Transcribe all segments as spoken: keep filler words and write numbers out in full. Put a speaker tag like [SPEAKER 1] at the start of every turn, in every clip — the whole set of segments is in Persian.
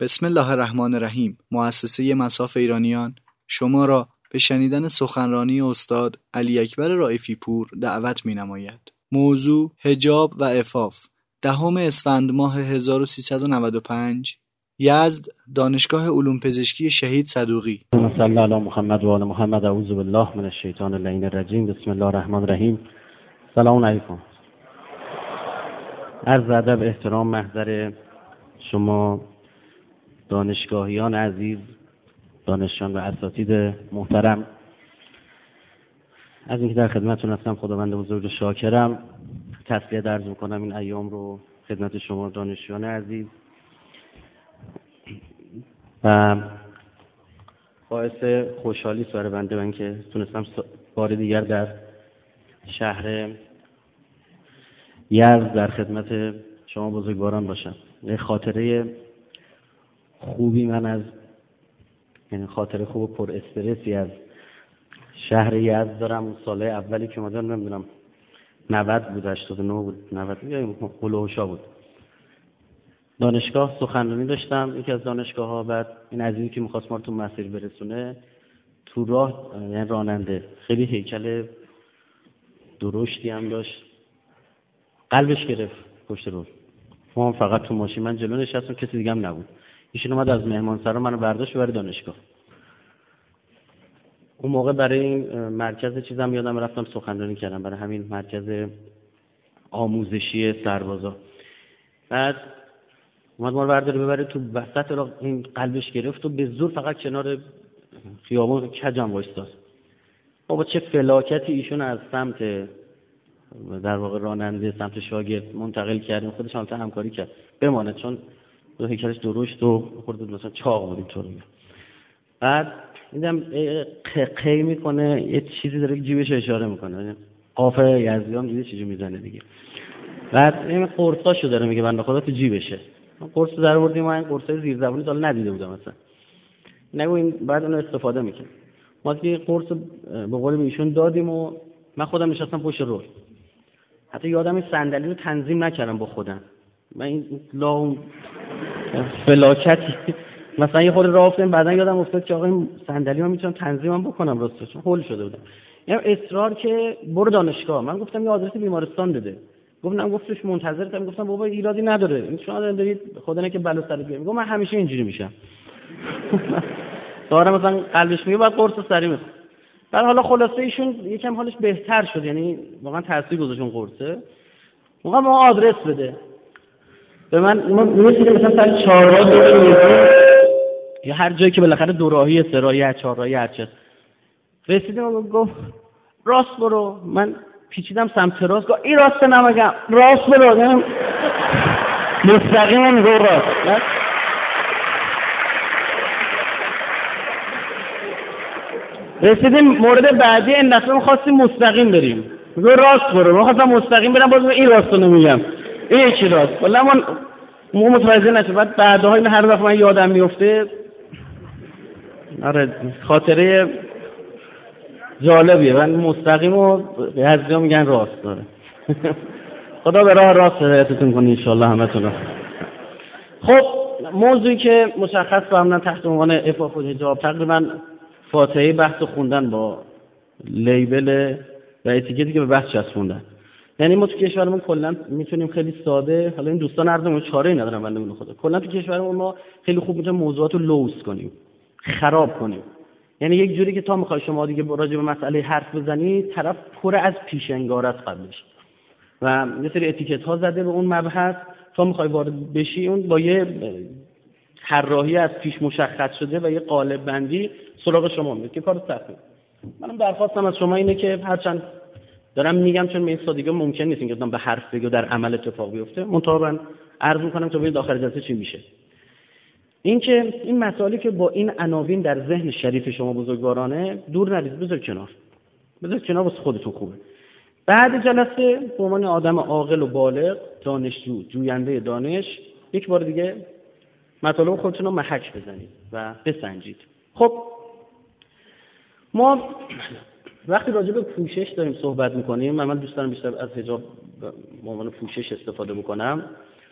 [SPEAKER 1] بسم الله الرحمن الرحیم. مؤسسه مصاف ایرانیان شما را به شنیدن سخنرانی استاد علی اکبر رائفی پور دعوت می‌نماید. موضوع حجاب و عفاف. دهم اسفند ماه هزار و سیصد و نود و پنج، یزد، دانشگاه علوم پزشکی شهید صدوقی.
[SPEAKER 2] صلی علی محمد و آل محمد. اعوذ بالله من الشیطان اللعین الرجیم. بسم الله الرحمن الرحیم. سلام علیکم. عرض ادب، احترام، محضر شما دانشگاهیان عزیز، دانشجویان و اساتید محترم، از اینکه در خدمتتون هستم خداوند بزرگ شاکرم. تسلیت عرض می‌کنم این ایام رو خدمت شما دانشجویان عزیز و باعث خوشحالی است برای بنده من که تونستم بار دیگر در شهر یزد در خدمت شما بزرگواران باشم. یه خاطره خوبی من از یعنی خاطره خوب و پر استرسی از شهر یزد دارم. سال اولی که اومدم نمیدونم نود بود، هشتاد و نه بود، نود یا هلوهوشا بود. دانشگاه سخنرانی داشتم، یکی از دانشگاه‌ها. بعد این عزیزی که می‌خواست ما رو تو مسیر برسونه تو راه، یعنی راننده، خیلی هیکل درشتی هم داشت، قلبش گرفت پشت رو. ما فقط تو ماشین، من جلو نشستم، کسی دیگه هم نبود. ایشون اومد از مهمانسرا منو برداشت برای دانشگاه. اون موقع برای این مرکز چیزام یادم رفتم سخنرانی کردم، برای همین مرکز آموزشی سربازا. بعد اومد ما رو برداره ببره تو وسط راه، این قلبش گرفت و به زور فقط کنار خیابون کجم وایستاد. بابا چه فلاکتی ایشون از سمت در واقع راننده سمت شاگرد منتقل کردیم. خودش هم همکاری کرد بماند، چون دو هیکلش درشت و خورده مثلا چاق بود اینطوری. بعد دیدم قی میکنه، یه چیزی داره جیبش اشاره میکنه، قافه یزدیان دیگه چیزی میزنه دیگه. بعد این قرصاشو داره میگه بنده خدا تو جیبشه. قرص در آوردیم، من قرصای زیر زبونی تا ندیده بودم مثلا. نگو این بعد اونو استفاده میکنه. ما دیگه قرص به قول ایشون دادیم و من خودم نشستم پشت رول. حتی یادم این صندلی رو تنظیم نکردم با خودم. من این لا فلاکتی مثلا یه خورده راه افتادم، بعدن یادم افتاد که آقا این صندلی رو میتونم تنظیمم بکنم راستش. هول شده بودم. یعنی اصرار که برو دانشگاه. من گفتم یه آدرس بیمارستان بده. گفتم گفتش منتظرتم. گفتم بابا ایرادی نداره، این شما دارید خدا نکنه بلا سر بیارم. گفت من همیشه اینجوری میشم. دارم مثلا قلبش میگه بعد قرص سری میخوام. بعد حالا خلاصه ایشون یکم حالش بهتر شد، یعنی واقعا تاثیر گذاشت اون قرصه. موقع ما آدرس بده به من، ما میرسیدیم مثلا سر چهارراه دور یا هر جایی که بالاخره دو راهی، سه راهی، چهار راهی، هر چه رسیدیم و گفت راست برو. من پیچیدم سمت راست، گفت این راست نمگم، راست برو. مستقیم میگه راست. رسیدیم مورد بعدی، این دفعه می‌خواستیم مستقیم بریم، میگه راست برو. من خواستم مستقیم برم، باز این راستو نمیگم، این یکی راست. والله من مو متوجه نشدم. بعد بعدها این هر دفعه من یادم میفته. آره خاطره جالبیه. من مستقیم و حضرت میگن راست داره. خدا به راه راست هدایتتون کنه ان شاء الله همتون. خب موضوعی که مشخص فرمودن تحت عنوان عفاف و حجاب، تقریبا فاتحه بحث خوندن با لیبل و اتیکتی که به بحث چسبوندن. یعنی ما تو کشورمون کلا میتونیم خیلی ساده، حالا این دوستان عرضمون چاره‌ای ندارن بنده اون خدا، کلا تو کشورمون ما خیلی خوب میتونیم موضوعات رو لوث کنیم، خراب کنیم. یعنی یک جوری که تا میخوای شما دیگه راجع به مسئله حرف بزنی، طرف پر از پیش انگار است قبلش و یه سری اتیکت ها زده به اون مبحث. تا میخوای وارد بشی اون با یه طراحی از پیش مشخص شده و یه قالب بندی سراغ شما میاد که کار سخته. منم درخواستم از شما اینه که هرچند دارم میگم چون این سادگی ممکن نیست اینکه به حرف بگو در عمل اتفاق بیفته، منتها عرض میکنم تا ببینید آخر جلسه چی میشه. این که این مسائلی که با این عناوین در ذهن شریف شما بزرگوارانه دور نرید، بذار کنار، بذار کنار، واسه خودتون خوبه. بعد جلسه به عنوان آدم عاقل و بالغ، دانشجو، جوینده دانش، یک بار دیگه مطالب خودتون رو محک بزنید و بسنجید. خب ما وقتی راجع به پوشش داریم صحبت میکنیم، من دوست دارم بیشتر از حجاب به عنوان پوشش استفاده بکنم.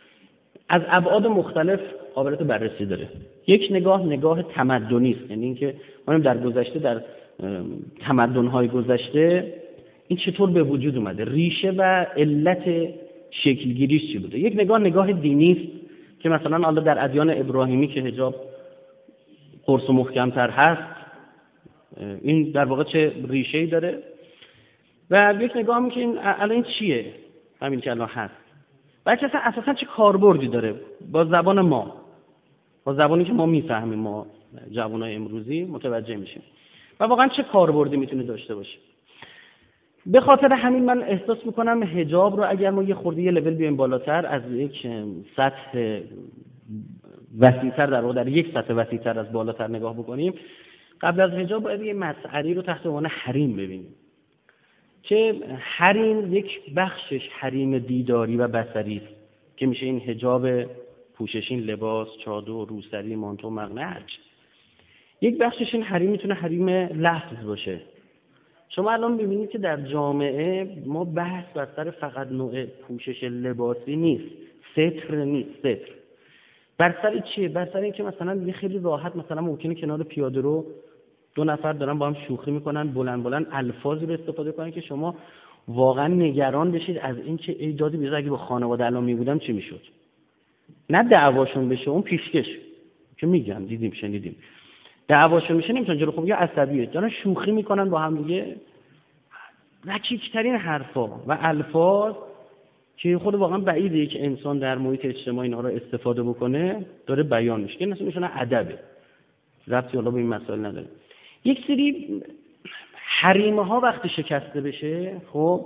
[SPEAKER 2] از ابعاد مختلف قابلیت بررسی داره. یک نگاه نگاه تمدنی است، یعنی اینکه ما در گذشته در تمدن‌های گذشته این چطور به وجود اومده، ریشه و علت شکلگیریش چی بوده. یک نگاه نگاه دینی است که مثلا الله در ادیان ابراهیمی که حجاب قرص و محکم‌تر هست، این در واقع چه ریشه‌ای داره. و یک نگاه هم که این الان این چیه، همین که الان هست، بلکه اصلا اساسا چه کاربردی داره با زبان ما، با زبانی که ما میفهمیم، ما جوانای امروزی متوجه میشیم و واقعا چه کاربردی میتونه داشته باشه. به خاطر همین من احساس میکنم حجاب رو اگر ما یه خورده یه لول بیایم بالاتر، از یک سطح وسیع‌تر در واقع در یک سطح وسیع‌تر از بالاتر نگاه بکنیم، قبل از حجاب باید یه مسئله رو تحت عنوان حریم ببینیم که حریم یک بخشش حریم دیداری و بصری است که میشه این حجاب پوششین، لباس، چادر، روسری، مانتو، مقنعه. یک بخشش این حریم میتونه حریم لفظ باشه. شما الان میبینید که در جامعه ما بحث بر سر فقط نوع پوشش لباسی نیست، ستر نیست، ستر بر سر چیه؟ بر سر اینکه مثلا یه خیلی راحت مثلا ممکنه کنار پیاده رو دو نفر دارن با هم شوخی میکنن، بلند بلند الفاظی رو استفاده کنن که شما واقعا نگران بشید از این که ای دادی بیاد اگه با خانواده الان میبودم چی میشد. نه دعواشون بشه، اون پیشکش که میگن دیدیم شنیدیم، دعواشون میشه نمیتونن جلو، خب یا عصبیه دارن شوخی میکنن با هم دیگه، رکیک‌ترین حرفا و الفاظ که خود واقعا بعیده که انسان در محیط اجتماعی اینا رو استفاده بکنه داره بیان میشه. این اصلا میشونه ادبه، ربطی حالا به این مسائل نداره. یک سری حریمه ها وقتی شکسته بشه، خب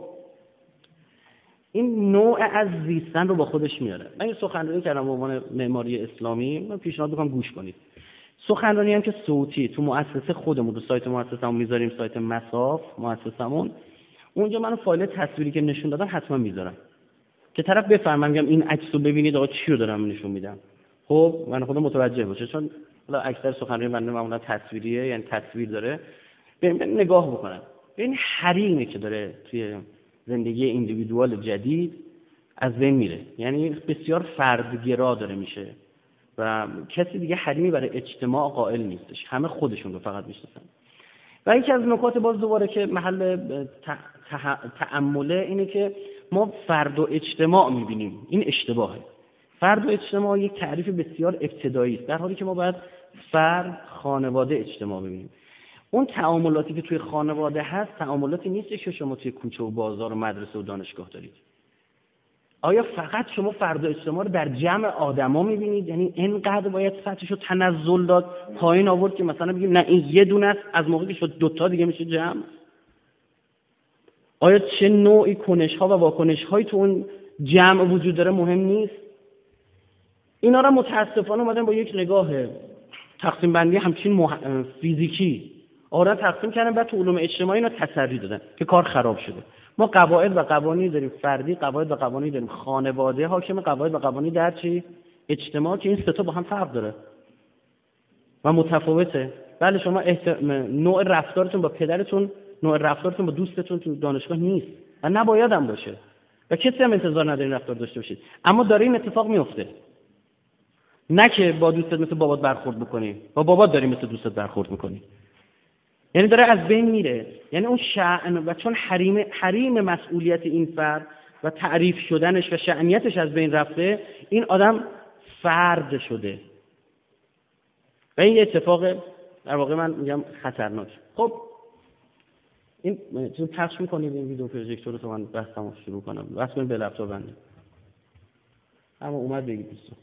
[SPEAKER 2] این نوع از زیستن رو با خودش میاره. من این سخنرانی کردم به عنوان معماری اسلامی، من پیشنهاد میکنم گوش کنید. سخنرانی هم که صوتی تو مؤسسه خودمون، رو سایت مؤسسمون میذاریم، سایت مساف مؤسسمون، اونجا من فایل تصویری که نشون دادم حتما میذارم که طرف بفهمم، میگم این عکسو ببینید آقا چی رو دارم نشون میدم. خب من خودم متوجه باشه، چون حالا اکثر سخنرانی من معمولا تصویریه، یعنی تصویر داره، بریم نگاه بکنم. این حریمی که داره توی زندگی ایندیویدوال جدید از بین میره، یعنی بسیار فردگرا داره میشه و کسی دیگه حریمی برای اجتماع قائل نیستش، همه خودشون رو فقط میشناسن. و یکی از نکات باز دوباره که محل تأمله اینه که ما فرد و اجتماع میبینیم، این اشتباهه. فرد و اجتماع یک تعریف بسیار ابتدایی است، در حالی که ما باید فرد، خانواده، اجتماع ببینیم. اون تعاملاتی که توی خانواده هست تعاملاتی نیست که شما توی کوچه و بازار و مدرسه و دانشگاه دارید. آیا فقط شما فرد و اجتماع رو در جمع آدما می‌بینید؟ یعنی اینقدر باید سطحش رو تنزل داد پایین آورد که مثلا بگیم نه این یه دونه است، از موقعی که شد دوتا دیگه میشه جمع؟ آیا چه نوعی کنش‌ها و واکنش‌هایی تو اون جمع وجود داره مهم نیست؟ اینا را متاسفانه اومدن با یک نگاه تقسیم بندی همچین مح... فیزیکی آره تقسیم کردن، بعد تو علوم اجتماعی اینا تسری دادن که کار خراب شده. ما قواعد و قوانین داریم فردی، قواعد و قوانین داریم خانواده، حاکم قواعد و قوانین در چی؟ اجتماع، که این سه تا با هم فرق داره و متفاوته. بله شما احت... نوع رفتارتون با پدرتون، نوع رفتارتون با دوستتون تو دانشگاه نیست و نباید هم باشه و کسی هم انتظار نداره این رفتار داشته باشید، اما داره این اتفاق میفته. نه که با دوستت مثل بابات برخورد بکنی، با بابات داری مثل دوستت برخورد میکنی، یعنی داره از بین میره. یعنی اون شأن و چون حریم حریم مسئولیت این فرد و تعریف شدنش و شأنیتش از بین رفته، این آدم فرد شده و این اتفاق در واقع من میگم خطرناک. خب این چون پخش میکنید این ویدیو پروژکتور رو من بحثمو شروع کنم، بس کنید به لپتاپ بنده. اما اومد بگید دوستان.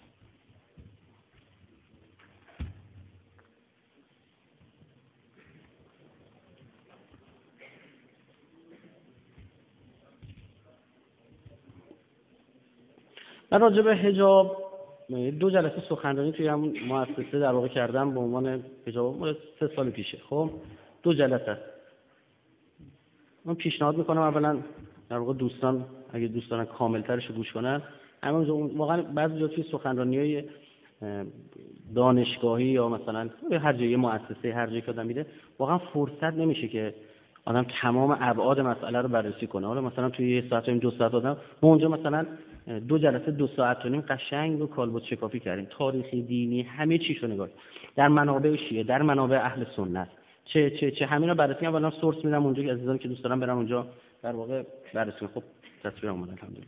[SPEAKER 2] من راجع به حجاب دو جلسه سخنرانی توی همون مؤسسه در واقع کردم به عنوان حجاب، مال سه سال پیشه. خب دو جلسه است. من پیشنهاد میکنم اولا در واقع دوستان اگه دوست دارن کاملترش رو گوش کنن، اما واقعا بعضی جا توی سخنرانی‌های دانشگاهی یا مثلا هر جای مؤسسه هر جایی که آدم میره واقعا فرصت نمیشه که آدم تمام ابعاد مسئله رو بررسی کنه. حالا مثلا توی یه ساعت و دو ساعت آدم ما اونجا مثلا دو جلسه دو ساعت و نیم قشنگ و کالبد شکافی کردیم، تاریخی، دینی، همه چیز رو نگاه در منابع شیعه، در منابع اهل سنت، چه چه چه همینا بررسی کردم. الان سورس میدم اونجا که عزیزانی که دوست دارم برم اونجا در واقع بررسی. خب تصویر اومد الحمدلله.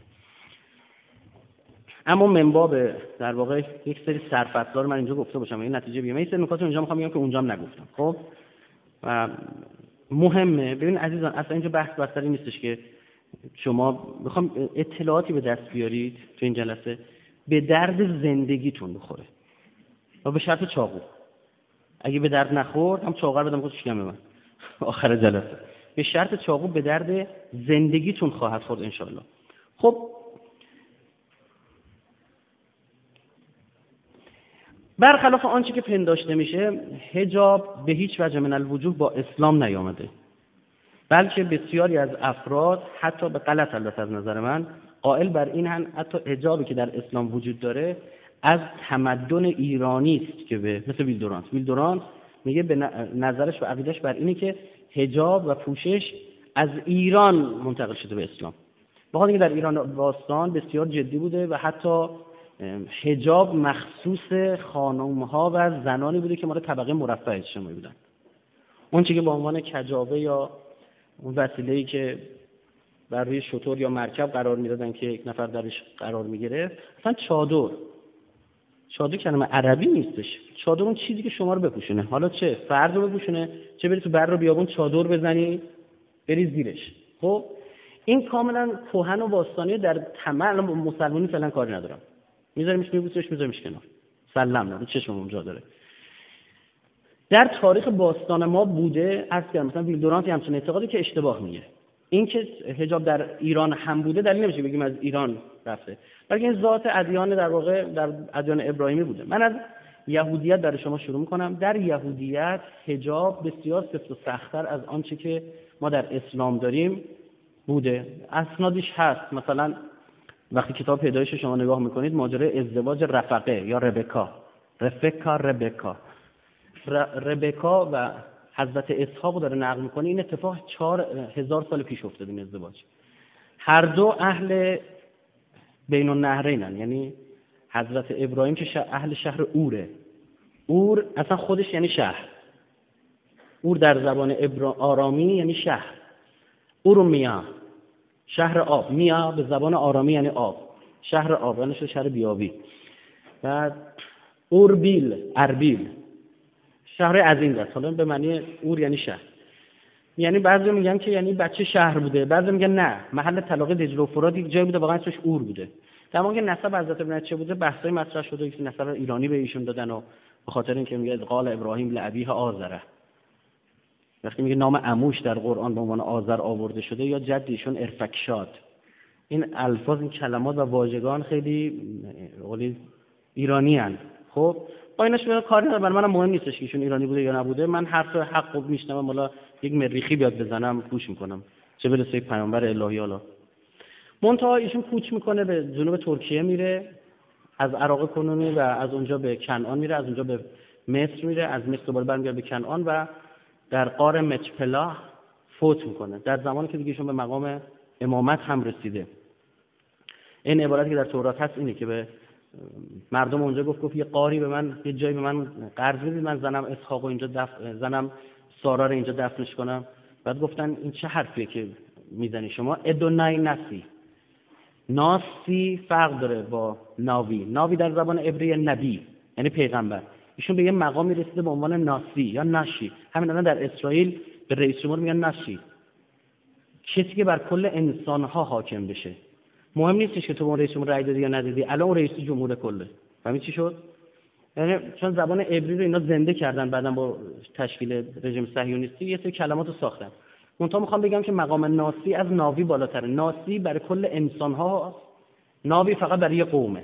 [SPEAKER 2] اما منباب در واقع یک سری صرف‌افزار من اینجا گفته باشم این نتیجه بیام. این سری نکات اینجا میخوام بگم که اونجا هم نگفتم. خب و مهمه. ببین عزیزان اصلا اینجا بحث بسری نیستش که شما میخوام اطلاعاتی به دست بیارید تو این جلسه به درد زندگیتون بخوره و به شرط چاقو. اگه به درد نخورد هم چاقو رو بدم خودش شکم من آخر جلسه. به شرط چاقو به درد زندگیتون خواهد خورد ان شاء الله. خب برخلاف آنچه که پنداشته میشه، حجاب به هیچ وجه من الوجوه با اسلام نیامده، بلکه بسیاری از افراد حتی به غلط البته از نظر من قائل بر این هن حتی حجابی که در اسلام وجود داره از تمدن ایرانی است که به مثل ویلدورانت ویلدورانت میگه به نظرش و عقیدش بر اینه که حجاب و پوشش از ایران منتقل شده به اسلام. بخاطر اینکه در ایران باستان بسیار جدی بوده و حتی حجاب مخصوص خانم‌ها و زنانی بوده که مال طبقه مرفه اجتماعی بودن. اون چیزی که به عنوان کجاوه یا اون وسیله‌ای که بر روی شتر یا مرکب قرار میدادن که یک نفر درش قرار میگرفت، اصلا چادر چادر کلمه عربی نیستش. چادر اون چیزی که شما رو بپوشونه، حالا چه فرد رو بپوشونه چه بری تو بر رو بیابون چادر بزنی بری زیرش. خب این کاملا کهن و باستانی در تمام مسلمانی فعلا کاری ندارم. میذاریمش میبوسیمش میذاریمش کنار. سلام نه چشم اونجا داره. در تاریخ باستان ما بوده از که مثلا ویلدورانت همچین اعتقادی که اشتباه میگه. این که حجاب در ایران هم بوده دلیل نمیشه بگیم از ایران رفته، بلکه این ذات ادیان در واقع در ادیان ابراهیمی بوده. من از یهودیت در شما شروع میکنم. در یهودیت حجاب بسیار سفت و سخت‌تر از آنچه که ما در اسلام داریم بوده. اسنادش هست. مثلا وقتی کتاب پیدایش شما نگاه میکنید ماجرای ازدواج رفقه یا ربکا رفکا ربکا ربکا و حضرت اسحاق داره نقل میکنه. این اتفاق چهار هزار سال پیش افتاده این ازدواج. هر دو اهل بین النهرینن، یعنی حضرت ابراهیم که شه اهل شهر اوره. اور اصلا خودش یعنی شهر. اور در زبان آرامی یعنی شهر. ارومیا شهر آب. میا به زبان آرامی یعنی آب. شهر آب یعنی شهر بیابی. و اوربیل اربیل شهر عظیم است. حالا به معنی اور یعنی شهر. یعنی بعضی میگن که یعنی بچه شهر بوده، بعضی میگن نه محل طلاق دجله و فرات یک جای بوده واقعا اسمش اور بوده. تمام که نسب حضرت ابن چه بوده بحثای مطرح شده که نسب ایرانی به ایشون دادن و به خاطر اینکه میگه قال ابراهیم لابیه آزره. وقتی میگه نام عموش در قرآن به عنوان آذر آورده شده یا جدیشون ارفکشاد. این الفاظ این کلمات و واژگان خیلی قولی ایرانی هستند. خب با اینش میگه کاری نداره، برای منم مهم نیستش که ایشون ایرانی بوده یا نبوده. من حرف حق رو میشنوم، والا یک مریخی بیاد بزنم گوش میکنم، چه برسه یک پیامبر الهی. حالا منتها ایشون کوچ میکنه به جنوب ترکیه میره، از عراق کنونی و از اونجا به کنعان میره، از اونجا به مصر میره، از مصر دوباره برمیگرده به کنعان و در غار مچپلا فوت میکنه در زمانی که دیگه ایشون به مقام امامت هم رسیده. این عبارتی که در تورات هست اینه که به مردم اونجا گفت گفت یه قاری به من یه جایی به من قرض بدید، من زنم اسحاق و اینجا دفن زنم سارا رو اینجا دفنش کنم. بعد گفتن این چه حرفیه که میزنی شما؟ ادونای نسی. ناسی فرق داره با ناوی. ناوی در زبان عبری نبی یعنی پیغمبر. ایشون به یه مقامی رسیده به عنوان ناسی یا ناشی. همین الان در اسرائیل به رئیس جمهور میگن ناشی، کسی که بر کل انسان‌ها حاکم بشه. مهم نیستش که تو اون رئیس جمهور رأی دادی یا ندادی، الان اون رئیس جمهور کله. فهمید چی شد؟ یعنی چون زبان عبری رو اینا زنده کردن بعداً با تشکیل رژیم صهیونیستی یه سری کلماتو ساختن. منتها میخوام بگم که مقام ناسی از ناوی بالاتره. ناسی برای کل انسان‌ها، ناوی فقط برای قومه.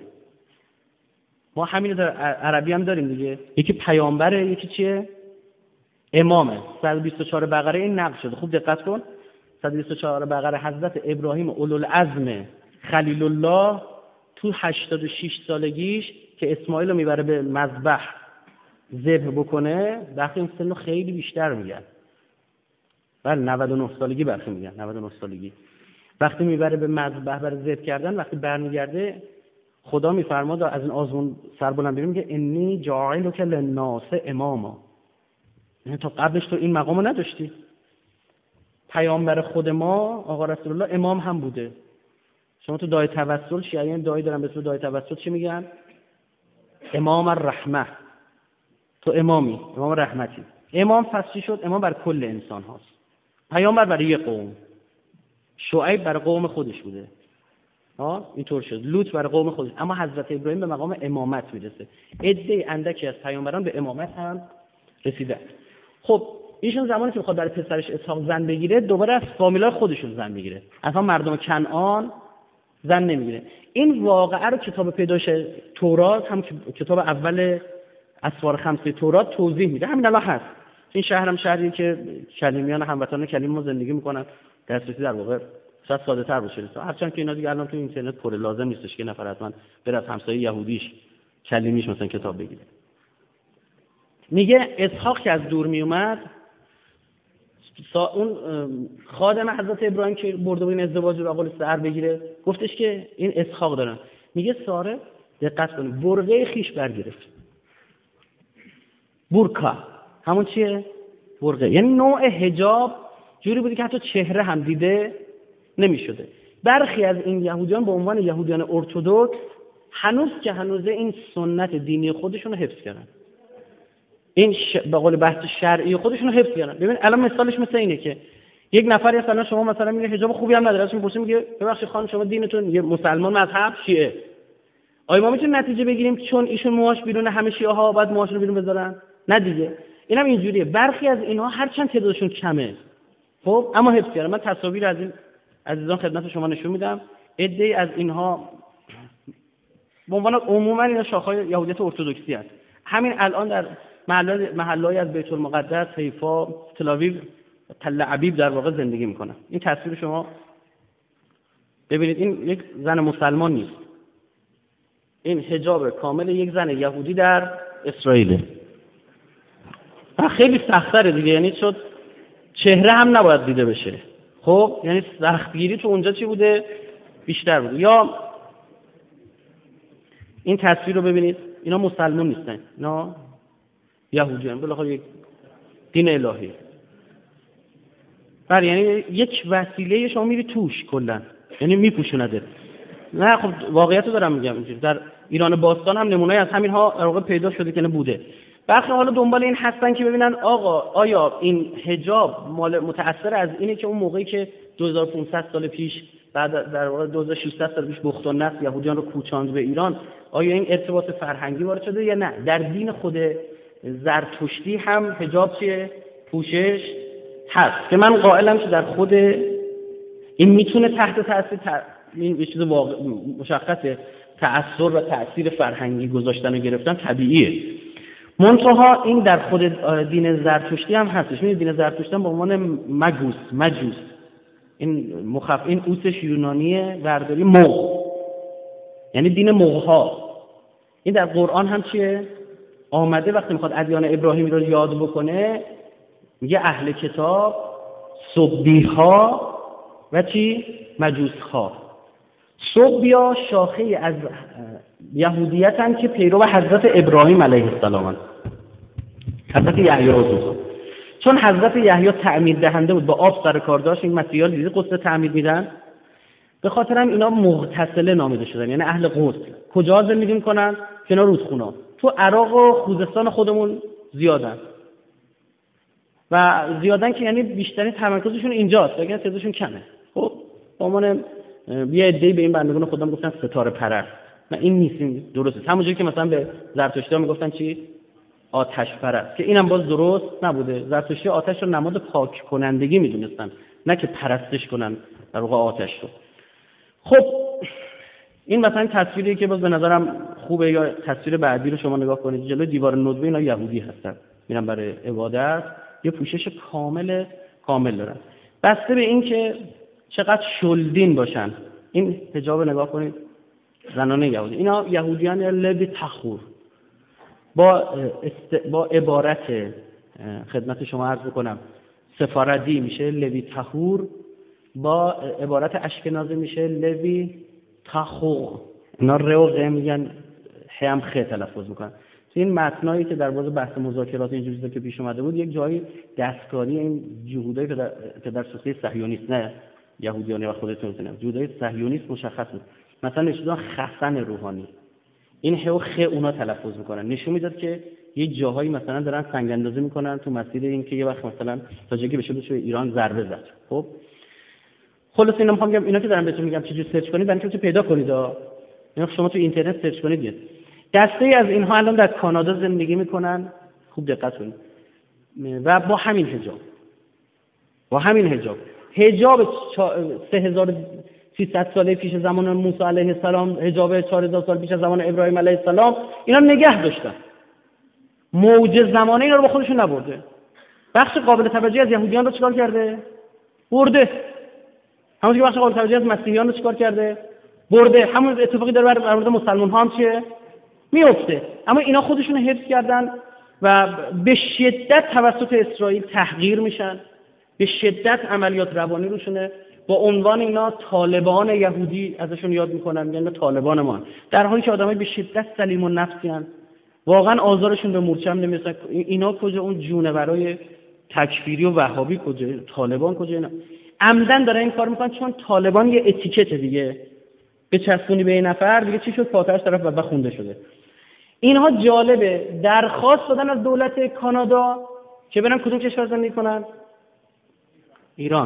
[SPEAKER 2] ما همین در عربی هم داریم دیگه، یکی پیامبره یکی چیه؟ امامه. صد و بیست و چهار بقره این نقل شده. خوب دقت کن. صد و بیست و چهار بقره حضرت ابراهیم اولوالعزم خلیل الله تو هشتاد و شش سالگیش که اسماعیل رو میبره به مذبح ذبح بکنه، وقتی این سنو خیلی بیشتر میگن. بله نود و نه سالگی برخی میگن، نود و نه سالگی. وقتی میبره به مذبح برای ذبح کردن، وقتی برمیگرده خدا میفرماد از این آزمون سر بلند بیرون میگه انی جاعلک للناس اماما. یعنی تا قبلش تو این مقامو نداشتی. پیامبر خود ما آقا رسول الله امام هم بوده. شما تو دعای توسل شیعیان دعایی دارن به اسم دعای توسل چی میگن؟ امام الرحمه. تو امامی، امام رحمتی. امام پس چی شد؟ امام بر کل انسان هاست. پیامبر برای یک قوم. شعیب برای قوم خودش بوده. ها اینطور شد. لوط برای قوم خودش. اما حضرت ابراهیم به مقام امامت میرسه. عده اندکی از پیامبران به امامت هم رسیدن. خب ایشون زمانی که میخواد برای پسرش اسحاق زن بگیره، دوباره از فامیلای خودشون زن میگیره. اصلا مردم کنعان زن نمیگیره. این واقعه رو کتاب پیدایش تورات، هم کتاب اول اسفار خمسه تورات توضیح میده. همین الان هست. این شهرم شهری که کلیمیان هموطنان کلیم ما زندگی میکنن، دسترسی در واقع شاید ساده تر باشه. هرچند که اینا دیگه الان تو اینترنت پر لازم نیستش که نفر حتما بره از همسایه یهودیش کلیمیش مثلا کتاب بگیره. میگه اسحاق که از دور میومد، اون خادم حضرت ابراهیم که برده بود این ازدواج رو به قول سر بگیره، گفتش که این اسحاق دارن. میگه ساره دقت کنید برقه خیش برگرفت. برکا همون چیه؟ برقه. یعنی نوع حجاب جوری بودی که حتی چهره هم دیده نمیشده. برخی از این یهودیان به عنوان یهودیان ارتدوکس هنوز که هنوزه این سنت دینی خودشون رو حفظ کردن. این ش... به قول بحث شرعی خودشون رو حفظ کردن. ببین الان مثالش مثل اینه که یک نفری مثلا شما مثلا میگه حجاب خوبی هم نداره، ازش میپرسید میگه ببخشید خانم شما دینتون یه مسلمان مذهب شیعه. آیا ما میتونیم نتیجه بگیریم چون ایشون موهاش بیرون همه شیعه ها باید موهاشون رو بیرون بذارن؟ نه دیگه. اینم اینجوریه. برخی از اینها هرچند تعدادشون کمه خب اما حفظ کردن. من تصاویر از این عزیزان خدمت شما نشون میدم. عده‌ای از اینها به عنوان عموما اینا شاخه‌های یهودیت ارتدوکسی هست. همین الان در محله‌ای از بیت المقدس، حیفا، تل‌آویو، تل ابیب در واقع زندگی میکنن. این تصویر شما ببینید، این یک زن مسلمان نیست. این حجاب کامل یک زن یهودی در اسرائیل. خیلی سخت‌تره دیگه، یعنی شد چهره هم نباید دیده بشه. خب یعنی سختگیری تو اونجا چی بوده؟ بیشتر بوده. یا این تصویر رو ببینید، اینا مسلمان نیستن، اینا یهودیان، بالاخره یک دین الهی. بله یعنی یک وسیله شما میری توش کلا، یعنی میپوشونده. نه خب واقعیت رو دارم میگم. اینجوری در ایران باستان هم نمونه‌ای از همینها در واقع پیدا شده که بوده. برخی حالا دنبال این هستن که ببینن آقا آیا این حجاب مال متأثر از اینه که اون موقعی که دو هزار و پانصد سال پیش، بعد در واقع دو هزار و ششصد سال پیش بخت و نصر یهودیان رو کوچاند به ایران، آیا این ارتباط فرهنگی وارد شده یا نه؟ در دین خود زرتشتی هم حجاب چیه؟ پوشش هست که من قائلم که در خود این میتونه تحت تاثیر ت... این یه چیز واقع مشخصه، تأثیر و تأثیر فرهنگی گذاشتن و گرفتن طبیعیه. منتها این در خود دین زرتشتی هم هستش. می‌بینید دین زرتشتی هم به عنوان مگوس، مجوس، این مخف این اوسش یونانیه، ورداری موغ، یعنی دین موغ‌ها. این در قرآن هم چیه؟ آمده وقتی میخواد ادیان ابراهیمی رو یاد بکنه، میگه اهل کتاب، صبیها و چی؟ مجوس‌ها. صبیا شاخه از یهودیت هم که پیرو حضرت ابراهیم علیه السلام هست. حضرت یحیی رو چون حضرت یحیی تعمید دهنده بود، با آب سر کار داشت، این مسیحا دیدی غسل تعمید میدن، به خاطر هم اینا مغتسله نامیده شدن، یعنی اهل غسل. کجا زندگی میکنن؟ کنار رودخونا. تو عراق و خوزستان خودمون زیادن و زیادن که یعنی بیشترین تمرکزشون اینجاست، اگر تعدادشون کمه. خب به عنوان یه عده‌ای به این بندگان خودم گفتن ستاره پرست. نه این نیستیم، درسته. همونجوری که مثلا به زرتشتی‌ها میگفتن چی؟ آتش پرست، که اینم باز درست نبوده. زرتشتی آتش رو نماد پاک کنندگی میدونستن، نه که پرستش کنن در واقع آتش رو. خب این مثلا تصویری که باز به نظرم خوبه، یا تصویر بعدی رو شما نگاه کنید، جلوی دیوار ندبه اینا یهودی هستن، میرن برای عبادت، یه پوشش کامل کامل دارن، بسته به این که چقدر شلدین باشن. این حجاب نگاه کنید، زنان یهودی، اینا یهودیان لب تخور، با است... با عبارت خدمت شما عرض بکنم سفاردی میشه لوی تخور، با عبارت اشکنازی میشه لوی تخوق. اینا ر و غ میگن، هم خ تلفظ میکنن. این متنایی که در باز بحث مذاکرات اینجوری چیزا که پیش اومده بود، یک جایی دستکاری این جهودایی که در که در سوسه صهیونیست، نه یهودیان و خودتون میتونن، جهودای صهیونیست مشخص بود. مثلا نشون خفن روحانی، این ه و خ اونا تلفظ میکنن، نشون میداد که یه جاهایی مثلا دارن سنگ اندازی میکنن تو مسیر این که یه وقت مثلا تاجیکی بشه بشه ایران ضربه زد. خب خلاص اینا میخوام بگم، اینا که دارم بهتون میگم چجوری سرچ کنید، برای اینکه پیدا کنید. اینا شما تو اینترنت سرچ کنید دیگه. دسته از اینها الان در کانادا زندگی میکنن، خوب دقت کنید، و با همین حجاب، با همین حجاب حجاب سه هزار و سیصد ساله پیش زمان موسی علیه السلام، حجاب چهار هزار سال پیش از زمان ابراهیم علیه السلام، اینا نگه داشتن. موج زمانه اینا رو با خودشون نبرده. بخش قابل توجهی از یهودیان رو چیکار کرده؟ برده. همون که بخش قابل توجهی از مسیحیان رو چیکار کرده؟ برده. همون اتفاقی داره در مورد مسلمان ها هم چیه؟ میفته. اما اینا خودشون رو حفظ کردن و به شدت توسط اسرائیل تحقیر میشن، به شدت عملیات روانی روشونه. با عنوان اینا طالبان یهودی ازشون یاد میکنن، میگن طالبان ما، در حالی که آدمای به شدت سلیم النفسی ان. واقعا آزارشون به مورچه هم نمیرسه. اینا کجا اون جونورای تکفیری و وهابی کجا؟ طالبان کجا؟ اینا عمدن دارن این کار میکنن چون طالبان یه اتیکت دیگه، به چسبونی به این نفر دیگه چی شد، فاتحش طرف بابا خونده شده. اینها جالبه درخواست دادن از دولت کانادا که برن کدوم کشور زندگی کنن؟ ایران.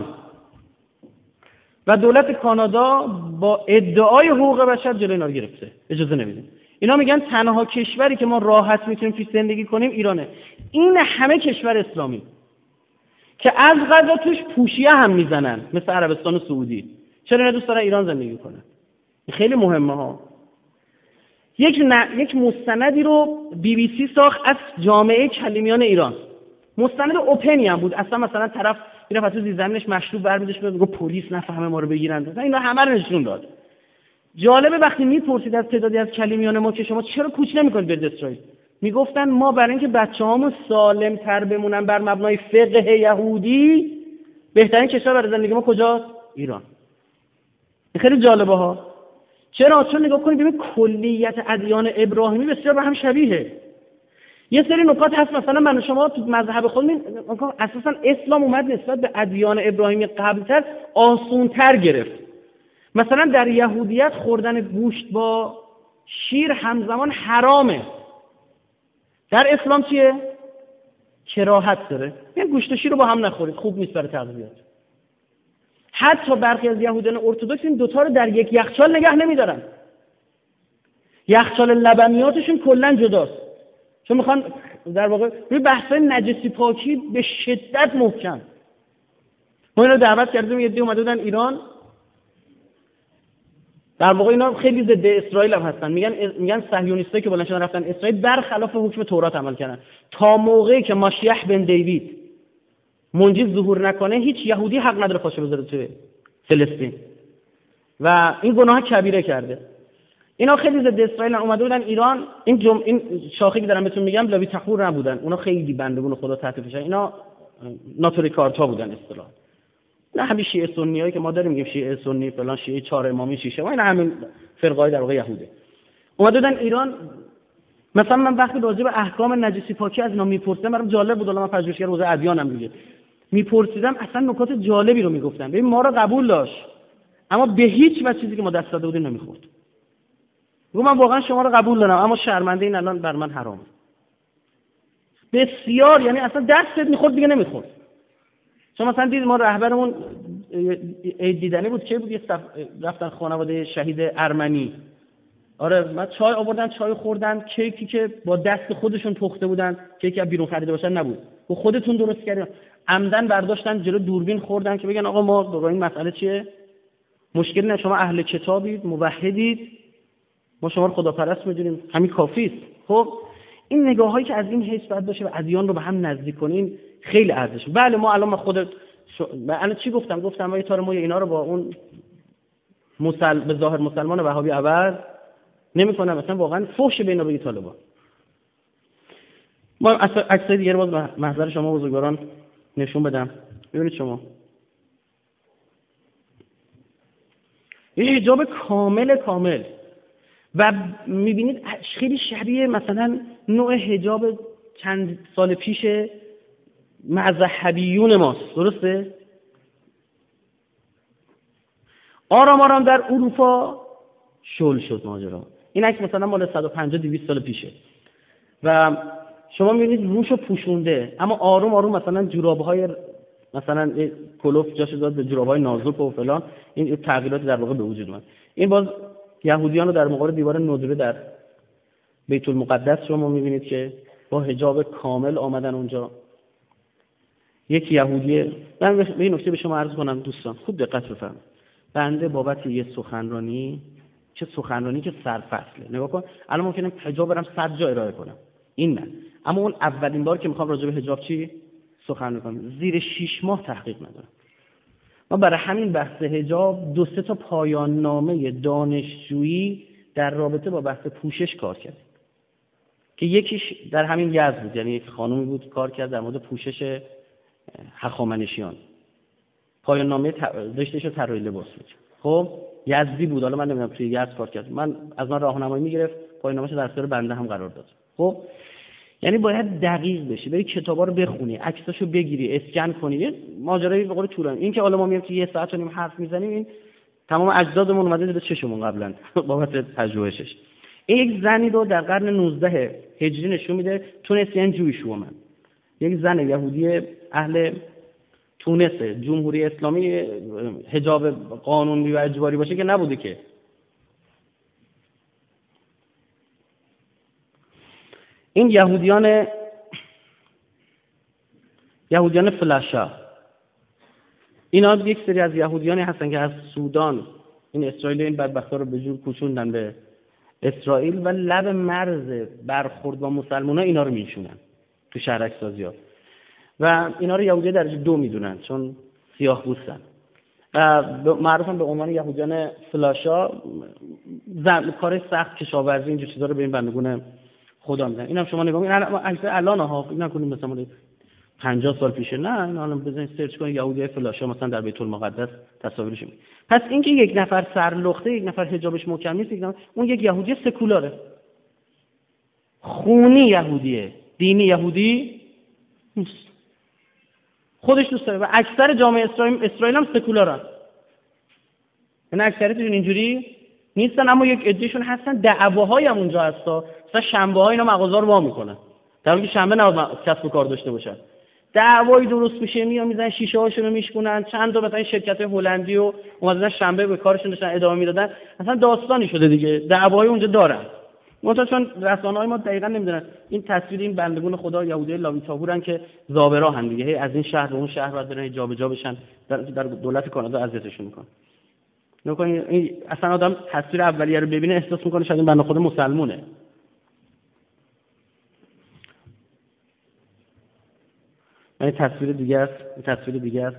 [SPEAKER 2] و دولت کانادا با ادعای حقوق بشر جلوی اینا رو گرفته، اجازه نمیده. اینا میگن تنها کشوری که ما راحت میتونیم توش زندگی کنیم ایرانه. این همه کشور اسلامی که از قضا توش پوشیه هم میزنن، مثل عربستان و سعودی، چرا اینا دوست دارن ایران زندگی کنن؟ خیلی مهمه ها. یک ن... یک مستندی رو بی بی سی ساخت از جامعه کلیمیان ایران. مستند اوپنی هم بود، اصلا مثلا طرف میرفت تو زیرزمینش مشروب برمی‌داشت میگه پلیس نفهمه ما رو بگیرن. اینا همه رو نشون داد. جالبه وقتی میپرسید از تعدادی از کلیمیان ما که شما چرا کوچ نمی‌کنید برید اسرائیل، میگفتن ما برای اینکه بچه‌هامون سالم‌تر بمونن بر مبنای فقه یهودی، بهترین کشور برای زندگی ما کجاست؟ ایران. خیلی جالبه ها. چرا؟ چون نگاه کنید ببین کلیت ادیان ابراهیمی بسیار به هم شبیه. یه سری نکات هست مثلا من و شما تو مذهب خودمون اساسا اسلام اومد نسبت به ادیان ابراهیمی قبلتر آسونتر گرفت. مثلا در یهودیت خوردن گوشت با شیر همزمان حرامه. در اسلام چیه؟ کراهت داره. یعنی گوشت و شیر رو با هم نخورید، خوب نیست برای تغذیه. حتی برخی از یهودیان ارتدوکس این دوتا رو در یک یخچال نگه نمیدارن. یخچال لبنیاتشون کلا جداست. چون میخوان در واقع روی بحث نجسی پاکی به شدت محکم. ما اینو دعوت کردیم، یه دی اومده بودن ایران. در واقع اینا خیلی ضد اسرائیل هم هستن. میگن میگن صهیونیستایی که بلند شدن رفتن اسرائیل برخلاف حکم تورات عمل کردن. تا موقعی که ماشیح بن دیوید منجی ظهور نکنه هیچ یهودی حق نداره پاشو بذاره توی فلسطین. و این گناه کبیره کرده. اینا خیلی ضد اسرائیل اومده بودن ایران. این جم... این شاخه که دارم بهتون میگم لابی تخور نبودن. اونا خیلی بندگون خدا تحت فشار. اینا ناتوری کارتا بودن اصطلاح. نه همین شیعه سنیایی که ما داریم میگیم شیعه سنی فلان، شیعه چهار امامی، شیشه، اینا همین فرقای در واقع یهوده. اومده بودن ایران. مثلا من وقتی راجع به احکام نجسی پاکی از اینا میپرسیدم برام جالب بود. من پژوهشگر حوزه ادیانم دیگه. میپرسیدم اصلا نکات جالبی رو میگفتن. ببین ما رو قبول داشت اما به هیچ وجه چیزی که ما دست داده بودیم نمیخورد. گفتم من واقعا شما رو قبول دارم اما شرمنده این الان بر من حرامه. بسیار، یعنی اصلا دستت میخورد دیگه نمیخورد. شما مثلا دید ما رهبرمون عید دیدنی بود که بود یه صف... رفتن خانواده شهید ارمنی. آره من چای آوردن، چای خوردن، کیکی که با دست خودشون پخته بودن، کیکی از بیرون خریده باشن نبود، و خودتون درست کردین. عمدن برداشتن جلو دوربین خوردن که بگن آقا ما دوباره این مسئله چیه؟ مشکلی نه، شما اهل کتابید، موحدید، ما شما رو خداپرست می‌دونیم، همین کافیه. خب این نگاهایی که از این حیث باید باشه و ادیان رو به هم نزدیک کنین خیلی ارزشه. بله ما الان ما خود شو... الان چی گفتم؟ گفتم ما یه تار موی اینا رو با اون مسل... به ظاهر مسلمان وهابی عوض نمی‌کنم. مثلا واقعا فحش بین بین طالبان. ما عکسای دیگه رو باز محضر شما بزرگواران نشون بدم. ببینید شما یه حجاب کامل کامل و میبینید خیلی شبیه مثلا نوع حجاب چند سال پیش مذهبیون ماست. درسته؟ آرام آرام در اروپا شل شد ماجرا. این عکس مثلا مال صد و پنجاه دویست سال پیشه و شما میبینید روشو پوشونده، اما آروم آروم مثلا جوراب‌های مثلا کلوف جاشو داد به جوراب‌های نازک و فلان. این تغییرات در واقع به وجود اومد. این باز یهودیان رو در مقابل دیوار ندره در بیت المقدس شما میبینید که با حجاب کامل آمدن اونجا. یک یهودی، من به این نکته به شما عرض کنم دوستان خوب دقت بفرمایید. بنده بابت یه سخنرانی، چه سخنرانی که سرفصله، نگاه کن الان ممکنه حجاب برم صد جا ارائه کنم، این نه، اما اون اولین بار که میخوام راجع به حجاب چی سخن کنم زیر شش ماه تحقیق ندارم. ما برای همین بحث حجاب دو سه تا پایان نامه دانشجویی در رابطه با بحث پوشش کار کرد که یکیش در همین یزد بود، یعنی یک خانومی بود کار کرد در مورد پوشش هخامنشیان، پایان نامه رشتهش رو طراحی لباس بود. خب یزدی بود، حالا من نمیدونم توی یزد کار کرد، من از من راهنمایی میگرفت، پایان نامه‌اش در اختیار بنده هم قرار داد. خب یعنی باید دقیق بشی، بری کتابا رو بخونی، عکساشو بگیری، اسکن کنی. یه ماجرای به قول طولانی. این که حالا ما میگیم که یه ساعت و نیم حرف میزنیم، این تمام اجدادمون اومده دید چشمون قبلا بابت پژوهشش. این یک زنی رو در قرن نوزدهم هجری نشون میده، تونسیان جویش وومن، یک زن یهودی اهل تونس جمهوری اسلامی، حجاب قانونی و اجباری باشه که نبوده که. این یهودیان یهودیان فلاشا، اینا یک سری از یهودیانی هستن که از سودان این اسرائیل این بدبختا رو به جور کوچوندن به اسرائیل و لب مرز برخورد با مسلمان‌ها اینا رو میشونن تو شهرک سازی‌ها و اینا رو یهودی درجه دو میدونن چون سیاه پوستن و معروفن به عنوان یهودیان فلاشا. کار سخت کشاورزی اینجور چیزا رو به این بندگون خدا میدن. اینم شما نگاه کنید الان ها اینا کنید مثلا پنجاه سال پیشه، نه این الان بزنید سرچ کنید یهودی فلاشا مثلا در بیت المقدس تصاویرش میاد. پس اینکه یک نفر سرلخته، یک نفر حجابش محکم نیست، یک نفر اون یک یهودی سکولاره، خونی یهودیه، دینی یهودی نیست، خودش دوست داره و اکثر جامعه اسرائیل اسرائیل هم سکولارن. یعنی اکثریتشون اینجوری نیستن، اما یک عدهشون هستن دعواهای هم اونجا هستا. مثلا شنبه ها اینا مغازه رو وا میکنن در حالی که شنبه نباید کسب و کار داشته باشن. دعوایی درست میشه، میان میزنن شیشه هاشون رو میشکنن. چند تا مثلا شرکت هلندی و اومدن شنبه به کارشون داشتن ادامه میدادن، مثلا داستانی شده دیگه، دعوایی اونجا دارن. مثلا چون رسانه‌های ما دقیقاً نمیدونن این تصویر این بندگون خدا یهودی لاوی تابورن که زابرا هم دیگه، هی از این شهر به اون شهر بعد برن جابجا بشن، در, در دولت کانادا اذیتشون میکنن. نکنید این اصلا آدم تصویر اولیه رو ببینه احساس میکنه شاید این بنده خدا مسلمونه. این تصویر دیگه است، این تصویر دیگه است.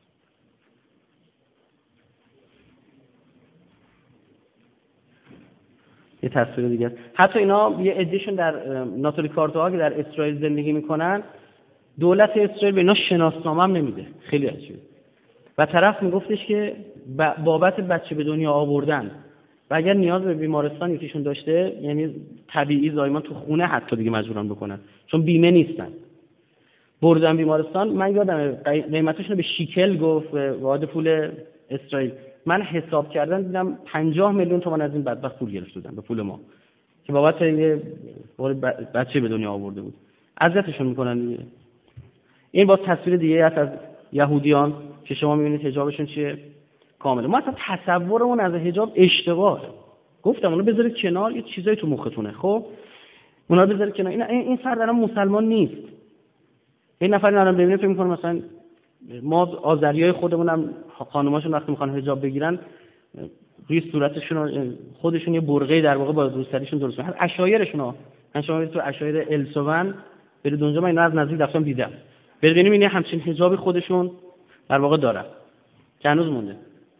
[SPEAKER 2] یه تصویر دیگه است. حتی اینا یه ادیشن در ناتالی کارتوها که در اسرائیل زندگی میکنن، دولت اسرائیل به اینا شناسنامه هم نمیده. خیلی عجیبه. و طرف میگفتش که بابت بچه به دنیا آوردن و اگر نیاز به بیمارستان یکیشون داشته، یعنی طبیعی زایمان تو خونه حتی دیگه مجبورن بکنن چون بیمه نیستن، بردن بیمارستان. من یادم قیمتشون به شیکل گفت واحد پول اسرائیل، من حساب کردم دیدم پنجاه میلیون تومان از این بدبخت پول گرفته بودن به پول ما که بابت یه بچه به دنیا آورده بود. اذیتشون میکنن دیگه. این با تصویر دیگه هست از یهودیان که شما میبینید حجابشون چیه کامله. ما اصلا تصورمون از حجاب اشتباهه. گفتم اونو بذارید کنار، یه چیزایی تو مختونه. خب اونا رو بذارید کنار. این این فرد الان مسلمان نیست. این نفر الان ببینید فکر می‌کنه مثلا ما آذریای خودمونم خانماشون وقتی میخوان حجاب بگیرن روی صورتشون خودشون یه برقه در واقع با روسریشون درست می‌کنن. عشایرشون ها من شما برید تو عشایر السوون برید اونجا، من اینا از نزدیک رفتم دیدم. ببینید این همچین حجابی خودشون در واقع دارن که هنوز مونده.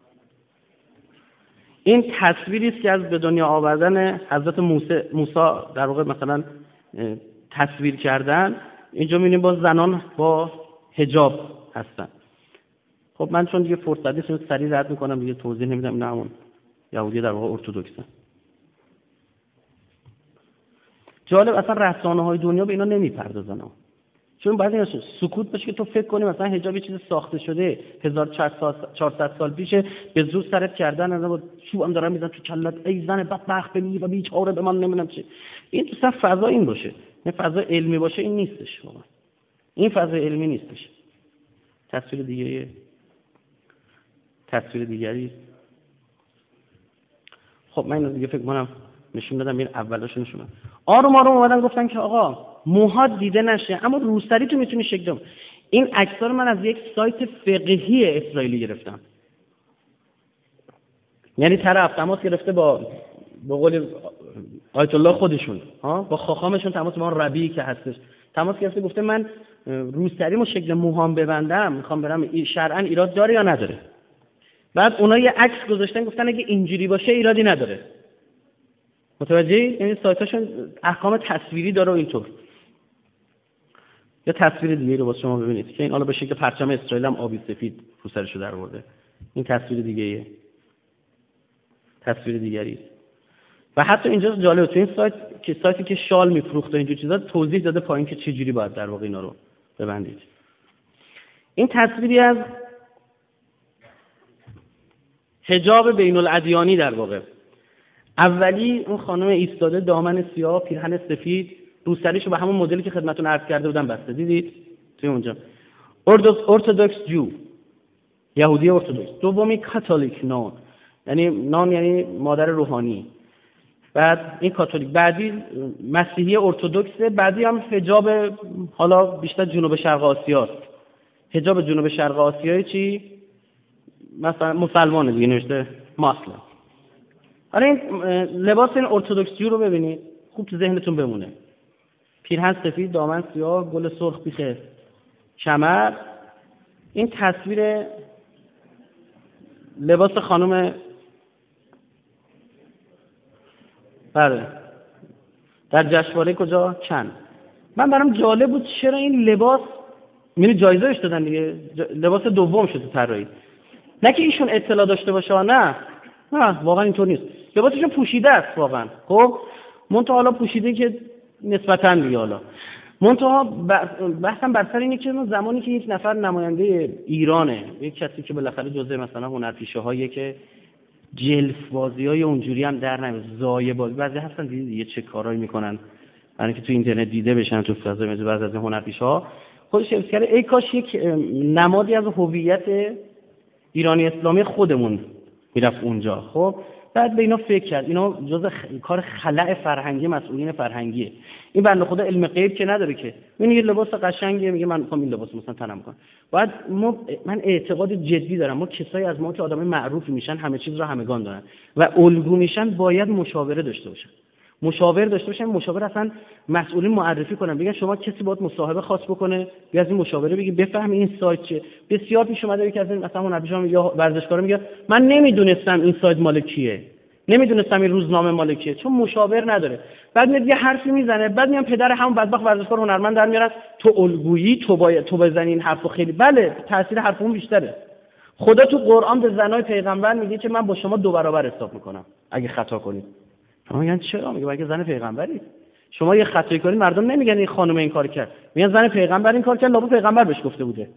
[SPEAKER 2] این تصویری است که از به دنیا آوردن حضرت موسی موسی در واقع مثلا تصویر کردن. اینجا می‌بینیم با زنان با حجاب هستن. خب من چون دیگه فرصت نیست سریع رد می‌کنم دیگه توضیح نمیدم. نه همون یهودی در واقع ارتدوکسن. جالب اصلا رسانه‌های دنیا به اینا نمیپردازن، چون باید این سکوت باشه که تو فکر کنی مثلا حجاب یه چیز ساخته شده هزار و چهارصد سال پیشه، به زور سرت کردن، از با چوب هم دارن میزنن تو کلت، ای زن بدبخت بمی و بیچاره به من نمیدونم چی. این تو اصلا فضا این باشه، این فضا علمی باشه، این نیستش واقعا. این فضا علمی نیستش. تصویر دیگه تصویر دیگری. خب من اینو دیگه فکر کنم نشون دادم، این اولاشو نشون دادم. آروم آروم اومدن گفتن که آقا موهات دیده نشه اما روسری تو میتونی شکل بدی. این عکس‌ها رو من از یک سایت فقهی اسرائیلی گرفتم. یعنی طرف تماس گرفته با به قول آیت الله خودشون، ها، با خاخامشون تماس، با ربی که هستش تماس گرفته، گفته من روسریمو شکل موهام ببندم، میخوام برم شرعاً ایراد داره یا نداره. بعد اونها یه عکس گذاشتن گفتن اگه اینجوری باشه ایرادی نداره. متوجهی؟ یعنی سایتاشون احکام تصویری داره و اینطور. یا تصویر دیگه رو واسه شما ببینید که این حالا به شکل پرچم اسرائیل هم آبی سفید رو سرشو در آورده. این تصویر دیگه‌ایه. تصویر دیگری. و حتی اینجا جالبه تو این سایت که سایتی که شال میفروخت و اینجور چیزا توضیح داده پایین که چه جوری باید در واقع اینا رو ببندید. این تصویری از حجاب بین الادیانی در واقع. اولی اون خانم ایستاده، دامن سیاه، پیرهن سفید، روسریشو به همون مدلی که خدمتتون عرض کرده بودم بسته، دیدید توی اونجا. ارتدوکس جو، یهودی ارتدوکس. دومی کاتولیک نان، یعنی نان یعنی مادر روحانی. بعد این کاتولیک. بعدی مسیحی ارتدوکسه. بعدی هم حجاب حالا بیشتر جنوب شرق آسیاست. حجاب جنوب شرق آسیایی چی؟ مثلا مسلمانه دیگه، نوشته مسلم. حالا این لباس این ارتدوکسی رو ببینید، خوب تو ذهنتون بمونه. پیرهن سفید، دامن سیاه، گل سرخ پیش کمر. این تصویر لباس خانم، بله، در جشنواره کجا؟ کن. من برام جالب بود چرا این لباس، یعنی جایزه بهش دادن دیگه، لباس دوم شده طراحی. نه که ایشون اطلاع داشته باشه، نه نه واقعا اینطور نیست. لباسشون پوشیده است واقعا. خب منتها حالا پوشیده که نسبتاً دیگه، حالا منتها بحثم بر سر اینه که زمانی که یک نفر نماینده ایرانه، یک کسی که بالاخره جزء مثلا هنرپیشه‌هایی که جلف بازی‌های اونجوری هم در نمیاد، زایه بازی، بعضی هستن دیگه چه کارایی میکنن برای اینکه تو اینترنت دیده بشن، تو فضای مجازی بعضی از هنرپیشه‌ها خودش حفظ کرده. ای کاش یک نمادی از هویت ایرانی اسلامی خودمون میرفت اونجا. خب بعد به اینا فکر کرد، اینا جزء خ... کار خلأ فرهنگی مسئولین فرهنگیه. این بنده خدا علم غیب که نداره که این یه لباس قشنگه میگه من میخوام این لباس مثلا تنم کنم. بعد ما من اعتقاد جدی دارم ما کسایی از ما که آدمای معروفی میشن همه چیز رو همگان دارن و الگو میشن، باید مشاوره داشته باشن. مشاور داشته باشن. مشاور اصلا مسئولین معرفی کنن، بگن شما کسی باید مصاحبه خاص بکنه، بیا از این مشاوره بگی بفهمی این سایت چیه. بسیار پیش اومده که از این مثلا هنرپیشا یا ورزشکارا میگه من نمیدونستم این سایت مال کیه، نمیدونستم این روزنامه مال کیه، چون مشاور نداره. بعد میاد یه حرفی میزنه، بعد میام پدر همون بدبخت ورزشکار هنرمند در میارن تو الگویی، تو باید تو بزنی این حرفو. خیلی بله تاثیر حرف اون بیشتره. خدا تو قرآن به زنای پیغمبر میگه که من با شما دو برابر حساب میکنم اگه خطا کنید. شما میگن چرا؟ میگه مگه زن پیغمبری؟ شما یه خطایی کنید مردم نمیگن این خانم این کار کرد، میگن زن پیغمبر این کار کرد، لابد پیغمبر بهش گفته بوده.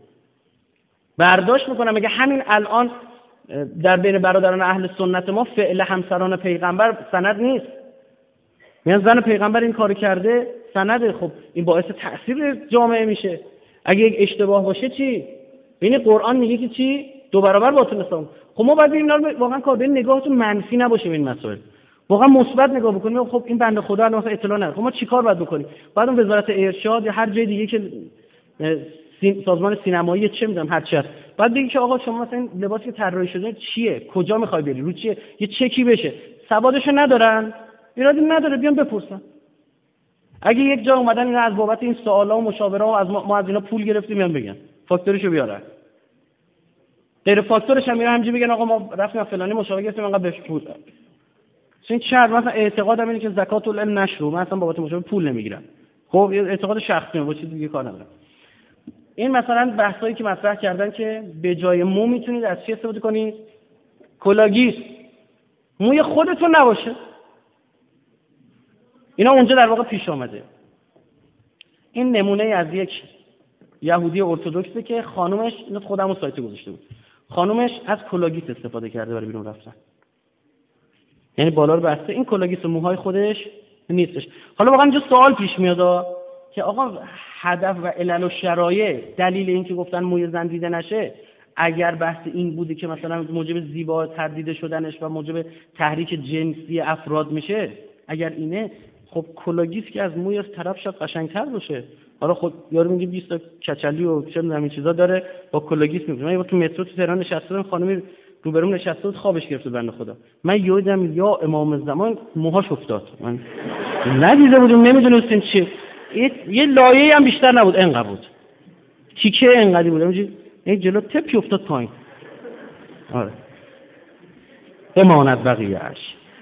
[SPEAKER 2] برداشت میکنم میگه همین الان در بین برادران اهل سنت ما فعل همسران پیغمبر سند نیست. میگن زن پیغمبر این کارو کرده، سنده. خب این باعث تأثیر جامعه میشه. اگه یک اشتباه باشه چی؟ ببین قرآن میگه که چی؟ دو برابر باطل حساب. خب ما باید اینا رو واقعا کار ببین، نگاهتون منفی نباشه به این مسائل، واقعا مثبت نگاه بکنیم. خب این بنده خدا الان مثلا اطلاع نداره، خب ما چیکار باید بکنیم؟ بعد اون وزارت ارشاد یا هر جای دیگه که سازمان سینمایی چه میدونم هر چی هست، بعد بگی که آقا شما مثلا لباسی که طراحی شده چیه، کجا میخوای بری، رو چیه، یه چکی بشه. سوادشو ندارن، ایرادی نداره، بیان بپرسن. اگه یک جا اومدن اینا از بابت این سوالا و مشاوره ها از ما, ما از اینا پول گرفتیم، میان بگن فاکتورشو بیارن. غیر فاکتورش هم میرن همینجوری بگن آقا ما رفتیم فلانی مشاوره گرفتیم انقدر بهش پول دادیم. این چرا مثلا اعتقادم اینه که زکات العلم نشرو، من اصلا بابت مشاوره پول نمیگیرم. خب اعتقاد شخصیه، با چیز دیگه کار ندارم. این مثلا بحثایی که مطرح کردن که به جای مو میتونید از چی استفاده کنید؟ کلاگیس. موی خودتون نباشه. اینا اونجا در واقع پیش آمده. این نمونه از یک یهودی ارتدوکسه که خانومش، اینو خودمون سایت گذاشته بود، خانومش از کلاگیس استفاده کرده برای بیرون رفتن. یعنی بالا رو بسته، این کلاگیس موهای خودش نیستش. حالا واقعا اینجا سوال پیش میاد که آقا هدف و علل و شرایط دلیل این که گفتن موی زن دیده نشه اگر بحث این بودی که مثلا موجب زیبا تردید شدنش و موجب تحریک جنسی افراد میشه، اگر اینه خب کلاگیس که از موی طرف شاید قشنگتر باشه. حالا خود یارو میگه بیست تا کچلی و چه میدونم این چیزا داره با کلاگیس میگه. من تو مترو تو تهران نشستم، خانمی روبروم نشسته بود، خوابش گرفت بنده خدا. من یادم یا امام زمان موهاش افتاد، من ندیده بودم، نمیدونستم چی. یه لایه هم بیشتر نبود، انقدر بود، تیکه انقدری بود، همینجوری این جلو تپی افتاد پایین. آره بماند بقیه‌اش.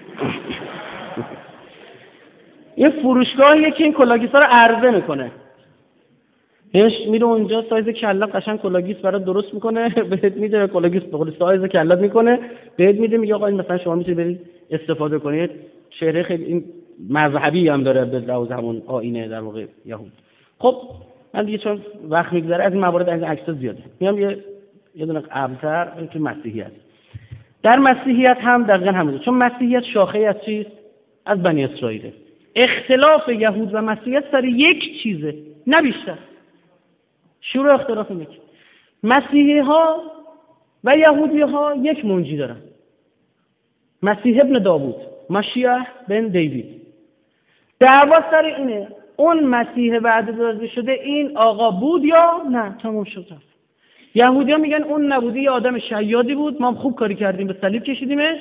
[SPEAKER 2] یه فروشگاهیه که این کلاگیس‌ها رو عرضه میکنه. هیچ میره اونجا سایز کله قشنگ کلاگیس برات درست میکنه، بهت میده کلاگیس به قول سایز کله‌ت میکنه، بهت میده، میگه آقا این مثلا شما میتونید برید استفاده کنید. چهره خیلی این مذهبی هم داره به لحاظ همون آیینه در واقع یهود. خب من دیگه چون وقت میگذره از این موارد از این عکس‌ها زیاده. میام یه یه دونه قبل‌تر تو مسیحیت. در مسیحیت هم دقیقاً همونه، چون مسیحیت شاخه از چیست؟ از بنی اسرائیل. اختلاف یهود و مسیحیت سر یک چیزه، نه بیشتر. شروع اختلاف اینه که مسیحی ها و یهودی ها یک منجی دارن، مسیح ابن داوود، مشیح بن دیوید. دعوا سر اینه اون مسیح بعد داده شده این آقا بود یا نه، تموم شد. یهودی ها میگن اون نبودی، یه آدم شیادی بود، ما هم خوب کاری کردیم به صلیب کشیدیمش،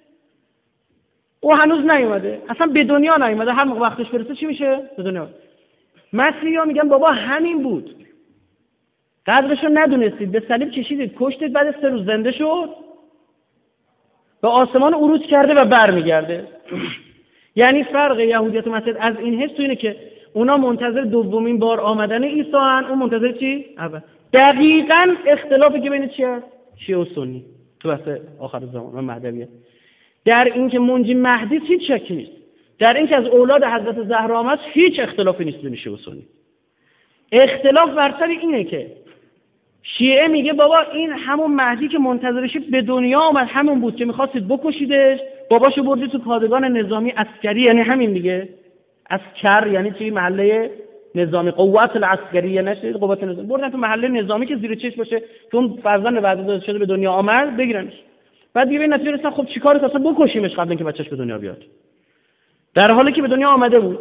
[SPEAKER 2] او هنوز نیومده، اصلا به دنیا نیومده، هر موقع وقتش برسه چی میشه؟ به دنیا. مسیحی ها میگن بابا همین بود، قدرشو ندونستید، به صلیب کشیدید، کشتید، بعد سه روز زنده شد، به آسمان عروج کرده و برمیگرده. یعنی فرق یهودیت و مسیحیت از این حس تو اینه که اونا منتظر دومین بار آمدن عیسی هن، اون منتظر چی؟ اول. دقیقاً اختلافی که بین چی هست؟ شیعه و سنی تو بحث آخر زمان و مهدویت. در اینکه منجی مهدی هیچ شکی نیست، در اینکه از اولاد حضرت زهرا آمد هیچ اختلافی نیست بین شیعه و سنی. اختلاف بر سر اینه که شیعه میگه بابا این همون مهدی که منتظرشی به دنیا آمد همون بود که میخواستید بکشیدش، باباشو بردید تو پادگان نظامی عسکری، یعنی همین دیگه. عسکر یعنی چی؟ محله نظامی، قوت العسکریه، نشید قوت نظامی، بردن تو محله نظامی که زیر چشم باشه، که اون فرزند بعد داده شده به دنیا آمد بگیرنش. بعد دیگه به نتیجه رسیدن خب چیکارش اصلا بکشیمش قبل اینکه بچه‌ش به دنیا بیاد، در حالی که به دنیا آمده بود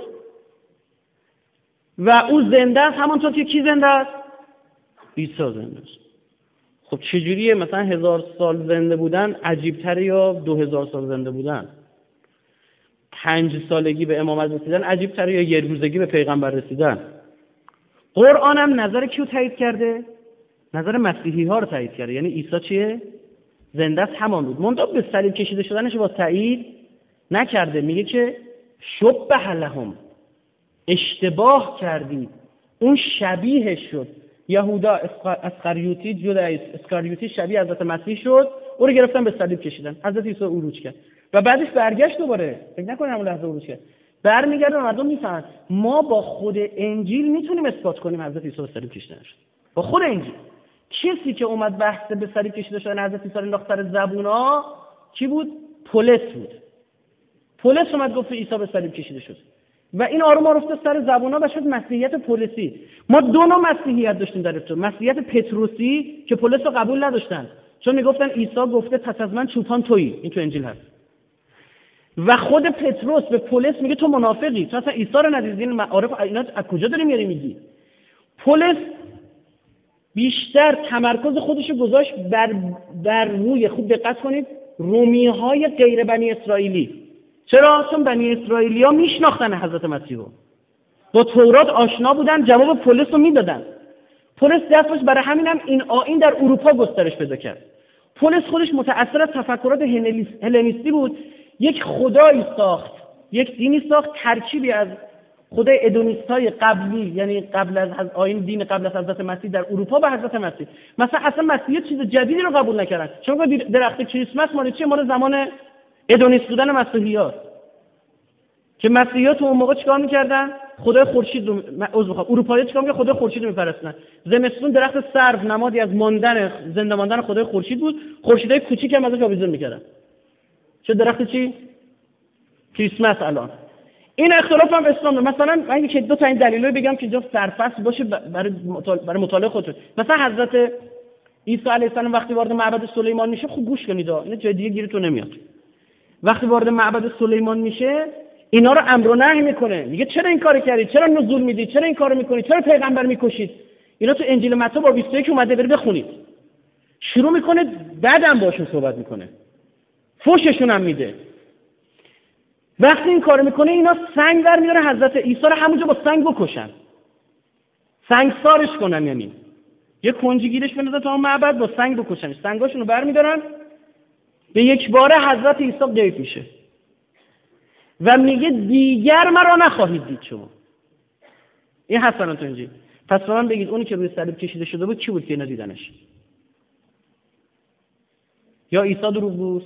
[SPEAKER 2] و او زنده است، همونطور که کی زنده است؟ عیسی زنده است. خب چجوریه مثلا هزار سال زنده بودن عجیب‌تره یا دو هزار سال زنده بودن؟ پنج سالگی به امامت رسیدن عجیب‌تره یا یه روزگی به پیغمبر رسیدن؟ قرآن هم نظر کیو تایید کرده؟ نظر مسیحی ها رو تایید کرده. یعنی عیسی چیه؟ زنده است، همان بود. منتها به صلیب کشیده شدنش با تایید نکرده، میگه که شبه لهم، اشتباه کردید، اون شبیه شد. یهودا اسکاریوتی، جودا اسکاریوتی شبیه حضرت مسیح شد، او رو گرفتن به صلیب کشیدن، حضرت عیسی عروج کرد و بعدش برگشت دوباره. فکر نکنید همون لحظه عروج کرد، برمیگرده و مردم میفهمن ما با خود انجیل میتونیم اثبات کنیم حضرت عیسی به صلیب کشیده نشد. با خود انجیل. کسی که اومد بحث به صلیب کشیده شدن حضرت عیسی انداخت سر زبونا کی بود؟ پولس بود. پولس اومد گفت عیسی به صلیب کشیده شد و این آروم آروم افتاد سر زبونا و شد مسیحیت پولسی. ما دو نوع مسیحیت داشتیم در ابتدا. مسیحیت پتروسی که پولس رو قبول نداشتن، چون میگفتن عیسی گفته پس از من چوپان تویی، این تو انجیل هست. و خود پتروس به پولس میگه تو منافقی، تو اصلا عیسی رو ندیدی، این معارف اینا از کجا داری میاری میگی؟ پولس بیشتر تمرکز خودش رو گذاشت بر بر روی، خوب دقت کنید، رومی‌های غیر بنی اسرائیلی. چرا؟ چون بنی اسرائیلی‌ها میشناختن حضرت مسیح رو، با تورات آشنا بودن، جواب پولس رو میدادن. پولس دستش برای همینم این آیین در اروپا گسترش پیدا کرد. پولس خودش متأثر از تفکرات هلنیستی بود، یک خدایی ساخت، یک دینی ساخت، ترکیبی از خدای ادونیستای قبلی، یعنی قبل از آیین دین قبل از حضرت مسیح در اروپا و حضرت مسیح. مثلا اصلا مسیح چیز جدیدی رو قبول نکردن. چون درخت کریسمس مال چیه؟ مال زمان ادونیست بودن مسیحیات که مسیحیات اون موقع چیکار می‌کردن؟ خدای خورشید رو عذر می‌خوام اروپایی‌ها چیکار می‌کردن؟ خدای خورشید رو می‌پرستن. زمستون درخت سرو نمادی از ماندن زنده ماندن خدای خورشید بود. خورشیدای کوچیک هم ازش آویزون می‌کردن. چه درخت چی؟ کریسمس. الان این اختلاف هم اسلام. مثلا من یک دو تا این دلایلی بگم که اینجا سرفصل باشه برای مطالعه برای مطالعه خودتون. مثلا حضرت عیسی علیه السلام وقتی وارد معبد سلیمان میشه، خوب گوش کنید اینا جای دیگه گیرتون نمیاد. وقتی وارد معبد سلیمان میشه اینا رو امر و نهی میکنه، میگه چرا این کارو کردید، چرا نزول میدید، چرا این کارو میکنید، چرا پیغمبر میکشید. اینا تو انجیل متی با بیست و یک اومده، برید بخونید. شروع میکنه بعدم باشون صحبت میکنه، فوششون هم میده. وقتی این کارو میکنه اینا سنگ در میاره حضرت عیسی رو همونجا با سنگ بکشن، سنگسارش کنن، یعنی یه کنجی گیرش بندازن تا اون معبد با سنگ بکشنش. سنگاشون رو برمیدارن، به یک باره حضرت عیسی غیب میشه و میگه دیگر مرا نخواهید دید شما. این حسنات انجیل. پس به من بگید اونی که روی صلیب کشیده شده بود کی بود که اینا دیدنش؟ یا عیسی دروغگوست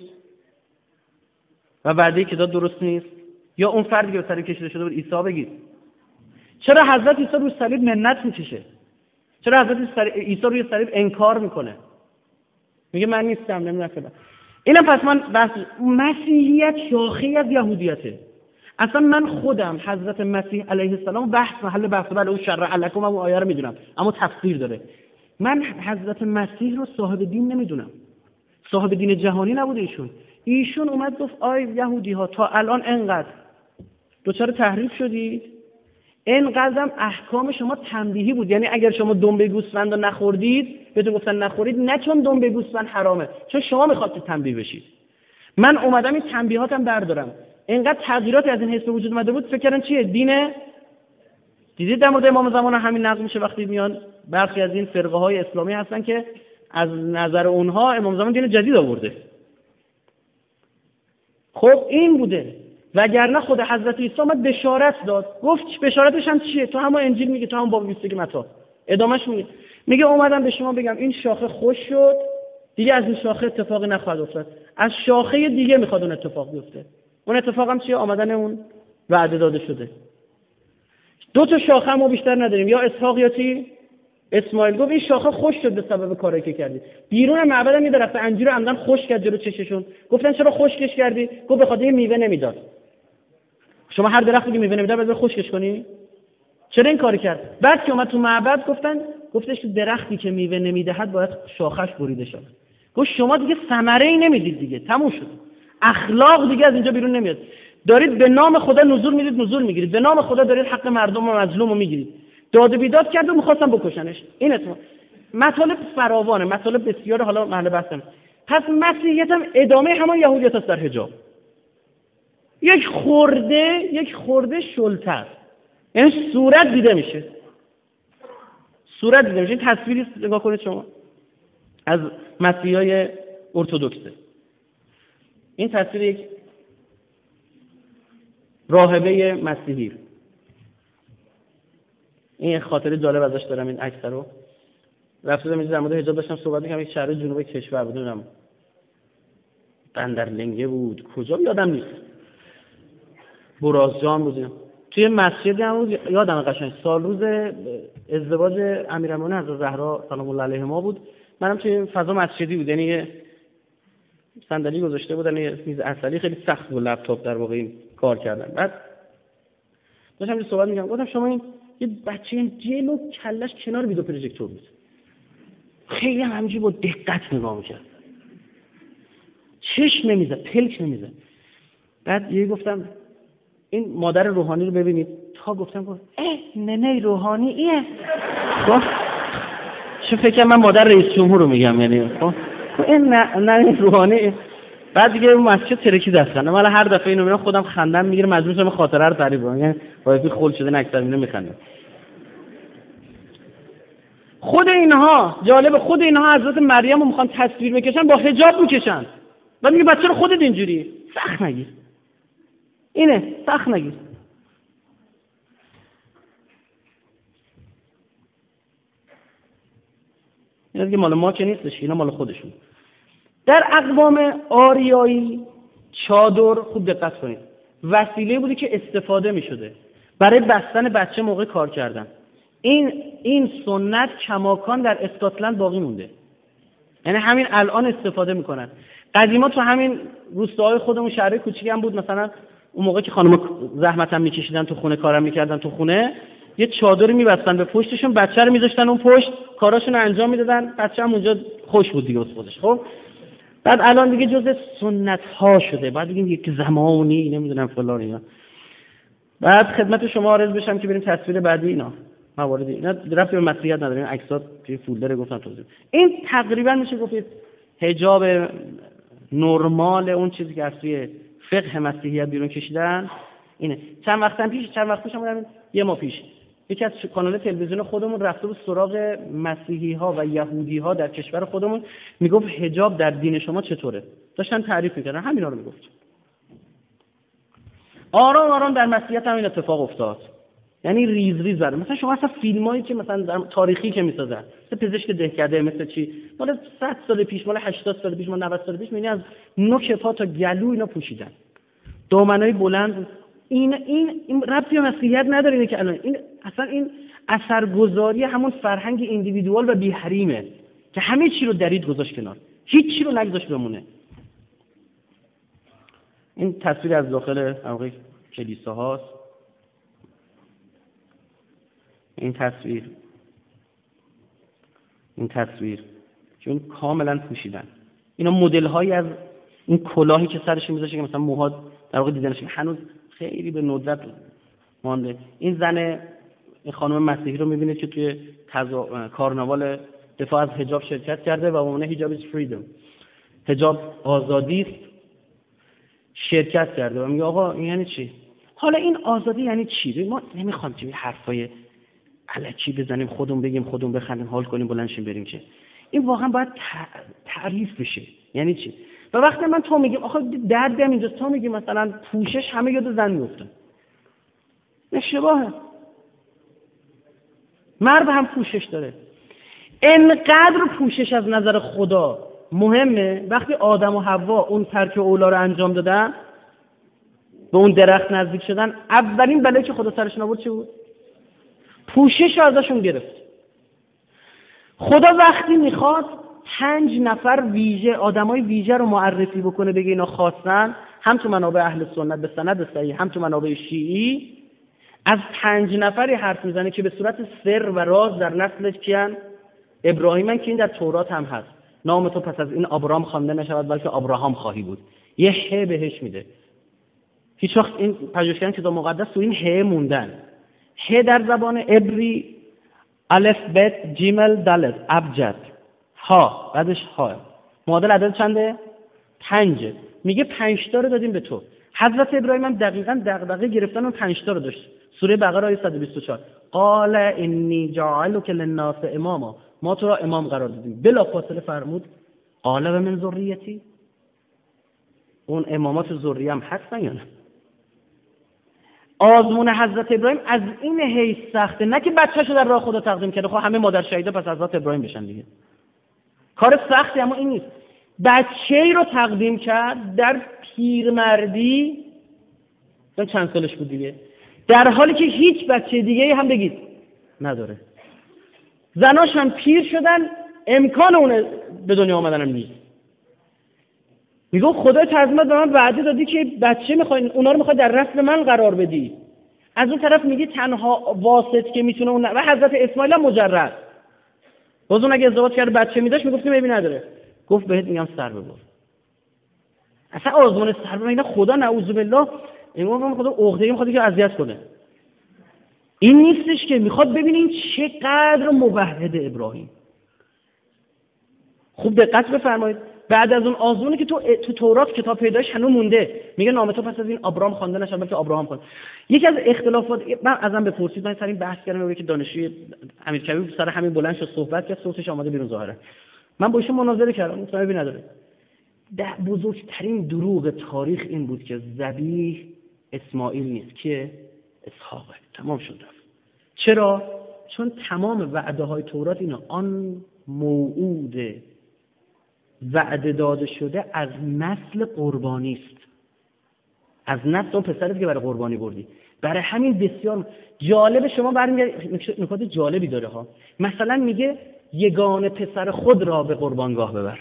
[SPEAKER 2] و وعده که داد درست نیست، یا اون فردی که به صلیب کشیده شده بود عیسی. بگید چرا حضرت عیسی روی صلیب منت میکشه؟ چرا حضرت عیسی روی صلیب انکار میکنه؟ میگه من نیستم، نمیدونم فلان. اینا پس من بس مسیحیت شاخه‌ای از یهودیته. اصلا من خودم حضرت مسیح علیه السلام بحث محل بحث بله اون شرع لکم اون آیه رو میدونم، اما تفسیر داره. من حضرت مسیح رو صاحب دین نمیدونم، صاحب دین جهانی نبوده ایشون. ایشون اومد گفت آی یهودی ها تا الان انقدر دوچار تحریف شدید، اینقدرم احکام شما تنبیهی بود. یعنی اگر شما دنبه گوسفند رو نخوردید، بهتون گفتن نخورید، نه چون دنبه گوسفند حرامه، چون شما میخواستید تنبیه بشید. من اومدم این تنبیهاتم بردارم. اینقدر تغییراتی از این حس به وجود اومده بود، فکر کردن چیه؟ دینه. دیدید در مورد امام زمان همین نقد میشه وقتی میان برخی از این فرقه های اسلامی هستن که از نظر اونها امام زمان دین جدید آورده. خب این بوده. وگرنه خود حضرت عیسی اومد بشارت داد. گفت بشارتش هم چیه؟ تو همون انجیل میگه، تو همون باب بیست و یک متی. ادامهش میگه میگه اومدم به شما بگم این شاخه خوش شد، دیگه از این شاخه اتفاقی نخواهد افتاد. از شاخه دیگه میخواد اون اتفاق بیفته. اون اتفاق هم چیه؟ آمدن اون وعده داده شده. دو تا شاخه ما بیشتر نداریم، یا اسحاق یا چی؟ اسماعیل. گفت این شاخه خوش شد به سبب کاری که کردی. بیرون معبد هم یه درخت انجیر رو عمدن خشک کرد جلو چششون. گفتن چرا خشکش کردی؟ گفت به خاطر این میوه نمیداد. شما هر درختی که میوه نمیده بعد خشکش کنی؟ چرا این کاری کرد؟ بعد که اومد تو معبد گفتن گفتش که درختی که میوه نمیدهد باید شاخش بریده شود. گفت شما دیگه ثمره‌ای نمیدید دیگه، تموم شد. اخلاق دیگه از اینجا بیرون نمیاد. دارید به نام خدا نزول میدید، نزول میگیرید. به نام خدا دارید حق مردم و مظلوم رو میگیرید. داد و بیداد کرد و می‌خواستن بکشنش. این اتفاق. مطالب فراوانه، مطالب بسیار، حالا محل بحثم. پس مسیحیت هم ادامه همان یهودیت است در حجاب. یک خورده یک خورده شلتر، یعنی صورت دیده میشه، صورت دیده میشه. این تصویری نگاه کنید شما از مسیحیای ارتدوکسه. این تصویر یک راهبه مسیحی. این خاطره جالب ازش دارم. این عکس رو رفتم در مورد حجاب داشتم صحبت می‌کردم. یک شهر جنوب کشور بود، نمیدونم بندرلنگه بود کجا یادم نیست، برازجان بود. توی مسجدی هم بود یادم قشنگ، سال روز ازدواج امیرالمومنین حضرت زهرا سلام الله علیها بود. منم توی فضا مسجدی بود، یعنی صندلی گذاشته بودن، یه میز عسلی، خیلی سخت بود لپتاپ در واقع این کار کردن. بعد داشتم صحبت می‌کردم، گفتم شما این یه بچه این جلو کلش کنار ویدیو پروژکتور بود، خیلی هم همینجوری با دقت نگاه می‌کرد، چشم نمیزد، پلک نمیزد. بعد یه گفتم این مادر روحانی رو ببینید. تا گفتم گفت اه ننه روحانی ایه. گفت چه فکر من مادر رئیس جمهور رو میگم، یعنی خب این نه نه روحانی. بعد دیگه اون مسجد ترکی دستنه. من هر دفعه اینو میبینم خودم خندم میگیره، مجبور شدم خاطره رو تعریف کنم. یعنی وایفی خول شده نکتر اینو میخندم. خود اینها جالب، خود اینها حضرت مریم رو میخوان تصویر بکشن، با حجاب میکشن. بعد میگه بچه رو خودت اینجوری سخت نگیر. اینه سخت نگیر. اینا دیگه مال ما که نیستش، اینا مال خودشون. در اقوام آریایی چادر خوب دقت کنید وسیله بوده که استفاده می شده برای بستن بچه موقع کار کردن. این این سنت کماکان در اسکاتلند باقی مونده، یعنی همین الان استفاده میکنن. قدیما تو همین روستاهای خودمون شهر کوچیک هم بود، مثلا اون موقع که خانم زحمت هم میکشیدن تو خونه کارم میکردن تو خونه، یه چادری میبستن به پشتشون، بچه رو میذاشتن اون پشت کاراشون رو انجام میدادن، بچه هم اونجا خوش بود دیگه خودش. خب بعد الان دیگه جزء سنت ها شده، بعد دیگه یک زمانی نمیدونم فلان اینا. بعد خدمت شما عرض بشم که بریم تصویر بعدی. اینا مواردی اینا رفت به مسیحیت نداره، این عکسات توی فولدر گفتم توضیح. این تقریبا میشه گفت حجاب نرمال اون چیزی که از توی فقه مسیحیت بیرون کشیدن اینه. چند وقت پیش چند وقت پیش هم یه ماه پیش یکی از کانال تلویزیون خودمون رفته بود سراغ مسیحی ها و یهودی ها در کشور خودمون، میگفت حجاب در دین شما چطوره، داشتن تعریف میکردن همینا رو میگفت. آرام آرام در مسیحیت هم این اتفاق افتاد، یعنی ریز ریز برده. مثلا شما اصلا فیلمایی که مثلا در تاریخی که میسازن مثل پزشک دهکده، مثل چی مال صد سال پیش، مال هشتاد سال پیش، مال نود سال پیش، میبینی از نوک پا تا گلو اینا پوشیدن، دامنای بلند. این این این ربطی به مسیحیت نداره. اینه که الان این اصلا این اثرگذاری همون فرهنگ ایندیویدوال و بی حریمه که همه چی رو درید گذاشت کنار، هیچ چی رو نگذاشت بمونه. این تصویر از داخل واقعی کلیسا هاست. این تصویر این تصویر چون کاملا پوشیدن. اینا مدل هایی از این کلاهی که سرش میذاشه که مثلا موها در واقع دیدنش هنوز خیلی به ندرت مانده. این زن این خانم مسیحی رو میبینید که توی تزا... کارناوال دفاع از حجاب شرکت کرده و به عنوان حجاب is freedom، حجاب آزادی است، شرکت کرده و میگه آقا این یعنی چی؟ حالا این آزادی یعنی چی؟ ما نمیخوام که حرفای الکی بزنیم، خودمون بگیم، خودمون بخندیم، حال کنیم، بلند شیم بریم. که این واقعا باید تعریف بشه یعنی چی. و وقتی من تو میگیم آخه دردم اینجاست، تو میگی مثلا پوشش همه یاد زن میفته، اشتباهه. مرد هم پوشش داره. انقدر پوشش از نظر خدا مهمه. وقتی آدم و حوا اون ترک اولا رو انجام دادن، به اون درخت نزدیک شدن، اولین بلایی که خدا سرشون آورد چی بود؟ پوشش رو ازشون گرفت. خدا وقتی میخواد پنج نفر ویژه، آدمای ویژه رو معرفی بکنه، بگه اینا خواستن، هم تو منابع اهل سنت به سند صحیح، هم تو منابع شیعی، از پنج نفری حرف میزنه که به صورت سر و راز در نسلش کیان؟ ابراهیمن، که این در تورات هم هست. نام تو پس از این ابرام خوانده نشود بلکه ابراهام خواهی بود. یه ه بهش میده. هیچ وقت این پژوهشگران کتاب مقدس تو این ه موندن. ه در زبان عبری الف بت جیمل دالت ابجد، ها بعدش ها. معادل عدد چنده؟ پنجه. میگه پنج تا رو دادیم به تو. حضرت ابراهیم هم دقیقاً دغدغه گرفتن اون پنج تا رو داشت. سوره بقره آیه صد و بیست و چهار قال انی جاعلک للناس اماما، ما تو را امام قرار دادیم. بلافاصله فرمود قال و من ذریتی، اون امامات ذریه هم هستن یا نه؟ آزمون حضرت ابراهیم از این حیث سخته، نه که بچه‌شو در راه خدا تقدیم کرده، خب همه مادر شهیده پس حضرت ابراهیم بشن دیگه. کار سختی اما این نیست. بچه‌ای رو تقدیم کرد در پیرمردی، چند سالش بود دیگه، در حالی که هیچ بچه دیگه‌ای هم بگید نداره. زناش هم پیر شدن، امکان اون به دنیا آمدن هم نیست. میگه خدا تعظیمت به من وعده دادی که بچه میخواین، اونا رو میخوای در رسل من قرار بدی. از اون طرف میگه تنها واسط که میتونه اون، و حضرت اسماعیل هم مجرد. باز اون اگه ازدواج کرده بچه میداشت میگفتیم ببین نداره، گفت بهت میگم سر ببر. اصلا آزمون سر ببر اینا خدا نعوذ بالله اینو خدا عقده‌ای میخواد که اذیت کنه. این نیستش که میخواد ببینین چقدر موحد ابراهیم. خوب دقت بفرمایید. بعد از اون آزمونی که تو تو تورات کتاب پیداش هنوز مونده، میگه نام تو پس از این ابراهام خوانده نشه بلکه ابراهام خوند. یکی از اختلافات من ازم بپرسید، من سر این بحث کردم که دانشجوی امیرکبیر سر همین بلند شد صحبت کرد، صوتش آماده بیرون ظاهره. من با ایشون مناظره کردم، مطمئنی نداره. ده بزرگترین دروغ تاریخ این بود که ذبیح اسماعیل نیست که اسحاقه. تمام شد رفت. چرا؟ چون تمام وعده های تورات اینا آن موعود وعده داده شده از نسل قربانی است. از نفس اون پسرت که برای قربانی بردی. برای همین بسیار جالب. شما برمیگردید نکات جالبی داره ها. مثلا میگه یگانه پسر خود را به قربانگاه ببر.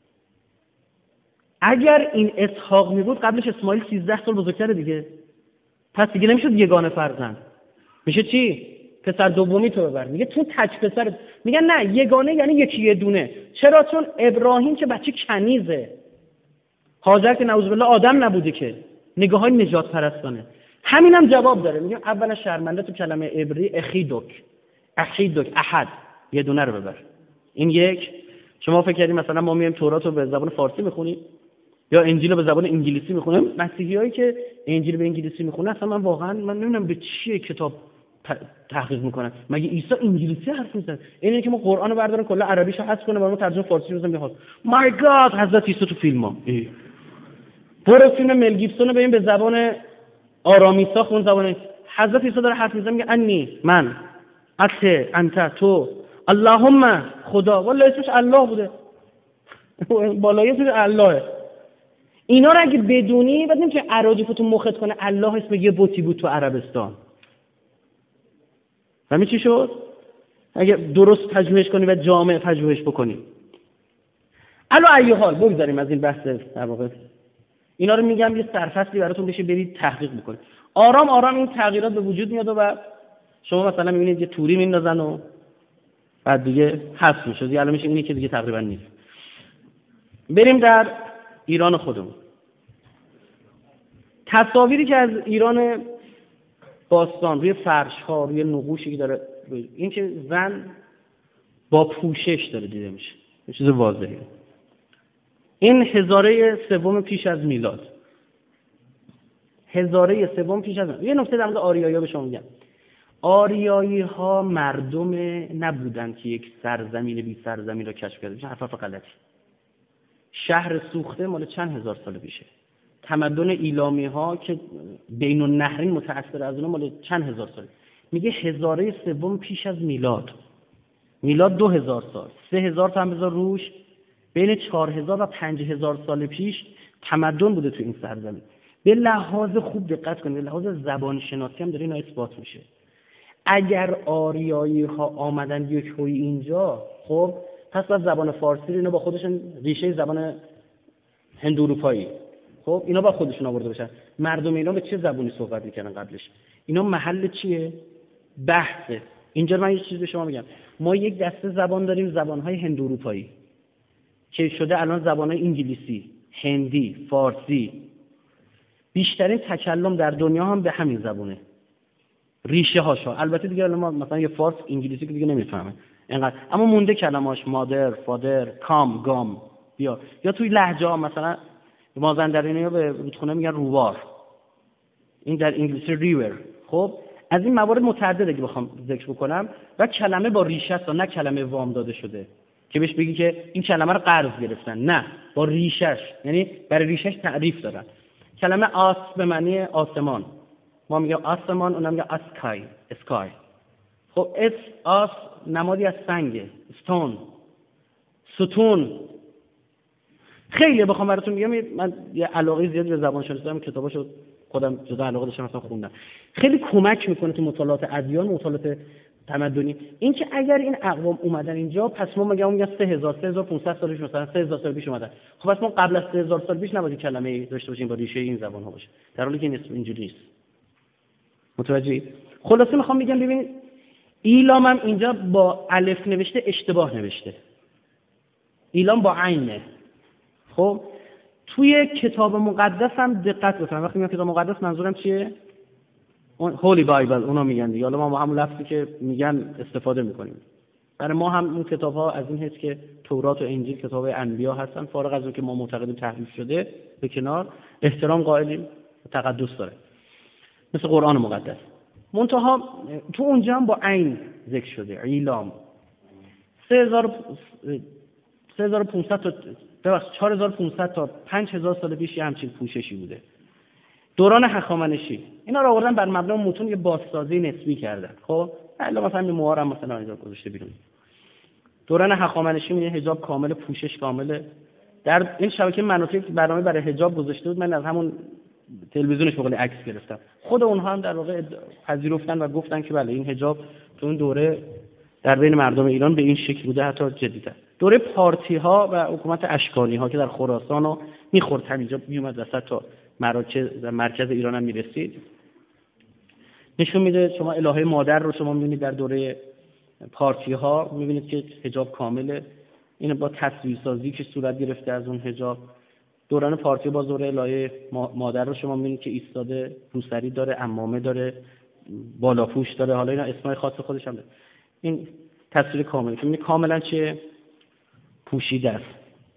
[SPEAKER 2] اگر این اسحاق می بود قبلش اسماعیل سیزده سال بزرگتره دیگه، پس دیگه نمیشد یگانه فرزند، میشه چی؟ پسر دومی تو ببر. میگه تو تک پسر. میگن نه، یگانه یعنی یکی یه دونه. چرا؟ چون ابراهیم که بچه کنیزه، هاجر که نعوذ بالله آدم نبوده که، نگاه های نجات پرستانه. همینم جواب داره. میگم اولا شرمنده تو کلمه عبری اخیدک، اخیدک احد، یه دونه رو ببر. این یک. شما فکر کردید مثلا ما میایم تورات رو به زبان فارسی میخونیم یا انجیل رو به زبان انگلیسی میخونیم؟ مسیحیایی که انجیل به انگلیسی میخونن اصلا من واقعا من نمیدونم به چیه کتاب تحقیق میکنن. مگه عیسی انگلیسی حرف میزنه؟ اینه که ما قرآن رو برداریم کلا عربیشو حذف کنه برام ترجمه فارسی بزنیم بخواد. مای گاد حضرت عیسی تو فیلمم. برو فیلم مل گیبسون رو ببین به زبان آرامیسا خون زبان حضرت عیسی داره حرف میزنه، میگه انی من انت انت تو اللهم خدا، والله اسمش الله بوده. بالای اسمش اللهه. اینا رو اگه بدونی بعد نمیشه اراجیف تو مخت کنه الله اسم یه بتی بود تو عربستان. همین چی شد؟ اگه درست تجویدش کنی و جامع تجویدش بکنی. الو ای حال بگذاریم از این بحث در واقع. اینا رو میگم یه سرفصلی براتون بشه برید تحقیق بکنید. آرام آرام این تغییرات به وجود میاد و شما مثلا میبینید یه توری میندازن و بعد دیگه حذف میشه. دیگه الان میشه اینی که دیگه تقریبا نیست. بریم در ایران خودمون. تصاویری که از ایران باستان روی فرش ها، روی نقوشی که داره، این که زن با پوشش داره دیده میشه، یه چیز واضحه. این هزاره سوم پیش از میلاد. هزاره سوم پیش از میلاد. یه نکته در مورد آریایی‌ها به شما میگم. آریایی ها مردم نبودن که یک سرزمین بی سرزمین را کشف کرده باشن. حرف غلطی. شهر سوخته مال چند هزار سال پیشه. تمدن ایلامی ها که بین النهرین متأثر از اونها مال چند هزار سال. میگه هزاره سوم پیش از میلاد. میلاد دو هزار سال، سه هزار تا هم بذار روش، بین چهار هزار و پنج هزار سال پیش تمدن بوده تو این سرزمین. به لحاظ خوب دقت کنید، به لحاظ زبان شناسی هم داره اینا اثبات میشه. اگر آریایی ها آمدن یک هوی اینجا، خب پس از زبان فارسی اینا با خودشون ریشه زبان هند اروپایی، خب اینا با خودشون آورده باشن. مردم اینا به چه زبانی صحبت میکردن قبلش؟ اینا محل چیه؟ بحثه. اینجا من یه چیز به شما میگم. ما یک دسته زبان داریم، زبانهای هند اروپایی که شده الان زبانهای انگلیسی، هندی، فارسی. بیشترین تکلم در دنیا هم به همین زبونه. ریشه هاشو. البته دیگه الان ما مثلا یه فارس انگلیسی که دیگه نمیفهمه اینقدر، اما مونده کلماش مادر، فادر، کام، گام، بیا. یا توی لهجه ها مثلا مازندرانی ها به رودخونه میگن رووار، این در انگلیسی ریور. خب از این موارد متعدده که بخوام ذکر بکنم و کلمه با ریشه است، نه کلمه وام داده شده که بهش بگی که این کلمه رو قرض گرفتن. نه، با ریشش، یعنی برای ریشش تعریف دارن. کلمه آس به معنی آسمان، ما میگیم آسمان، اونم میگه اسکای، اسکای. خب اس آس نمادی از سنگه، استون، ستون. خیلی بخوام براتون میگم، من یه علاقه زیادی به زبان شناسی دارم، کتاباشو خودم جدا علاقه داشتم مثلا خوندم. خیلی کمک میکنه تو مطالعات ادیان، مطالعات تمدنی. این که اگر این اقوام اومدن اینجا، پس ما میگم میگم سه هزار سه هزار و پانصد سال پیش، مثلا سه هزار سال پیش اومدن. خب پس ما قبل از سه هزار سال پیش نباید کلمه داشته باشیم با ریشه این زبان ها باشه، در حالی که اینجوری نیست. متوجهی؟ خلاصه میخوام بگم ببینید ایلام هم اینجا با الف نوشته، اشتباه نوشته. ایلام با عینه. خب توی کتاب مقدس هم دقت بکنید. وقتی میگم کتاب مقدس منظورم چیه؟ اون هولی بایبل، اونا میگن دیگه. حالا ما همون لفظی که میگن استفاده میکنیم. برای ما هم اون کتاب‌ها از این هست که تورات و انجیل کتاب انبیا هستن، فارغ از اون که ما معتقدیم تحریف شده به کنار، احترام قائلیم، تقدس داره، مثل قرآن مقدس. منتها تو اونجا هم با عین ذکر شده، ایلام. سه هزار و پانصد تا ببخشید چهار هزار و پانصد تا پنج هزار سال پیش همچین پوششی بوده. دوران هخامنشی اینا رو آوردن بر مبنای متون یه بازسازی نسبی کردن. خب الان مثلا این موها هم مثلا اینجا گذاشته بیرون. دوران هخامنشی میگه حجاب کامل، پوشش کامله. در این شبکه مناطق برنامه برای حجاب گذاشته بود. من از همون تلویزیونش بقول عکس گرفتن. خود اونها هم در واقع پذیرفتن و گفتن که بله این حجاب تو اون دوره در بین مردم ایران به این شکل بوده، حتی جدی‌تر. دوره پارتی ها و حکومت اشکانی ها که در خراسان و میخورد همینجا میومد وسط تا مراکز مرکز ایران هم میرسید، نشون میده شما الهه مادر رو شما میبینید در دوره پارتی ها، میبینید که حجاب کامله. این با تصویر سازی که صورت گرفته از اون حجاب. دوران پارتی با دوره الهه مادر رو شما میبینید که ایستاده، روسری داره، عمامه داره، بالاپوش داره، حالا اینا اسمای خاص خودش هم داره. این تصویر کامله که میبینید کاملا چه پوشیده است.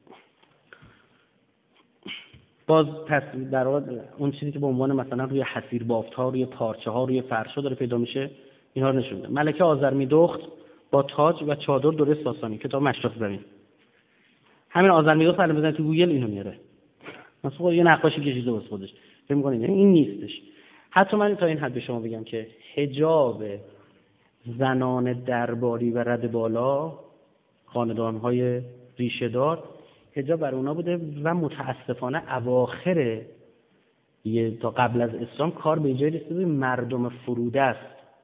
[SPEAKER 2] باز تصویر در واقع اون چیزی که به عنوان مثلا روی حصیر بافت‌ها، روی پارچه ها، روی فرش‌ها داره پیدا میشه، اینا رو نشون میده. ملکه آذرمیدخت با تاج و چادر دوره ساسانی، کتاب مشرق زمین. همین آذرمیدخت الان بزنید تو گوگل اینو میاره. مثلا یه نقاشی کشیده واسه خودش. فکر می‌کنید این نیستش. حتی من تا این حد به شما بگم که حجاب زنان درباری و رد بالا، خاندان‌های ریشه‌دار، حجاب بر اونا بوده و متاسفانه اواخر یه تا قبل از اسلام کار به جای رسیده مردم فروده است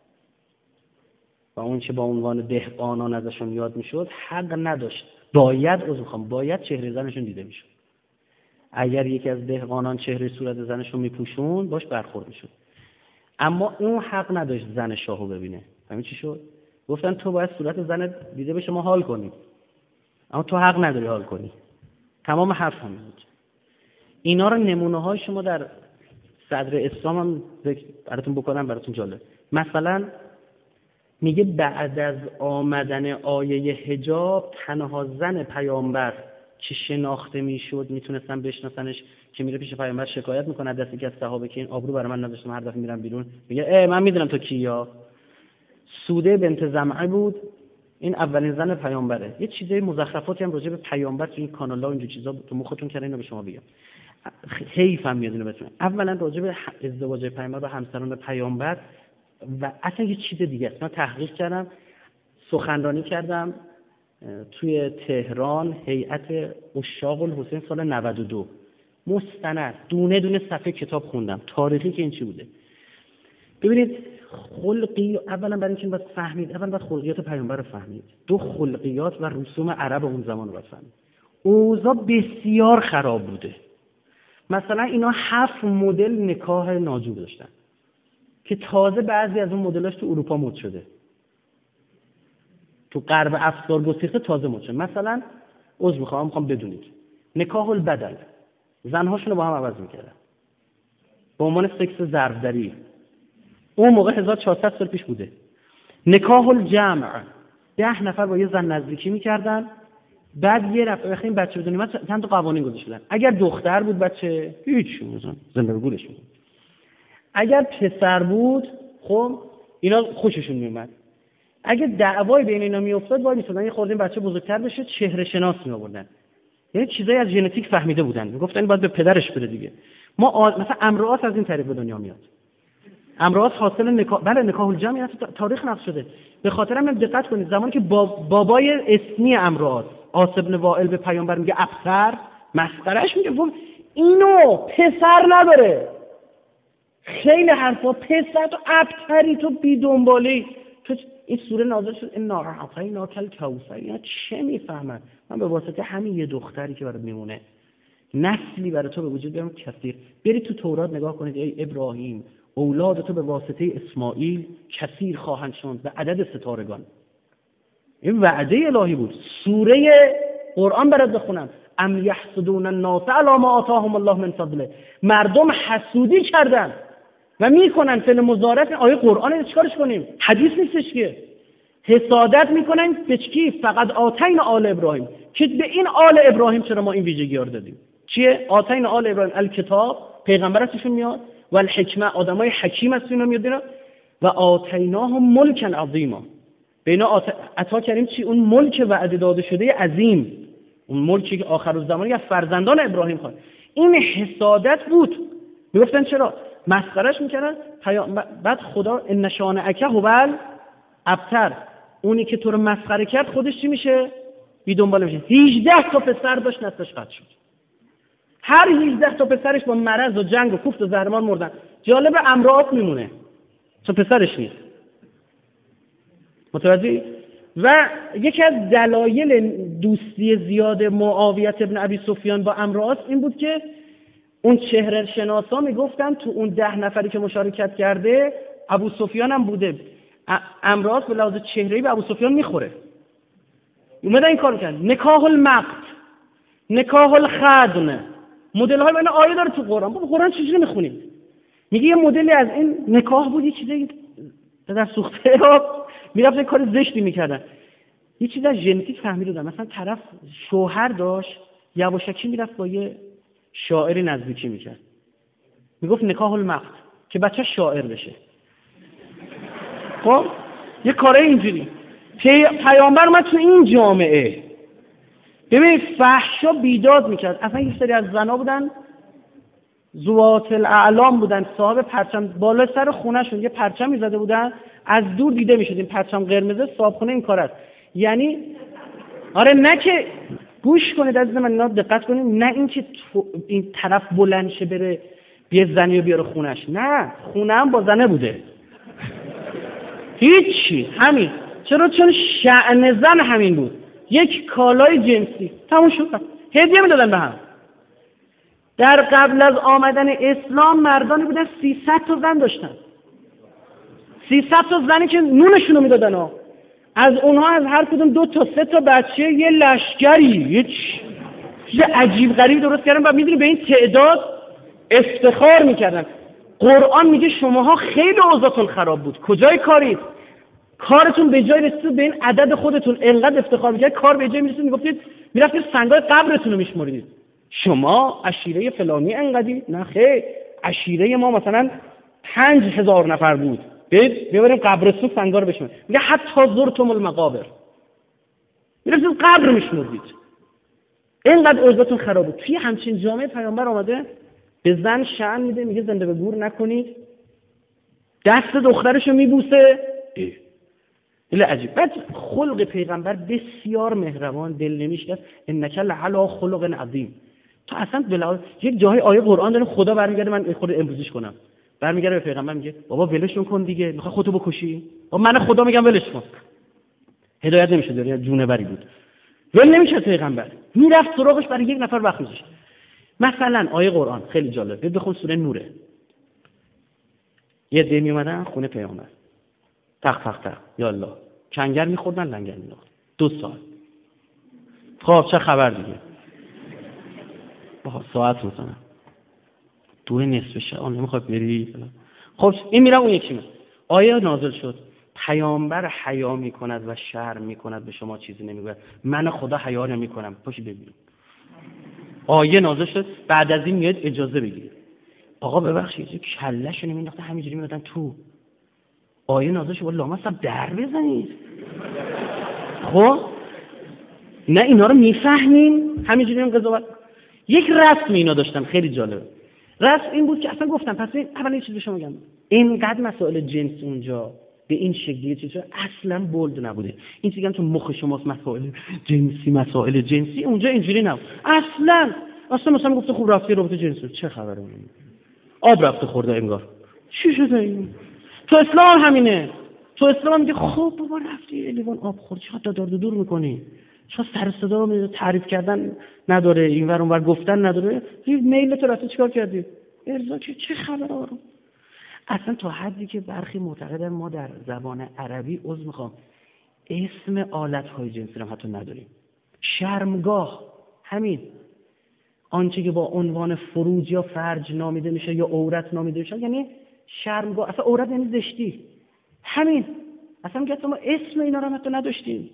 [SPEAKER 2] و اون چه با عنوان دهقانان ازشون یاد میشد حق نداشت، باید از میخوام باید چهره زنشون دیده میشد. اگر یکی از دهقانان چهره صورت زنشون میپوشون باش برخورد میشد، اما اون حق نداشت زن شاهو ببینه. همین چی شد؟ گفتن تو باید صورت زن دیده بشه ما حال کنیم، اما تو حق نداری حال کنی. تمام حرف همین بود. اینا رو نمونه های شما در صدر اسلام هم براتون بکنم، براتون جالب. مثلا میگه بعد از آمدن آیه حجاب تنها زن پیامبر که شناخته میشد، میتونستن بشناسنش، که میره پیش پیامبر شکایت میکنه دستی که از صحابه که این آبرو برای من نداشتم، هر دفعه میرم بیرون میگه ای من میدونم تو کیا. سوده بنت زمعه بود، این اولین زن پیامبره. یه چیزای مزخرفاتی هم راجع به پیامبر تو این کانال‌ها و اینجور چیزا تو مختون کردن، اینو به شما بگم. حیف هم میاد اینو بهتون. اولا راجع به ازدواج پیامبر با همسران پیامبر و اصلا یه چیز دیگه است. من تحقیق کردم، سخنرانی کردم توی تهران، هیئت عشاق الحسین سال نود و دو. مستند دونه دونه صفحه کتاب خوندم، تاریخی که این چی بوده. ببینید خلقی، اولا برای اینکه باید فهمید، اولا باید خلقیات پیامبر رو فهمید، دو خلقیات و رسوم عرب اون زمان رو باید فهمید. اوضاع بسیار خراب بوده. مثلا اینا هفت مدل نکاح ناجور داشتن که تازه بعضی از اون مدلاش تو اروپا مد شده، تو غرب افسار گسیخته تازه مد شده. مثلا عذر میخوام میخوام بدونید نکاح البدل، زنهاشون رو با هم عوض میکردن به عنوان سکس ضربدری. اون موقع هزار و چهارصد سال پیش بوده. نکاح الجمع، ده نفر با یه زن نزدیکی میکردن، بعد یه رفت وقتی این بچه بدونیم من چند تا قوانین گذاشتن. اگر دختر بود بچه هیچ مثلا زنده به گولش می‌موند. اگر پسر بود خب اینا خوششون میومد. اگه دعوای بین اینا میافتاد وای میسادن یه خورده بچه بزرگتر بشه چهره شناس میآوردن. یعنی چیزایی از ژنتیک فهمیده بودن. میگفتن این باید به پدرش بده دیگه. ما آ... مثلا امرؤات از این طریق به دنیا میاد. امرؤات حاصل نکاح، بله نکاح الجمع تاریخ نقش شده. به خاطر همین دقت کنید زمانی که باب... بابای اسمی امرؤات عاص بن وائل به پیامبر میگه ابتر، مسخرهش میگه گفت اینو پسر نداره. خیلی حرفا، پسر تو ابتری، تو بی دنبالی، تو این سوره نازل شد ان اعطینا کل کوثر. اینا چه میفهمن؟ من به واسطه همین یه دختری که برات میمونه نسلی برای تو به وجود بیارم کثیر. برید تو تورات نگاه کنید، ای ابراهیم اولاد تو به واسطه اسماعیل کثیر خواهند شد به عدد ستارگان. این وعده الهی بود. سوره قرآن برات بخونم، ام یحسدون الناس علی ما آتاهم الله من فضله. مردم حسودی کردن و میکنن فعل مضارع. آیه قرآن چیکارش کنیم؟ حدیث نیستش که. حسادت میکنن به چی؟ فقط آتین آل ابراهیم، که به این آل ابراهیم چرا ما این ویژگی ها رو دادیم؟ چیه؟ آتین آل ابراهیم الکتاب، پیغمبر ازشون میاد، و الحکمه، آدمای حکیم از اینا میاد اینا، و آتیناهم ملکا عظیما. به اینا عطا کردیم چی؟ اون ملک وعده داده شده عظیم، اون ملکی که آخر الزمان از فرزندان ابراهیم خواهد. این حسادت بود. میگفتن چرا؟ مسخرهش میکردن. بعد خدا ان شانئک هو الابتر، اونی که تو رو مسخره کرد خودش چی میشه؟ بی دنباله میشه. هجده تا پسر داشت نسلش قطع شد. هر هجده تا پسرش با مرض و جنگ و کوفت و زهرمار مردن. جالب امرات میمونه تو پسرش نیست. متوجه؟ و یکی از دلایل دوستی زیاد معاویه ابن ابی سفیان با امرات این بود که اون چهره شناسا میگفتن تو اون ده نفری که مشارکت کرده ابو سفیان هم بوده. امرات به لحاظ چهره‌ای به ابو سفیان میخوره. اومدن این کارو کردن. نکاح المقت، نکاح الخدن، مدل های این آیه داره تو قرآن. بابا قرآن چجوری میخونیم؟ میگه یه مدلی از این نکاح بود، یه چیزی در سوخته ها میرفتن کار زشتی میکردن. یه چیز از ژنتیک فهمیدن. مثلا طرف شوهر داشت، یواشکی میرفت با یه شاعری نزدیکی میکرد، میگفت نکاح المقت که بچه شاعر بشه. خب یه کاره اینجوری پی... پیامبر من تو این جامعه ببین فحشا بیداد میکرد. اصلا یه سری از زنا بودن ذوات الاعلام بودن، صاحب پرچم بالا سر خونهشون یه پرچمی زده بودن، از دور دیده میشد این پرچم قرمزه، صاحب این کار است. یعنی آره نه که گوش کنید عزیز من، اینا دقت کنید، نه این که این طرف بلند شه بره یه زنی رو بیاره خونش، نه خونه هم با زنه بوده هیچی همین. چرا؟ چون شأن زن همین بود، یک کالای جنسی تموم شد، هدیه میدادن به هم. در قبل از آمدن اسلام مردانی بودن سیصد تا زن داشتن، سیصد تا زنی که نونشون رو میدادن ها. از اونها از هر کدوم دو تا سه تا بچه، یه لشکری، یه چیز عجیب غریب درست کردن و میدونی به این تعداد افتخار میکردن. قرآن میگه شماها خیلی اوضاعتون خراب بود، کجای کارید؟ کارتون به جای رسید به این عدد خودتون انقدر افتخار میکرد، کار به جای میرسید میگفتید میرفتید سنگای قبرتون رو میشماریدید. شما عشیره فلانی انقدی؟ نه خیر، عشیره ما مثلا پنج هزار نفر بود، بید بیاریم قبرستون سنگا رو بشمارید. میگه حتی زرتم المقابر، میرفتید قبر میشماردید، اینقدر اوضاعتون خراب بود. توی همچین جامعه پیامبر آمده به زن شأن میده، میگه زنده به گور نکنید، دست دخترشو میبوسه. خیلی عجیب. بعد خلق پیغمبر بسیار مهربان، دل نمیشکست. انک لعلی خلق عظیم. تو اصلا بلا یک جای آیه قرآن داره خدا برمیگرده، من خود امروزیش کنم، برمیگرده به پیغمبر میگه بابا ولشون کن دیگه، میخوای خودتو بکشی؟ بابا من خدا میگم ولش کن. هدایت نمیشه، داره جونه بری بود، ول نمیشه. پیغمبر میرفت سراغش، برای یک نفر وقت میذاشت. مثلا آیه قرآن خیلی جالبه، بخون سوره نوره. یه دی میومدن خونه پیغمبر، تق تق تق یا الله، کنگر میخوردن، لنگر مینداختن. دو سال. خب چه خبر دیگه؟ با ساعت مثلا دو نصف شب نمیخواد بری فلان. خب این میرم اون یکی میاد. آیه نازل شد پیامبر حیا میکند و شرم میکند، به شما چیزی نمیگوید، من خدا حیا نمیکنم، پاشو ببین. آیه نازل شد بعد از این میاد اجازه بگیرید. آقا ببخشید کلهشو نمینداخته، همینجوری میادن تو. آیه نازل شد لامصب در بزنید. خب نه اینا رو میفهمین، همینجوری هم قضاوت. یک رسم اینا داشتن خیلی جالبه. رسم این بود که اصلا گفتم پس این اول یه چیز به شما بگم، اینقدر مسائل جنس اونجا به این شکلی چیزا اصلا بولد نبوده. این چیزی که تو مخ شماست مسائل جنسی، مسائل جنسی اونجا اینجوری نبود اصلا. اصلا مثلا گفته خوب رفتی رابطه جنسی، چه خبره؟ آب رفته خورده انگار. چی شده این؟ تو اسلام همینه. تو اسلام میگه خب بابا رفتی لیوان آب خورد، چقدر دار دور میکنی، چرا سر صدا رو تعریف کردن نداره، اینور اونور گفتن نداره، میل تو رفتی چیکار کردی؟ ارضا که چه خبره آروم. اصلا تا حدی که برخی معتقدن ما در زبان عربی عذر میخوام اسم آلت‌های جنسی رو حتی نداریم. شرمگاه همین آنچه که با عنوان فروج یا فرج نامیده میشه یا عورت نامیده میشه، یعنی شرمگاه. اصلا عورت یعنی زشتی، همین. اصلا میگه ما اسم اینا رو حتی نداشتیم.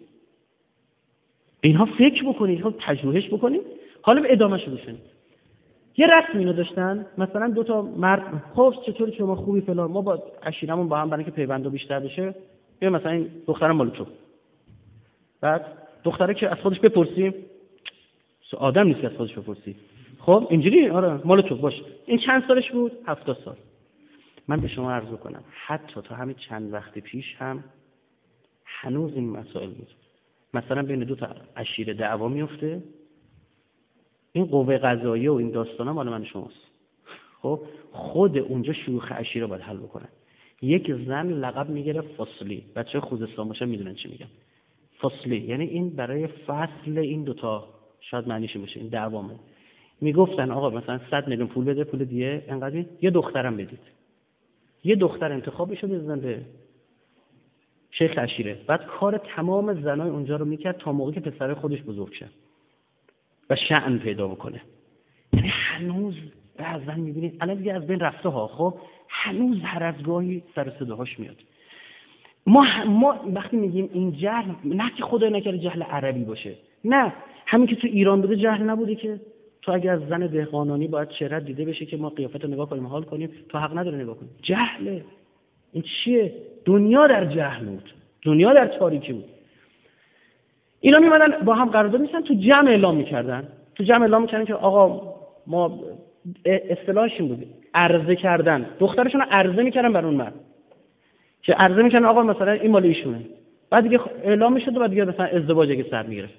[SPEAKER 2] اینها فکر بکنید، اینها پژوهش بکنید، حالا به ادامهش بشین. یه رسم اینو داشتن، مثلا دو تا مرد، خب چطوری شما خوبی فلان، ما با عشیرمون با هم برای اینکه پیوندو بیشتر بشه، بیا مثلا این دخترم مال تو. بعد دختره که از خودش بپرسیم، آدم نیست که از خودش بپرسی. خب اینجوری آره مال تو باش. این چند سالش بود؟ هفتاد سال. من به شما عرض کنم حتی تا همین چند وقت پیش هم هنوز این مسائل بود. مثلا بین دو تا عشیره دعوا میفته، این قوه قضاییه و این داستانا مال من شماست. خب خود اونجا شیوخ عشیره باید حل بکنن. یک زن لقب میگیره فصلی، بچه خوزستان باشه میدونن چی میگم. فصلی یعنی این برای فصل این دوتا شاید معنیش باشه، این دعوامه. میگفتن آقا مثلا صد میلیون پول بده، پول دیگه انقدر، یه دخترم بدید. یه دختر انتخابی شده زنده شیخ عشیره. بعد کار تمام زنای اونجا رو میکرد تا موقعی که پسر خودش بزرگ شه و شأن پیدا بکنه. یعنی هنوز بعضن میبینید الان دیگه از بین رفته ها، خب هنوز هر از گاهی سر صداهاش میاد. ما ما وقتی میگیم این جهل، نه که خدای نکرده جهل عربی باشه، نه همین که تو ایران بوده جهل نبوده که تو اگه از زن دهقانانی باید چهرت دیده بشه که ما قیافت رو نگاه کنیم حال کنیم، تو حق نداره نگاه کنیم. جهله. این چیه؟ دنیا در جهل بود، دنیا در تاریکی بود. اینا میمدن با هم قرارداد می‌بستن، تو جمع اعلام میکردن، تو جمع اعلام میکردن که آقا ما اصطلاحش این بود عرضه کردن، دخترشون رو عرضه میکردن بر اون مرد که عرضه میکردن آقا مثلا این مال ایشونه. بعد دیگه اعلام میشد و بعد دیگه مثلا ازدواج اگه سر میگرفت.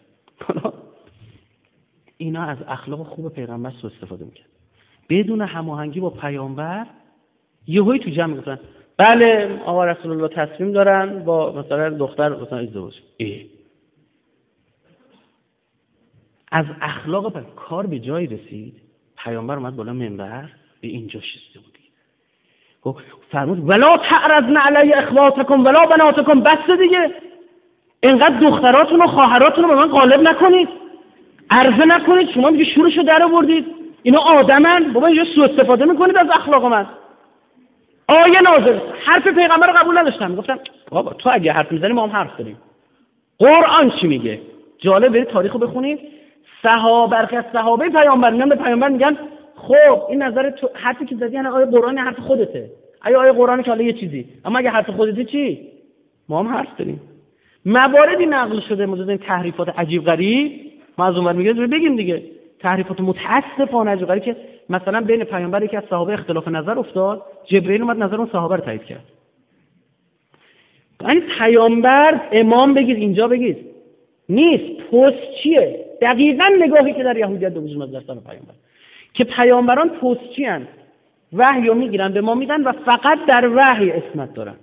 [SPEAKER 2] اینا از اخلاق خوب پیغمبر سوء استفاده میکرد. بدون هماهنگی با پیامبر یهویی تو جمع میگفتن بله آقا رسول الله تصمیم دارن با مثلا دختر مثلا ازدواج. ای از اخلاق پر کار به جایی رسید، پیامبر اومد بالا منبر به اینجا شسته بود. خب فرمود ولا تعرضن علی اخواتکم ولا بناتکم، بس دیگه اینقدر دختراتون و خواهراتون رو به من غالب نکنید، عرضه نکنید، شما میگه شورشو در آوردید، اینا آدمن، بابا اینجا سوء استفاده میکنید از اخلاق من. آیه نازل، حرف پیغمبر رو قبول نداشتم، میگفتن بابا تو اگه حرف میزنی ما هم حرف داریم. قرآن چی میگه؟ جالب، برید تاریخو بخونید. صحابه برخی صحابه پیامبر میگن به پیامبر میگن خب این نظر تو حرفی که زدی، یعنی آیه قرآن حرف خودته، آیه آیه قرآن که حالا یه چیزی، اما اگه حرف خودته چی؟ ما هم حرف داریم. مواردی نقل شده مورد این تحریفات عجیب غریب، ما از اونور میگه بگیم دیگه، تحریفات متاسفانه عجیب غریب که مثلا بین پیامبر یکی از صحابه اختلاف نظر افتاد، جبرئیل اومد نظر اون صحابه رو تایید کرد. یعنی پیامبر امام بگید اینجا بگید نیست، پست چیه؟ دقیقاً نگاهی که در یهودیت به وجود اومد در سال پیامبر که پیامبران پستچی ان، وحی رو میگیرن به ما میدن و فقط در وحی اسمت دارن.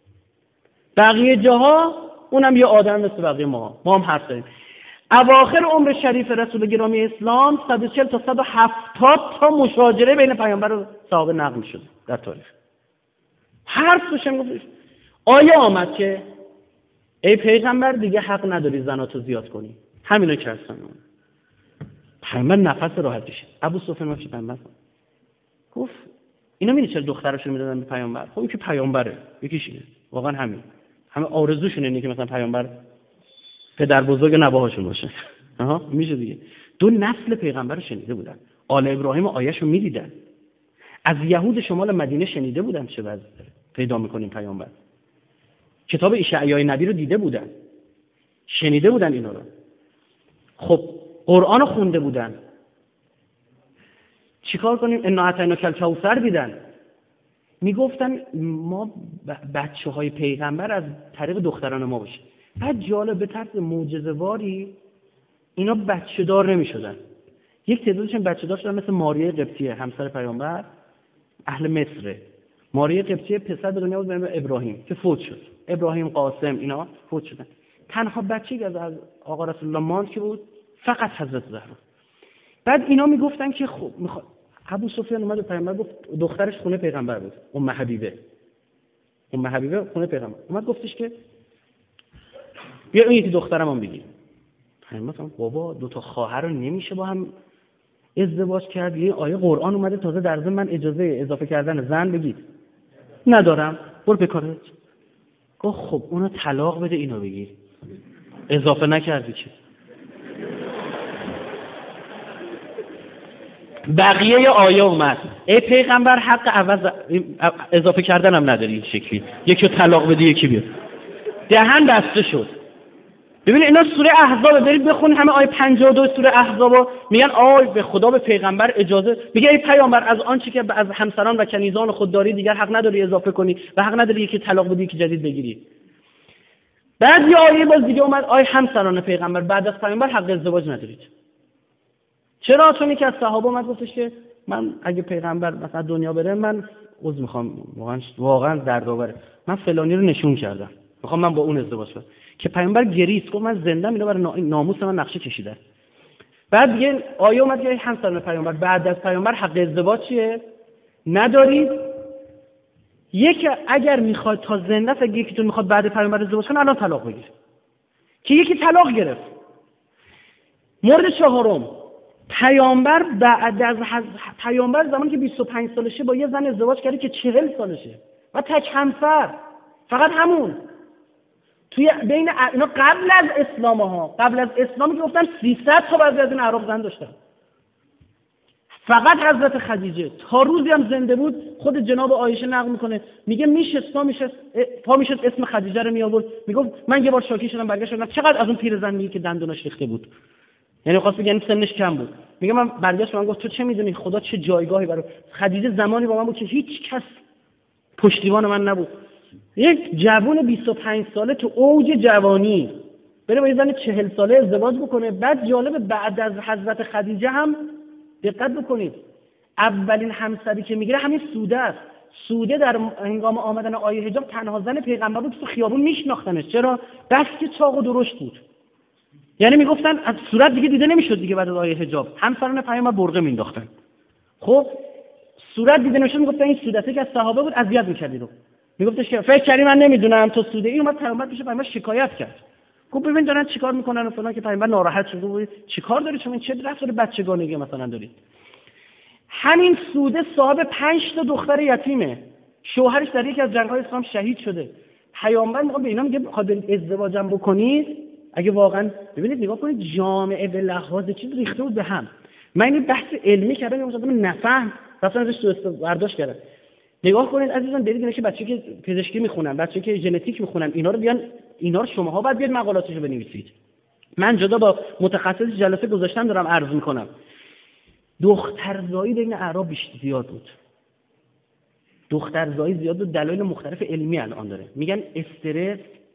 [SPEAKER 2] بقیه جاها اونم یه آدم مثل بقیه ما، ما هم حرف داریم. اواخر عمر شریف رسول گرامی اسلام صد و چهل تا صد و هفتاد تا مشاجره بین پیامبر و صحابه نقل شده در تاریخ. حرف بشه میگفت آیه آمد که ای پیغمبر دیگه حق نداری زناتو زیاد کنی، همینا که هستن. پیامبر نفس راحتی شد. ابو سفیان میگه پیامبر گفت اینا می‌بینی چرا دخترشون میدادن به پیامبر؟ خب این که پیامبره، یکیش اینه، واقعا همین، همه آرزوشون اینه که مثلا پیامبر پدر بزرگ نوه‌هاشون باشه. آها میشه دیگه. دو نسل پیغمبر رو شنیده بودن، آل ابراهیم آیه‌شو میدیدن، از یهود شمال مدینه شنیده بودن چه وضع پیدا می‌کنیم پیامبر، کتاب اشعیای نبی رو دیده بودن، شنیده بودن اینا رو. خب قرآن رو خونده بودن. چیکار کنیم؟ انا اعطیناک الکوثر دیدن. میگفتن ما بچه های پیغمبر از طریق دختران ما باشه. بعد جالب به طرز معجزه‌واری اینا بچه دار نمی شدن. یک تعدادشون بچه دار شدن مثل ماریه قبطیه همسر پیامبر، اهل مصره. ماریه قبطیه پسر به دنیا بود به نام ابراهیم که فوت شد. ابراهیم قاسم اینا فوت شدن. تنها بچه‌ای از آقا رسول الله ماند که بود فقط حضرت زهرا. بعد اینا میگفتن که خب میخواد ابو سفیان اومد به پیامبر گفت، دخترش خونه پیغمبر بود، ام حبیبه. ام حبیبه خونه پیغمبر. اومد گفتش که بیا این یکی دخترمون بگیر. پیامبر گفت بابا دو تا خواهر رو نمیشه با هم ازدواج کرد؟ یه آیه قرآن اومده تازه در ضمن من اجازه اضافه کردن زن بگید. ندارم، برو بکارت. گفت خب اونو طلاق بده اینو بگیر. اضافه نکردی که. بقیه آیه اومد ای پیغمبر حق عوض اضافه کردن هم نداری این شکلی، یکی طلاق بده یکی بیاد. دهن بسته شد. ببین اینا سوره احزاب، برید بخون همه آیه پنجاه و دو سوره احزاب، میگن آی به خدا به پیغمبر اجازه، میگه ای پیامبر از آنچه که از همسران و کنیزان خود داری دیگر حق نداری اضافه کنی و حق نداری یکی طلاق بدی یکی جدید بگیری. بعد یه آیه باز دیگه اومد آیه همسران پیغمبر بعد از پیامبر حق ازدواج ندارید. چرا؟ چون یکی از صحابه اومد گفتش که من اگه پیغمبر مثلا دنیا بره من عذر میخوام، واقعا واقعا دردآوره، من فلانی رو نشون کردم، میخوام من با اون ازدواج کنم. که پیغمبر گریست گفت من زنده‌ام، اینا برای ناموس من نقشه کشیدن. بعد دیگه آیه اومد که همسران پیامبر بعد از پیامبر حق ازدواج چیه؟ ندارید. یک اگر میخواد تا زنده است، اگه یکیتون میخواد بعد پیامبر ازدواج کنه الان طلاق بگیره. که یکی طلاق گرفت. مورد چهارم، پیامبر بعد از حز... پیامبر زمانی که بیست و پنج سالشه با یه زن ازدواج کرده که چهل سالشه و تک همسر، فقط همون. توی بین اینا قبل از اسلام ها، قبل از اسلامی که گفتن سیصد تا بعضی از این اعراب زن داشتن. فقط حضرت خدیجه تا روزی هم زنده بود، خود جناب عایشه نقل میکنه، میگه میشست پا میشست پا میشست اسم خدیجه رو می آورد، میگفت من یه بار شاکی شدم برگشت شدم چقدر از اون پیرزن میگه که دندوناش ریخته بود، یعنی خواست بگه سنش کم بود. میگه من برگشت من گفت تو چه میدونی خدا چه جایگاهی برای خدیجه زمانی با من بود که هیچ کس پشتیبان من نبود. یک جوان بیست و پنج ساله تو اوج جوانی بره با یه زن چهل ساله ازدواج بکنه. بعد جالب بعد از حضرت خدیجه هم دقت بکنید اولین همسری که میگیره همین سوده است. سوده در هنگام آمدن آیه حجاب تنها زن پیغمبر بود که تو خیابون میشناختنش. چرا؟ بس که چاق و درشت بود، یعنی میگفتن از صورت دیگه دیده نمیشد دیگه بعد از آیه حجاب. همسران پیامبر برقه مینداختن. خب صورت دیده نمیشد، میگفتن این سودته که از صحابه بود اذیت میکردی رو. میگفتش که فکر کردی من نمیدونم تو سوده ای. اومد پیامبر پیش پیامبر شکایت کرد، گفت ببین دارن چیکار میکنن و فلان، که پیامبر ناراحت شد گفت چیکار داری شما، چه رفتار بچگانگی مثلا دارید. همین سوده صاحب پنج تا دختر یتیمه، شوهرش در یکی از جنگ‌های اسلام شهید شده. پیامبر میگه به اینا میگه میخواد ازدواجم بکنید. اگه واقعا ببینید نگاه کنید جامعه به لحاظ چیز ریخته بود به هم. من این بحث علمی کردم یه مقدار نفهم مثلا ازش سوء برداشت کردم. نگاه کنید عزیزان، برید اینا که بچه‌ای که پزشکی میخونن، بچه‌ای که ژنتیک میخونن، اینا رو بیان اینا رو شماها باید بیاد مقالاتشو بنویسید. من جدا با متخصص جلسه گذاشتم دارم عرض میکنم. دخترزایی بین اعراب بیشتر زیاد بود. دخترزایی زیاد بود، دلایل مختلف علمی الان داره. میگن استرس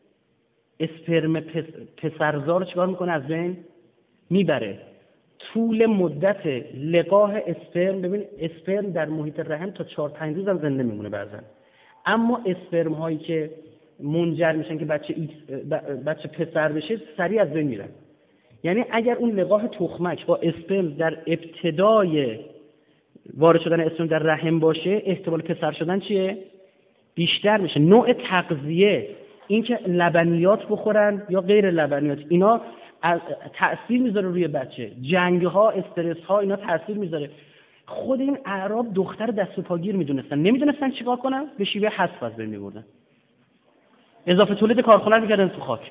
[SPEAKER 2] اسپرم پس، پسرزا رو چیکار میکنه؟ از بین میبره. طول مدت لقاح اسپرم، ببین اسپرم در محیط رحم تا چهار پنج روز هم زنده میمونه بعضن، اما اسپرم هایی که منجر میشن که بچه ایکس بچه پسر بشه سریع از بین میرن. یعنی اگر اون لقاح تخمک با اسپرم در ابتدای وارد شدن اسپرم در رحم باشه، احتمال پسر شدن چیه؟ بیشتر میشه. نوع تغذیه، اینکه لبنیات بخورن یا غیر لبنیات، اینا تأثیر میذاره روی بچه. جنگ ها، استرس ها، اینا تأثیر میذاره. خود این اعراب دختر دست و پاگیر میدونستن، نمیدونستن چیکار کنن، به شیوه حذف از بین میبردن، اضافه تولید کارخونه میکردن تو خاک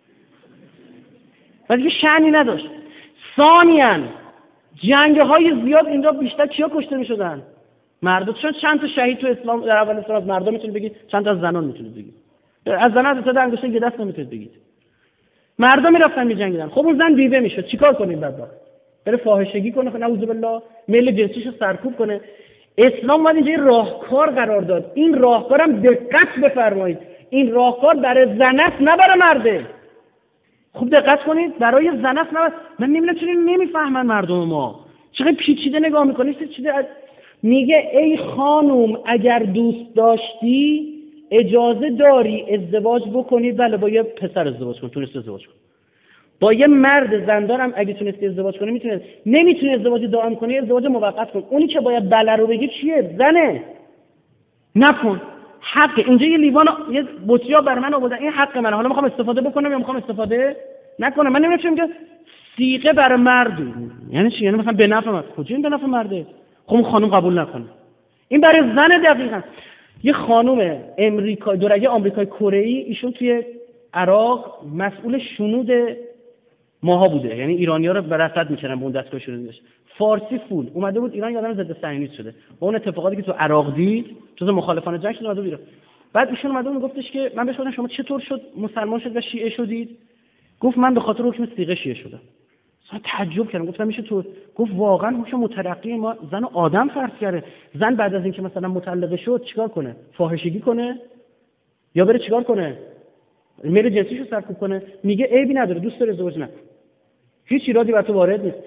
[SPEAKER 2] و دیگه شأنی نداشت. ثانیاً جنگ های زیاد اینجا بیشتر کیا کشته میشدن؟ مردم. چون چند تا شهید تو اسلام در اول اسلام از مردم میتونید بگید، چند تا از زنان میتونید بگید. از زنان تا انگشت یه دست نمیتونید بگید. مردم میرفتن میجنگیدن. خب اون زن بیوه میشد، چیکار کنیم بعد؟ بره فاحشگی کنه، نعوذ بالله، میل جنسیشو سرکوب کنه. اسلام اومد اینجا راهکار قرار داد. این راهکارم دقت بفرمایید، این راهکار برای زن است نه برای مرده. خوب دقت کنید، برای زن است نه. من نمیدونم چرا نمیفهمن مردم ما، چقدر پیچیده نگاه میکنید. چیزی میگه ای خانم اگر دوست داشتی اجازه داری ازدواج بکنی، بله با یه پسر ازدواج کن، تونستی ازدواج کن. با یه مرد زندارم اگه تونستی ازدواج کنی میتونی. نمیتونی ازدواج دائم کنی، ازدواج موقت کن. اونی که باید بله رو بگی چیه؟ زنه. نکن. حق. اینجا یه لیوان یه بطری برای من آوردن، این حق منه، حالا میخوام استفاده بکنم یا میخوام استفاده نکنم. من نمیدونم چه میگه سیغه برای مرد یعنی چی؟ یعنی مثلا به نفع مرد. کجا این به نفع مرده؟ خب خانم قبول نکنه. این برای زن دقیقاً. یه خانم امریکایی، دورگه آمریکای کره ای، ایشون توی عراق مسئول شنود ماها بوده، یعنی ایرانی‌ها رو به رصد می‌کردن به اون دستگاه شنودش. فارسی فول اومده بود ایران، یادم ضد صهیونیست شده با اون اتفاقاتی که تو عراق دید، جز مخالفان جنگ شد اومده بود ایران. بعد ایشون اومده بود گفتش که من بهش گفتم شما چطور شد مسلمان شد و شیعه شدید؟ گفت من به خاطر حکم صیغه شیعه شدم. اصلا تعجب کردم، گفتم میشه تو؟ گفت واقعا حکم مترقی ما زن و آدم فرض کرده. زن بعد از اینکه مثلا مطلقه شد چیکار کنه؟ فاحشگی کنه یا بره چیکار کنه؟ میل جنسیشو سرکوب کنه؟ میگه عیبی نداره، دوست داره ازدواج نه، هیچ ایرادی بر تو وارد نیست.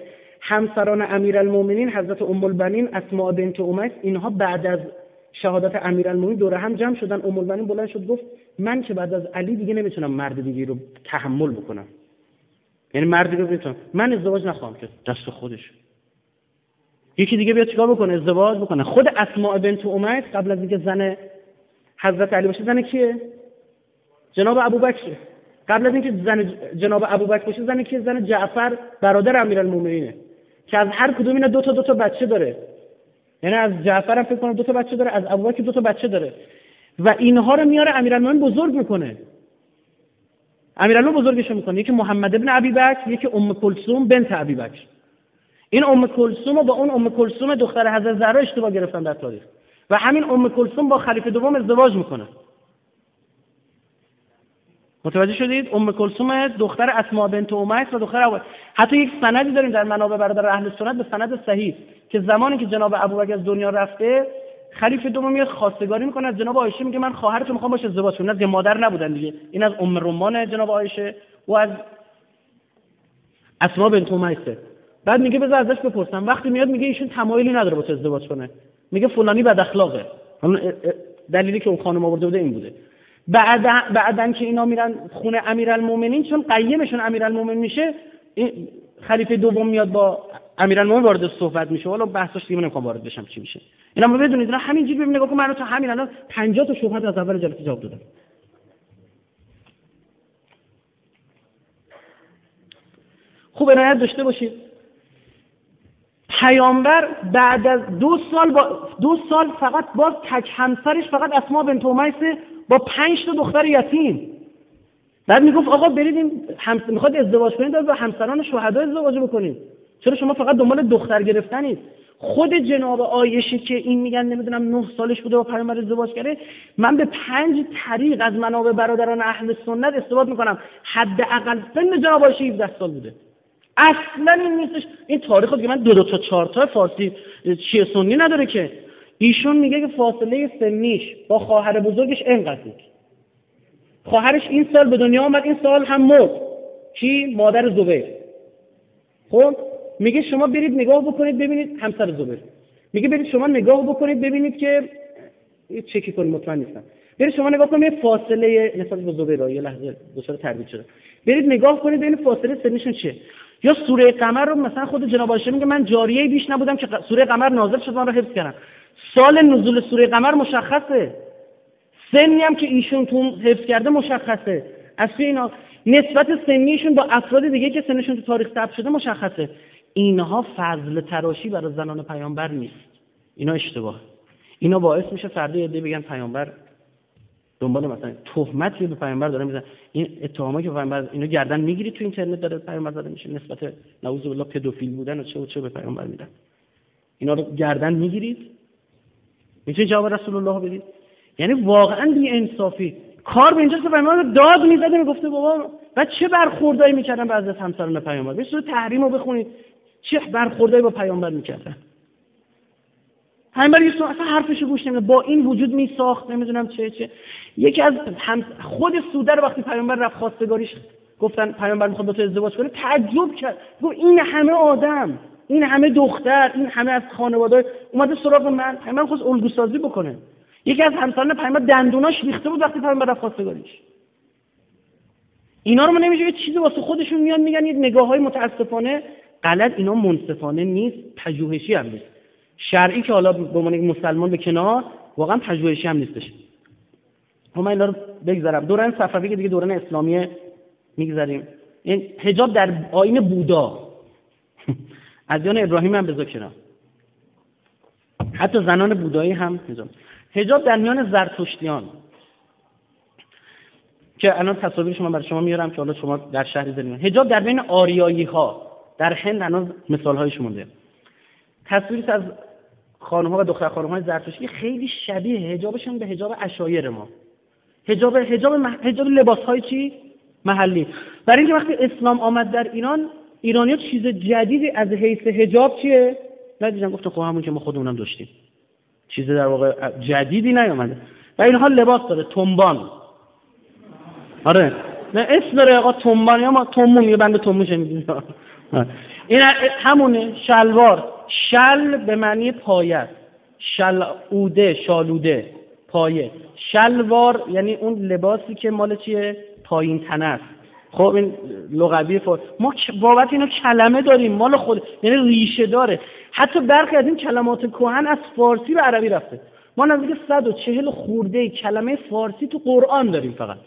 [SPEAKER 2] همسران امیرالمومنین حضرت ام البنین اسماء بنت امیس، اینها بعد از شهادت امیرالمومنین دوره هم جمع شدن. ام البنین بلند شد گفت من که بعد از علی دیگه نمیتونم مرد دیگه رو تحمل بکنم، یعنی مردی رو نمیتونم، من ازدواج نخواهم کرد. دست خودش یکی دیگه بیاد چیکار بکنه؟ ازدواج بکنه. خود اسماء بنت امیس قبل از اینکه زن حضرت علی باشه زن کیه؟ جناب ابوبکر. قبل از اینکه زن جناب ابوبکر باشه زن کیه؟ زن جعفر برادر امیرالمومنینه که از هر کدوم اینا دو تا دو تا بچه داره. یعنی از جعفر هم فکر کنم دو تا بچه داره، از ابوبکر دو تا بچه داره و اینها رو میاره امیرالمومنین بزرگ میکنه. امیرالمومنین بزرگش میکنه. یکی محمد ابن ابی بکر، یکی ام کلثوم بنت ابی بکر. این ام کلثوم رو با اون ام کلثوم دختر حضرت زهرا اشتباه گرفتن در تاریخ و همین ام کلثوم با خلیفه دوم ازدواج میکنه. متوجه شدید؟ ام کلثوم دختر اسماء بنت امیس و دختر ابو، حتی یک سندی داریم در منابع برادر اهل سنت به سند صحیح که زمانی که جناب ابوبکر از دنیا رفته خلیفه دوم میاد خواستگاری میکنه از جناب عایشه، میگه من خواهرتون میخوام باشه ازدواج کنم. نه مادر نبودن دیگه، این از ام رمان جناب عایشه و از اسماء بنت امیس. بعد میگه بذار ازش بپرسم. وقتی میاد میگه ایشون تمایلی نداره با تو ازدواج کنه، میگه فلانی بد اخلاقه. دلیلی که اون خانم آورده بوده این بوده. بعد بعدن که اینا میرن خونه امیرالمومنین، چون قیمشون امیرالمومنین میشه، این خلیفه دوم میاد با امیرالمومنین وارد صحبت میشه. حالا بحثش دیگه نمیخوام وارد بشم چی میشه. اینا ما بدونید اینا همینجوری ببین نگاه کن، من تو همین الان پنجاه تا شبهه از اول جلسه جواب دادم. خوب عنایت داشته باشید. پیامبر بعد از دو سال با دو سال فقط باز تک همسرش فقط اسماء بنت امیس با پنج تا دختر یتیم. بعد میگفت آقا برید این هم... میخواد ازدواج کنید با همسران شهدا ازدواج بکنید، چرا شما فقط دنبال دختر گرفتنید؟ خود جناب عایشه که این میگن نمیدونم نه سالش بوده با پیامبر ازدواج کرده، من به پنج طریق از منابع برادران اهل سنت استناد میکنم حداقل سن جناب عایشه هفده سال بوده. اصلا این نیستش. این تاریخو دیگه من دو دو تا چهار تا فارسی شیعه سنی نداره که. ایشون میگه که فاصله سنیش با خواهر بزرگش اینقدر بود. خواهرش این سال به دنیا آمد، این سال هم مرد. کی؟ مادر زبیر. خب میگه شما برید نگاه بکنید ببینید همسر زبیر. میگه برید شما نگاه بکنید ببینید که چکی کنید، مطمئن نیستم. برید شما نگاه کنید فاصله نسبت به زبیر. یه لحظه دچار تردید شده. برید نگاه کنید ببینید فاصله سنیشون چیه. یا سوره قمر رو مثلا خود جناب عایشه میگه من جاریه بیش نبودم که سوره قمر نازل شد من رو حفظ کردم. سال نزول سوره قمر مشخصه، سنی هم که ایشون تو حفظ کرده مشخصه. از اینا نسبت سنیشون با افراد دیگه که سنشون تو تاریخ ثبت شده مشخصه. اینها فضل تراشی برای زنان پیامبر نیست، اینا اشتباه. اینا باعث میشه فردا یه دی بگن پیامبر دنبال مثلا تهمتی به پیامبر داره میزنه. این اتهاما که پیامبر اینو گردن میگیری تو اینترنت داره پیامبر زده میشه، نسبت نعوذ بالله پدوفیل بودن و چه و چه به پیامبر میدن. اینا رو گردن میگیرید، میتونید جواب رسول الله بدید؟ یعنی واقعا بی انصافی. کار به اینجاست که پیامبر داد میزده میگفته بابا و چه برخوردایی میکردن بعضی از همسران پیامبر. به صورت تحریم رو بخونید چه برخوردایی با پیامبر میکردن. پیامبر اصلا حرفشو گوش نمیده، با این وجود میساخت نمیدونم چه چه. یکی از هم خود سوده رو وقتی پیامبر رفت خواستگاریش گفتن پیامبر میخواد با تو ازدواج کنه تعجب کرد، گفت این همه آدم، این همه دختر، این همه از خانواده اومده سراغ من، پیامبر خواست الگو سازی بکنه. یکی از همسران پیامبر دندوناش ریخته بود وقتی پیامبر رفت خواستگاریش. اینا رو ما نمیشه یه چیزی واسه خودشون میان میگن، یه نگاه‌های متاسفانه غلط. اینا منصفانه نیست، پژوهشی هم نیست. شرعی که حالا به عنوان مسلمان به کنار، واقعا پژوهشی هم نیستش. ما اینا رو بگذارم. دوران صفوی که دیگه دوران اسلامی میگذاریم. این حجاب در آیین بودا ادیان ابراهیم هم بذار کنار، حتی زنان بودایی هم حجاب. حجاب در میان زرتشتیان که الان تصاویرش من برای شما میارم که حالا شما در شهری زدین. حجاب در بین آریایی ها در هند الان مثال هایش مونده. تصویری از خانم‌ها و دختر خانم‌های زرتشتی خیلی شبیه حجابشون به حجاب عشایر ما. حجاب حجاب مح... حجاب لباس‌های چی؟ محلی. برای اینکه وقتی اسلام آمد در ایران، ایرانی‌ها چیز جدیدی از حیث حجاب چیه؟ ندیدن، گفتن خب همون که ما خودمونم داشتیم. چیز در واقع جدیدی نیومده. و اینها لباس داره، تنبان. آره. نه اسم داره آقا تنبان، یا ما تنمون، یه بنده تنمون شنیدیم. این همونه. شلوار، شل به معنی پایه، شلعوده، شالوده، پایه. شلوار یعنی اون لباسی که مال چیه؟ پایین تنه است. خب این لغوی فارسی. ما بابت اینو کلمه داریم مال خود، یعنی ریشه داره. حتی برخی از این کلمات کهن از فارسی به عربی رفته. ما نزدیک صد و چهل خورده کلمه فارسی تو قرآن داریم فقط.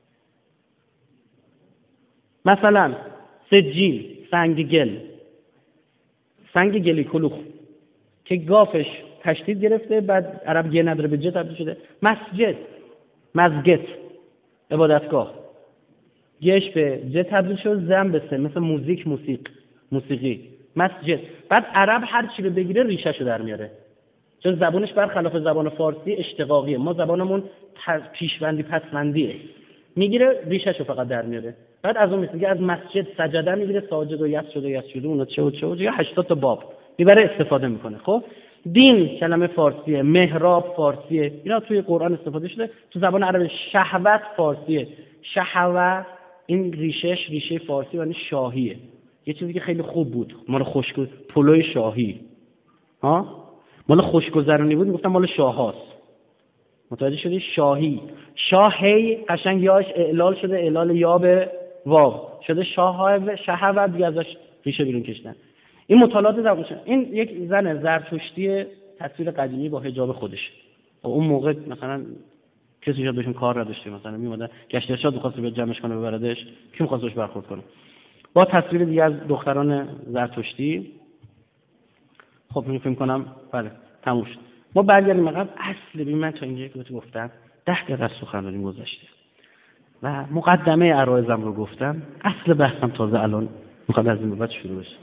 [SPEAKER 2] مثلا سجیل، سنگ گل، سنگ گلی کلوخ که گافش تشدید گرفته، بعد عرب گه نداره به جه تبدیل شده. مسجد، مسجد، عبادتگاه، گهش به جه تبدیل شد، زن به سه، مثل موزیک، موسیق، موسیقی، مسجد. بعد عرب هر چی رو بگیره ریشه‌شو در میاره، چون زبانش برخلاف زبان فارسی اشتقاقیه. ما زبانمون پیشوندی پسوندیه، میگیره ریشه‌شو فقط در میاره. بعد از اون میگه از مسجد سجده میگیره، ساجد و یسجد و یسجد، اون چه و چه و چه هشتاد تا باب میبره استفاده میکنه. خب دین کلمه فارسیه، محراب فارسیه، اینا توی قرآن استفاده شده. تو زبان عربی شهوت فارسیه، شهوت این ریشهش ریشه فارسی یعنی شاهیه، یه چیزی که خیلی خوب بود، مال خوشگذر، پلوی شاهی ها، مال خوشگذرونی بود، میگفتن مال شاه هاست. متوجه شدی؟ شاهی، شاهی قشنگ یاش اعلال شده، اعلال یا به واو شده، شاه شهوت دیگه ازش ریشه بیرون کشیدن. این مطالعات زبانشه. این یک زن زرتشتی تصویر قدیمی با حجاب خودش. اون موقع مثلا کسی شاید بهشون کار نداشته، مثلا میومدن گشت ارشاد می‌خواست به جمعش کنه ببردش، کی می‌خواست بهش برخورد کنه. با تصویر دیگه از دختران زرتشتی. خب من فکر کنم بله تموم شد. ما برگردیم عقب. اصل ببین من تا اینجایی که بهتون گفتم ده دقیقه سخنرانی گذشته و مقدمه عرایزم رو گفتم. اصل بحثم تازه الان میخواد از این به بعد شروع بشه.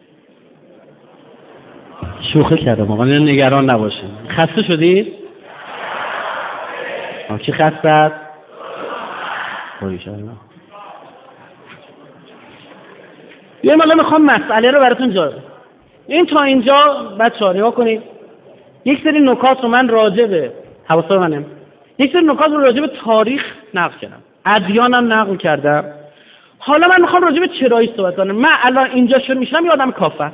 [SPEAKER 2] شوخی کردم آقا، نگران نباشین. خسته شدید؟ آه کی خسته است؟ باریکلا. یه مالا میخوام مسئله رو براتون جا بدم. این تا اینجا بچه‌ها نگاه کنید. یک سری نکات رو من راجع به حواسا منم. یک سری نکات رو راجع به تاریخ نقل کردم. ادیانم نقل کردم. حالا من میخوام راجع به چرایی صحبت کنم. من الان اینجا شروع میشم یه آدم کافر.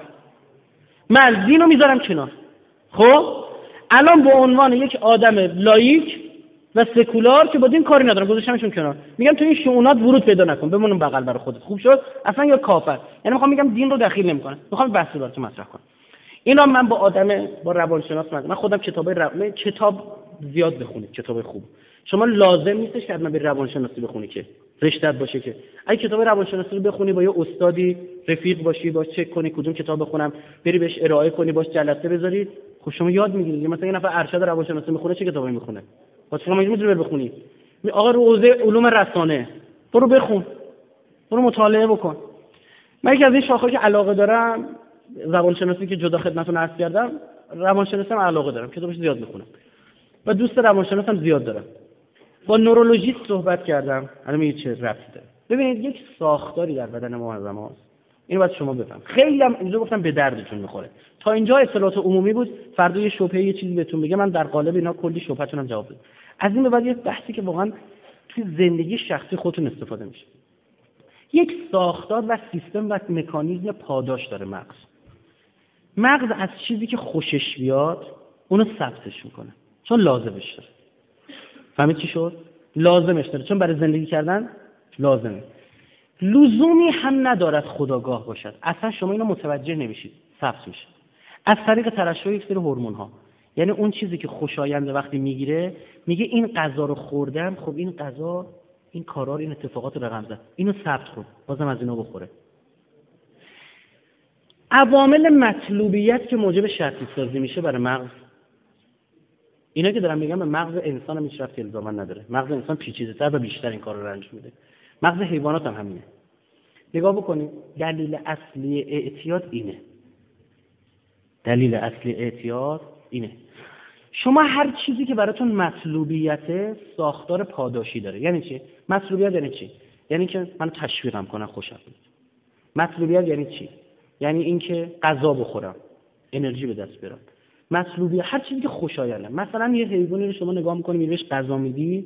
[SPEAKER 2] من دین رو میذارم کنار. خب الان به عنوان یک آدم لایک و سکولار که با دین کاری ندارم گذاشتمشون کنار، میگم تو این شؤونات ورود پیدا نکن، بمون بغل برای خودت. خوب شد؟ اصلا یا کافر. یعنی میخوام میگم دین رو دخیل نمیکنه. میخوام بحث رو براتون مطرح کنم. اینا من با آدم با روانشناس من, من خودم کتابای رو... من کتاب زیاد بخونید، کتاب خوب. شما لازم نیستش که حتما بری روانشناسی بخونی که رشته‌ت باشه، که اگه کتاب روانشناسی رو بخونی با یه استادی رفیق باشی، باش چک کنی کدوم کتاب بخونم، بری بهش ارائه کنی، باش جلسه بذاری، خب شما یاد میگیرید. مثلا یه نفر ارشد روانشناسی میخونه چه کتابی میخونه؟ با شما میتونی بری بخونی. آقا روزه علوم رسانه برو بخون، برو مطالعه بکن. من یکی از این شاخه‌ها که علاقه دارم روانشناسی که جدا خدمتتون عرض کردم، روانشناسی هم علاقه دارم، کتابش زیاد میخونم و دوست روانشناسم زیاد دارم. با نورولوژیست صحبت کردم، الان میگه چه ربطی داره. ببینید یک ساختاری در بدن ما از ماست، اینو باید شما بفهم. خیلی هم اینجا گفتم به دردتون میخوره. تا اینجا اطلاعات عمومی بود، فردا یه شبهه یه چیزی بهتون بگم، من در قالب اینا کلی شبهه‌تون هم جواب بدم. از این به بعد یه بحثی که واقعا توی زندگی شخصی خودتون استفاده میشه. یک ساختار و سیستم و مکانیزم پاداش داره مغز. مغز از چیزی که خوشش بیاد اونو ثبتش میکنه، چون لازمش داره. فهمید چی شد؟ لازمش داره، چون برای زندگی کردن لازمه. لزومی هم ندارد خودآگاه باشد. اصلا شما اینو متوجه نمیشید، ثبت میشه از طریق ترشح یک سری هورمون ها. یعنی اون چیزی که خوشاینده وقتی میگیره میگه این غذا رو خوردم، خب این غذا این کارا این اتفاقات رو رقم زد، اینو ثبت کن، بازم از اینا بخوره. عوامل مطلوبیت که موجب شرطی سازی میشه برای مغز، اینا که دارم میگم به مغز انسان هم هیچ ربطی الزاما نداره. مغز انسان پیچیده‌تر و بیشتر این کار رو انجام میده. مغز حیوانات هم همینه. نگاه بکنید، دلیل اصلی اعتیاد اینه. دلیل اصلی اعتیاد اینه. شما هر چیزی که براتون مطلوبیته ساختار پاداشی داره. یعنی چی؟ مطلوبیت یعنی چی؟ یعنی که منو تشویقم کنن، خوشم بیاد. مطلوبیت یعنی چی؟ یعنی اینکه غذا بخورم، انرژی به دست بیارم. مطلوبیت هر چیزی که خوشاینده. مثلا یه حیوانی رو شما نگاه می‌کنی میبینیش غذا میدی،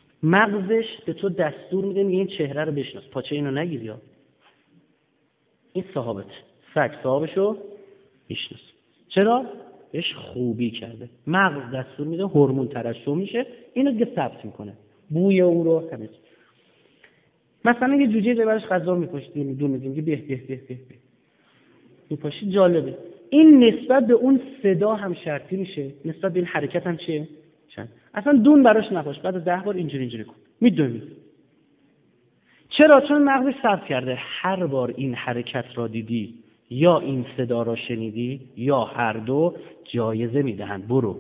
[SPEAKER 2] مغزش به تو دستور میده میگه این چهره رو بشناس، پاچه اینو نگیر یا این صاحبت سگ صاحبشو میشناسه. چرا؟ بهش خوبی کرده. مغز دستور میده، هورمون ترشح میشه، اینو دیگه ثبت میکنه، بوی او رو همه. مثلا یه جوجه جای براش غذا میپاشید، دون میدیم که به به به به میپاشید. جالبه این نسبت به اون صدا هم شرطی میشه، نسبت به این حرکت هم چیه؟ چند اصلا دون براش نپاش، بعد از ده بار اینجوری اینجوری کن، میدونی. چرا؟ چون مغزش ثبت کرده هر بار این حرکت را دیدی یا این صدا را شنیدی یا هر دو، جایزه میدهند، برو.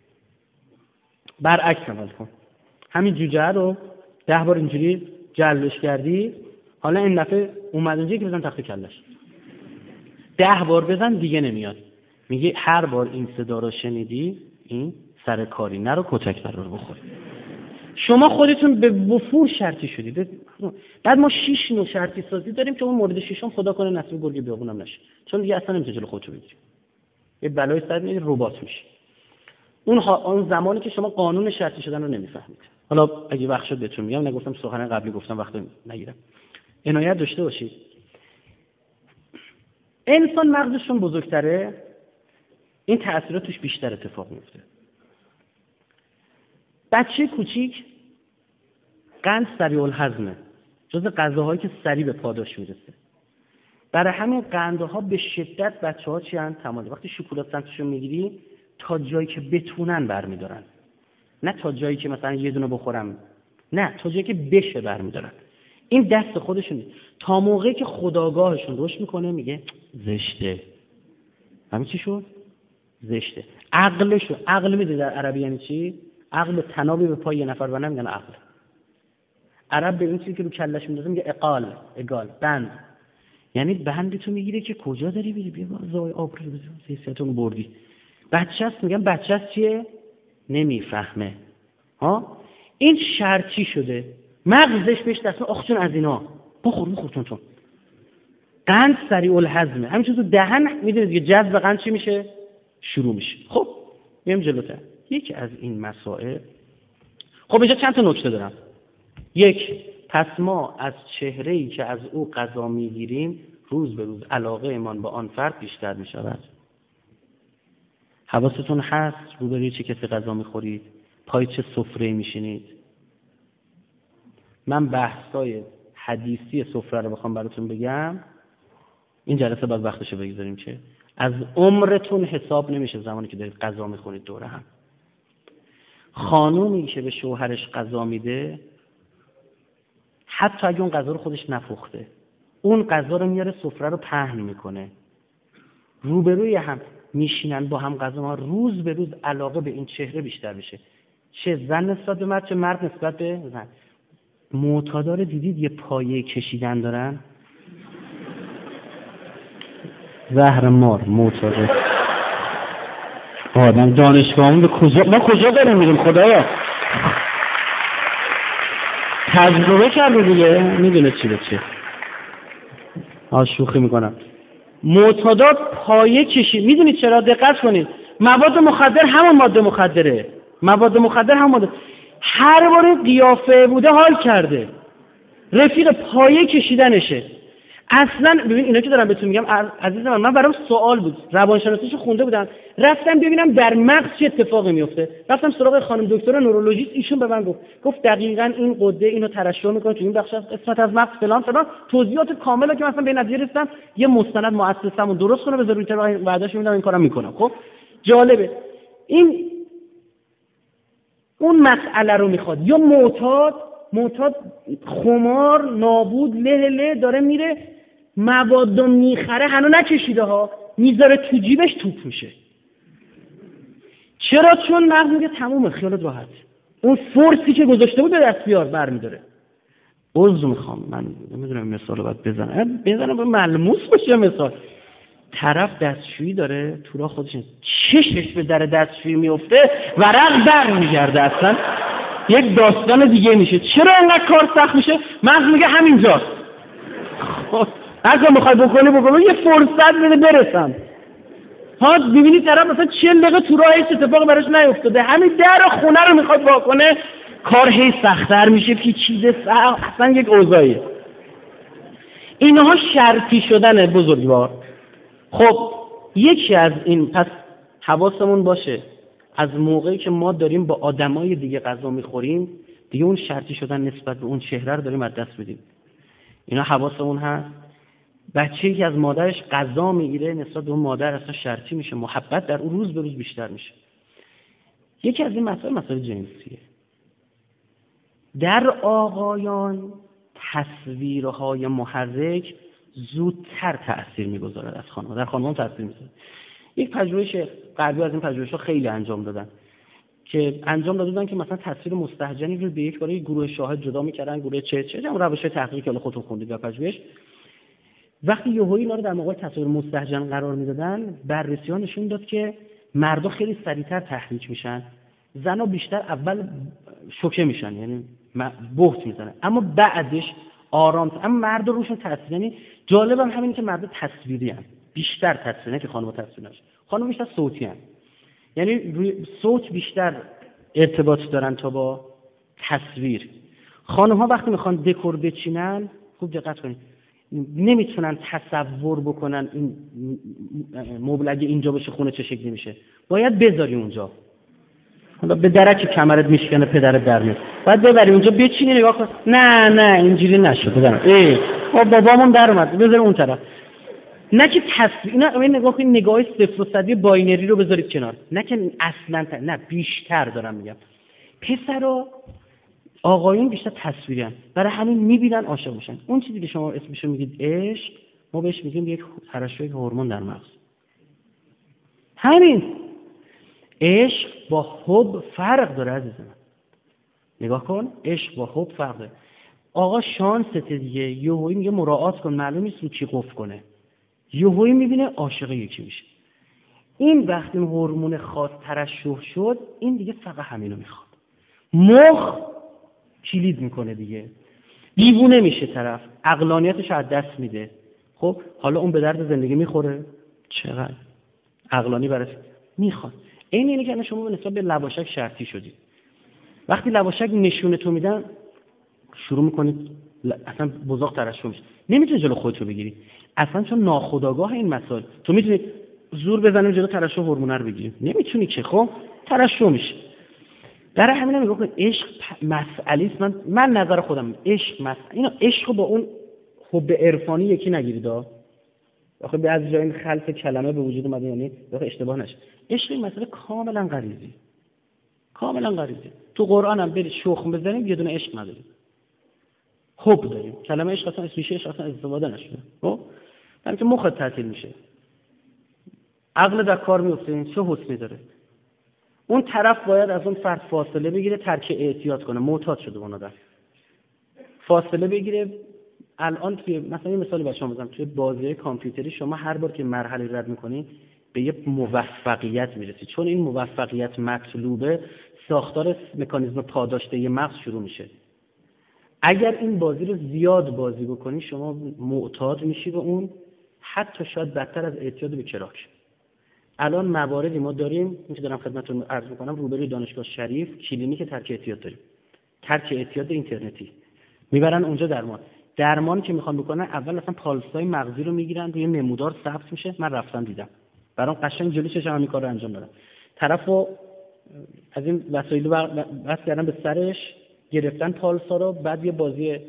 [SPEAKER 2] برعکس عمل کن، همین جوجه رو ده بار اینجوری جلوش کردی، حالا این دفعه اومد اونجایی که بزن تخت کلش، ده بار بزن دیگه نمیاد. میگه هر بار این صدا را شنیدی این سر کاری نرو، کتک برا رو بخور. شما خودتون به وفور شرطی شدید. بعد ما شش نوع شرطی سازی داریم که اون مورد ششم خدا کنه نصیب گرگ بیابونم نشه، چون دیگه اصلا نمیتونی جلو خودتو بگیری، یه بلای سر میاد ربات میشه. اون اون زمانی که شما قانون شرطی شدن رو نمیفهمید. حالا اگه وقت شد بهتون میگم، نگفتم سخن قبلی گفتم وقت نگیرم. عنایت داشته باشید. انسان مغزشون بزرگتره، این تأثیرات توش بیشتر اتفاق میفته. بچه کوچیک قند سریع الهضمه، جز غذاهایی که سریع به پاداش میرسه. برای همین قندها به شدت بچه‌ها چی ان؟ تمام وقتی شکلات سمتشون میگیری تا جایی که بتونن برمیدارن، نه تا جایی که مثلا یه دونه بخورم، نه تا جایی که بشه برمیدارن. این دست خودشون تا موقعی که خودآگاهشون رشد میکنه میگه زشته. همین چی شد؟ زشته. عقلشو عقل میده در عربی یعنی چی؟ عقل تنابی به پای یه نفر و نمیگن عقل. عرب به این چیزی که رو کلش میندازه میگه اقال، اقال، بند. یعنی بندی تو میگیره که کجا داری بری، بیا زای آب رو بزن، حیثیتون بردی. بچه است، میگن بچه است چیه؟ نمیفهمه. ها؟ این شرطی شده. مغزش بهش دست آخ چون از اینا بخور بخور چون چون. قند سریع الهضمه. همین تو دهن میدونید که جذب قند چی میشه؟ شروع میشه. خب میام جلوتر. یکی از این مسائل، خب اینجا چند تا نکته دارم. یک، پس ما از چهره‌ای که از او غذا میگیریم روز به روز علاقه ایمان با آن فرد بیشتر میشود. حواستون هست روبروی چه کسی غذا میخورید؟ پای چه سفره میشینید؟ من بحثای حدیثی سفره رو بخوام براتون بگم، این جلسه بعد وقتشو بگذاریم که از عمرتون حساب نمیشه زمانی که دارید غذا میخورید دور هم. خانومی که به شوهرش غذا میده، حتی اگه اون غذا رو خودش نپخته، اون غذا رو میاره سفره رو پهن میکنه، روبروی هم میشینن با هم غذا، ما روز به روز علاقه به این چهره بیشتر میشه. چه زن نسبت به مرد، چه مرد نسبت به زن. معتادار دیدید یه پایه کشیدن دارن؟ زهر مار معتادار. آدم دانشگاهمون به کجا، ما کجا داریم میریم خدایا؟ تجربه کرده دیگه، میدونه چی به چی. آه شوخی میکنم. معتادار پایه کشید. میدونید چرا؟ دقت کنید. مواد مخدر همون ماده مخدره. مواد مخدر همون ماده. هر بار قیافه بوده حال کرده. رفیق پایه کشیدنشه. اصلا ببین اینا که دارم بهتون میگم عزیز من، من برام سوال بود. روانشناسیشو خونده بودم. رفتم ببینم در مغز چه اتفاقی میفته. رفتم سراغ خانم دکتر نورولوژیست، ایشون به من گفت گفت دقیقاً این غده اینو ترشح میکنه تو این بخش قسمت از مغز فلان فلان، توضیحات کامله که مثلا به نظر رسیدم یه مستند مؤسسمون درست کنه بذار روی طبق وعدهش میدم این کارا میکنم. خب جالبه. این اون مسئله رو میخواد. یا معتاد معتاد خمار نابود له له داره میره مواد میخره، هنو نکشیده ها، میذاره تو جیبش توپ میشه. چرا؟ چون مغز میگه تمومه، خیالت راحت. اون فورسی که گذاشته بود به دست بیار برمیداره. عذر میخوام، من نمیدونم مثال رو باید بزنم بزنم به ملموس باشه. مثال طرف دستشویی داره تو راه خودش چشش به در دستشویی میفته، ورق بر میگرده، اصلا یک داستان دیگه میشه. چرا اینقدر کار سخت میشه؟ مغز میگه همینجا هر کار میخوای بکنی بکنی، یه فرصت بده برسم. ها ببینی طرف مثلا چهل دقیقه تو راه هیچ اتفاقی براش نیفتاده، همین در خونه رو میخواد وا کنه، کار هی سخت‌تر میشه، پیچیده سخت، اصلا یک اوضاعیه. اینها شرطی شدن بزرگوار. خب یکی از این، پس حواسمون باشه از موقعی که ما داریم با آدمای دیگه غذا میخوریم دیگه اون شرطی شدن نسبت به اون چهره رو داریم از دست میدیم. اینا حواسمون هست. بچه‌ای که از مادرش غذا میگیره نسبت به اون مادر اصلا شرطی میشه، محبت در اون روز به روز بیشتر میشه. یکی از این مسائل مسائل جنسیه. در آقایان تصویرهای محرک زودتر تأثیر میگذارد از خانم. در خانم تأثیر میذاره. یک پژوهش غربی از این پژوهش‌ها خیلی انجام دادن که انجام دادن که مثلا تصویر مستهجنی رو به یک باره گروه شاهد جدا می‌کردن، گروه چه چه هم روش تحقیقی که خودتون خوندید در پژوهش. وقتی یهویی اینا رو در مقابل تصویر مستهجن قرار میدادن، بررسی‌ها نشون داد که مردا خیلی سریعتر تحریک میشن، زنا بیشتر اول شوکه میشن، یعنی بهت میزنن، اما بعدش آرام. اما مردا روشون تاثیر، یعنی جالبم همین که مردا تصویری ان، بیشتر تصویری که خانم‌ها تصویر نشه. خانم بیشتر صوتی ان، یعنی روی صوت بیشتر ارتباط دارن تا با تصویر. خانم‌ها وقتی میخوان دکور بچینن، خوب دقت کنید، نمیتونن تصور بکنن این مبل اگه اینجا باشه خونه چه شکلی میشه، باید بذاری اونجا. حالا به درک کمرت میشکنه پدرت در میاد، باید ببری اونجا بچینی نگاه کن. نه نه اینجوری نشد بزنم ای خب بابامون در اومد بذار اون طرف. نه که تصویر، اینا این نگاه کنید، نگاه صفر و صدی باینری رو بذارید کنار، نه که اصلا ت... نه بیشتر دارم میگم. پسرا آقایون بیشتر تصویرن، برای همین میبینن عاشق میشن. اون چیزی که شما اسمشو میگید عشق، ما بهش میگیم یک ترشح هورمون در مغز. همین عشق با حب فرق داره عزیزم. نگاه کن، عشق با حب فرق داره. آقا شانست دیگه، یهویی میگه مراعات کن، معلوم نیست رو کی قفل کنه، یهویی میبینه عاشق یکی میشه. این وقتی هورمون خاص ترشح شد، این دیگه فقط همینو میخواد. مخ کلید میکنه دیگه، دیوونه میشه طرف، عقلانیتش از دست میده. خب حالا اون به درد زندگی میخوره؟ چقدر عقلانی برای میخواد. این اینه که شما نسبت به لواشک شرطی شدید. وقتی لواشک نشونه تو میدن شروع میکنید اصلا بزاق ترشح میشه، نمیتونی جلو خودت رو بگیری اصلا، چون ناخودآگاه این مسائل. تو میتونی زور بزنی جلو ترشح هورمون رو بگیری، نمیتونی که، خب ترشح میشه. در همین میگم که عشق مسئله است. من من نظر خودم عشق مسئله، اینا عشق با اون حب عرفانی یکی نگیرید ها. آخه به از جای این خلط کلمه به وجود اومده، یعنی واقعا اشتباه نشه. عشق این مسئله کاملا غریزی، کاملا غریزی. تو قرآن هم برید شخم بزنید یه دونه عشق ندارید، حب داریم. کلمه عشق اصلا اسمش عشق اصلا استفاده نشده. خب برای که مخت تعطیل میشه، عقل در کار میفته، چه حسنی داره. اون طرف باید از اون فرد فاصله بگیره، ترک اعتیاد کنه، معتاد شده اون آدم، فاصله بگیره. الان توی مثلا یه مثالی بچه‌ها بزنم، توی بازی کامپیوتری شما هر بار که مرحله رد می‌کنی به یه موفقیت میرسی، چون این موفقیت مطلوبه، ساختار مکانیزم پاداشدهی مغز شروع میشه. اگر این بازی رو زیاد بازی بکنی شما معتاد میشی به اون، حتی شاید بدتر از اعتیاد به کراک. الان مواردی ما داریم، این که دارم خدمتتون عرض می‌کنم، روبروی دانشگاه شریف کلینیک ترک اعتیاد داریم، ترک اعتیاد اینترنتی. میبرن اونجا درمان درمان که میخوان بکنن، اول اصلا پالسای مغزی رو میگیرن، روی نمودار ثبت میشه. من رفتم دیدم، برام قشنگ جلوی چشم همین کارو انجام دادم. طرفو از این وسایل بس کردن به سرش، گرفتن پالسا رو، بعد یه بازی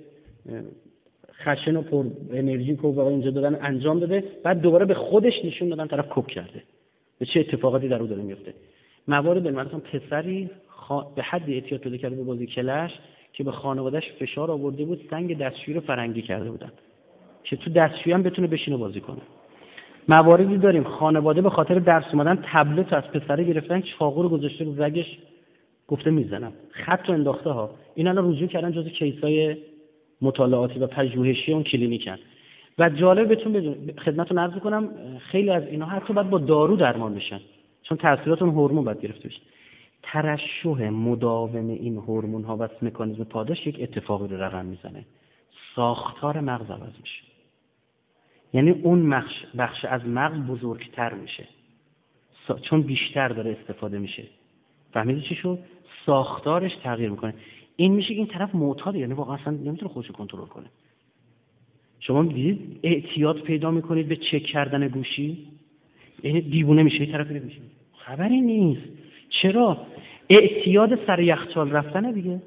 [SPEAKER 2] خشن و پر انرژی کو و اینجا دادن انجام داده، بعد دوباره به خودش نشون دادن طرف کوب کرده. به چه اتفاقاتی در اون داره میفته. موارد مثلا پسری خوا... به حد اعتیاد پیدا کرده به بازی کلش که به خانواده‌اش فشار آورده بود، سنگ دستشویی رو فرنگی کرده بودن که تو دستشویی هم بتونه بشینه بازی کنه. مواردی داریم خانواده به خاطر درس اومدن تبلت از پسره گرفتن، چاقو رو گذاشته رو رگش، گفته میزنم، خط رو انداخته ها. اینا الان رجوع کردن جزو کیسای مطالعاتی و پژوهشی اون کلینیکن. و جالب بهتون بدون خدمتتون عرض کنم، خیلی از اینا حتی باید با دارو درمان بشن، چون تاثیرات اون هورمون باید گرفته بشه. ترشح مداوم این هورمون ها و مکانیزم پاداش یک اتفاقی رو رقم میزنه، ساختار مغز عوض میشه. یعنی اون بخش, بخش از مغز بزرگتر میشه چون بیشتر داره استفاده میشه. فهمیدی چی شد؟ ساختارش تغییر میکنه. این میشه که این طرف معتاده، یعنی واقعا اصلا نمیتونه خودشو کنترل کنه. شما دیدید اعتیاد پیدا میکنید به چک کردن گوشی؟ یعنی دیوونه میشه یه طرف میشه. خبری نیست. چرا؟ اعتیاد سر یخچال رفتنه دیگه.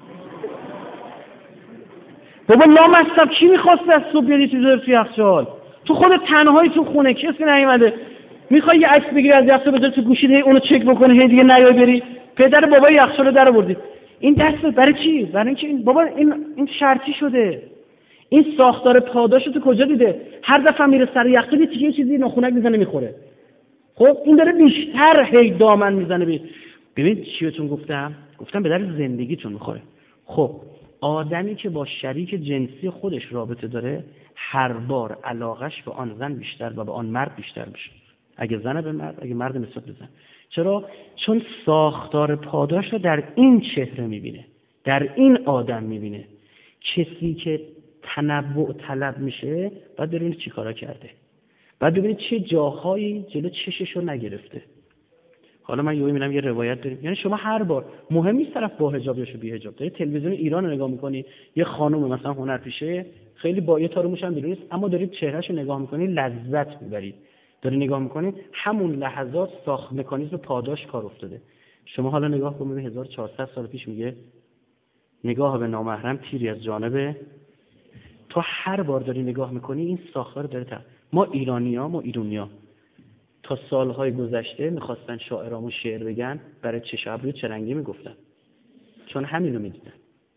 [SPEAKER 2] بابا لامصب کی میخواست از صبح بیاری تو تو یخچال؟ تو خودت تنهایی تو خونه، کسی نیومده. میخوای یه عکس بگیری از یخچال بذاری تو گوشی، اونو چک بکنی، هی دیگه نیای بری. پدر بابا یخچال رو در آوردی. این دست برای چی؟ برای اینکه این بابا این این شرطی شده. این ساختار پاداش تو کجا دیده؟ هر دفعه میره سر یخچال یه چیزی چیزی ناخونک میزنه میخوره. خب این داره بیشتر هی دامن میزنه. ببین ببین چی بهتون گفتم؟ گفتم به در زندگیتون میخوره. خب آدمی که با شریک جنسی خودش رابطه داره هر بار علاقش به آن زن بیشتر و به آن مرد بیشتر میشه. اگه زنه به مرد، اگه مرد نسبت به زن. چرا؟ چون ساختار پاداش رو در این چهره میبینه، در این آدم میبینه. کسی که تنوع طلب میشه بعد ببینید چی کارا کرده، بعد ببینید چه جاهایی جلو چشش رو نگرفته. حالا من یهو میبینم یه روایت داریم، یعنی شما هر بار مهم نیست طرف با حجاب یا بی حجاب، داری تلویزیون ایران رو نگاه میکنی، یه خانم مثلا هنرپیشه خیلی با یه تارو موش هم بیرون نیست، اما دارید چهرهش رو نگاه میکنی لذت میبرید، داری نگاه میکنی همون لحظات ساخت مکانیزم پاداش کار افتاده. شما حالا نگاه کن ببین هزار و چهارصد سال پیش میگه نگاه به نامحرم تیری از جانب تو. هر بار داری نگاه میکنی این ساختار داره تا ما ایرانی‌ها ما ایرانی‌ها تا سالهای گذشته میخواستن شاعرامو شعر بگن برای چش ابرو چرنگی میگفتن، چون همینو میدیدن.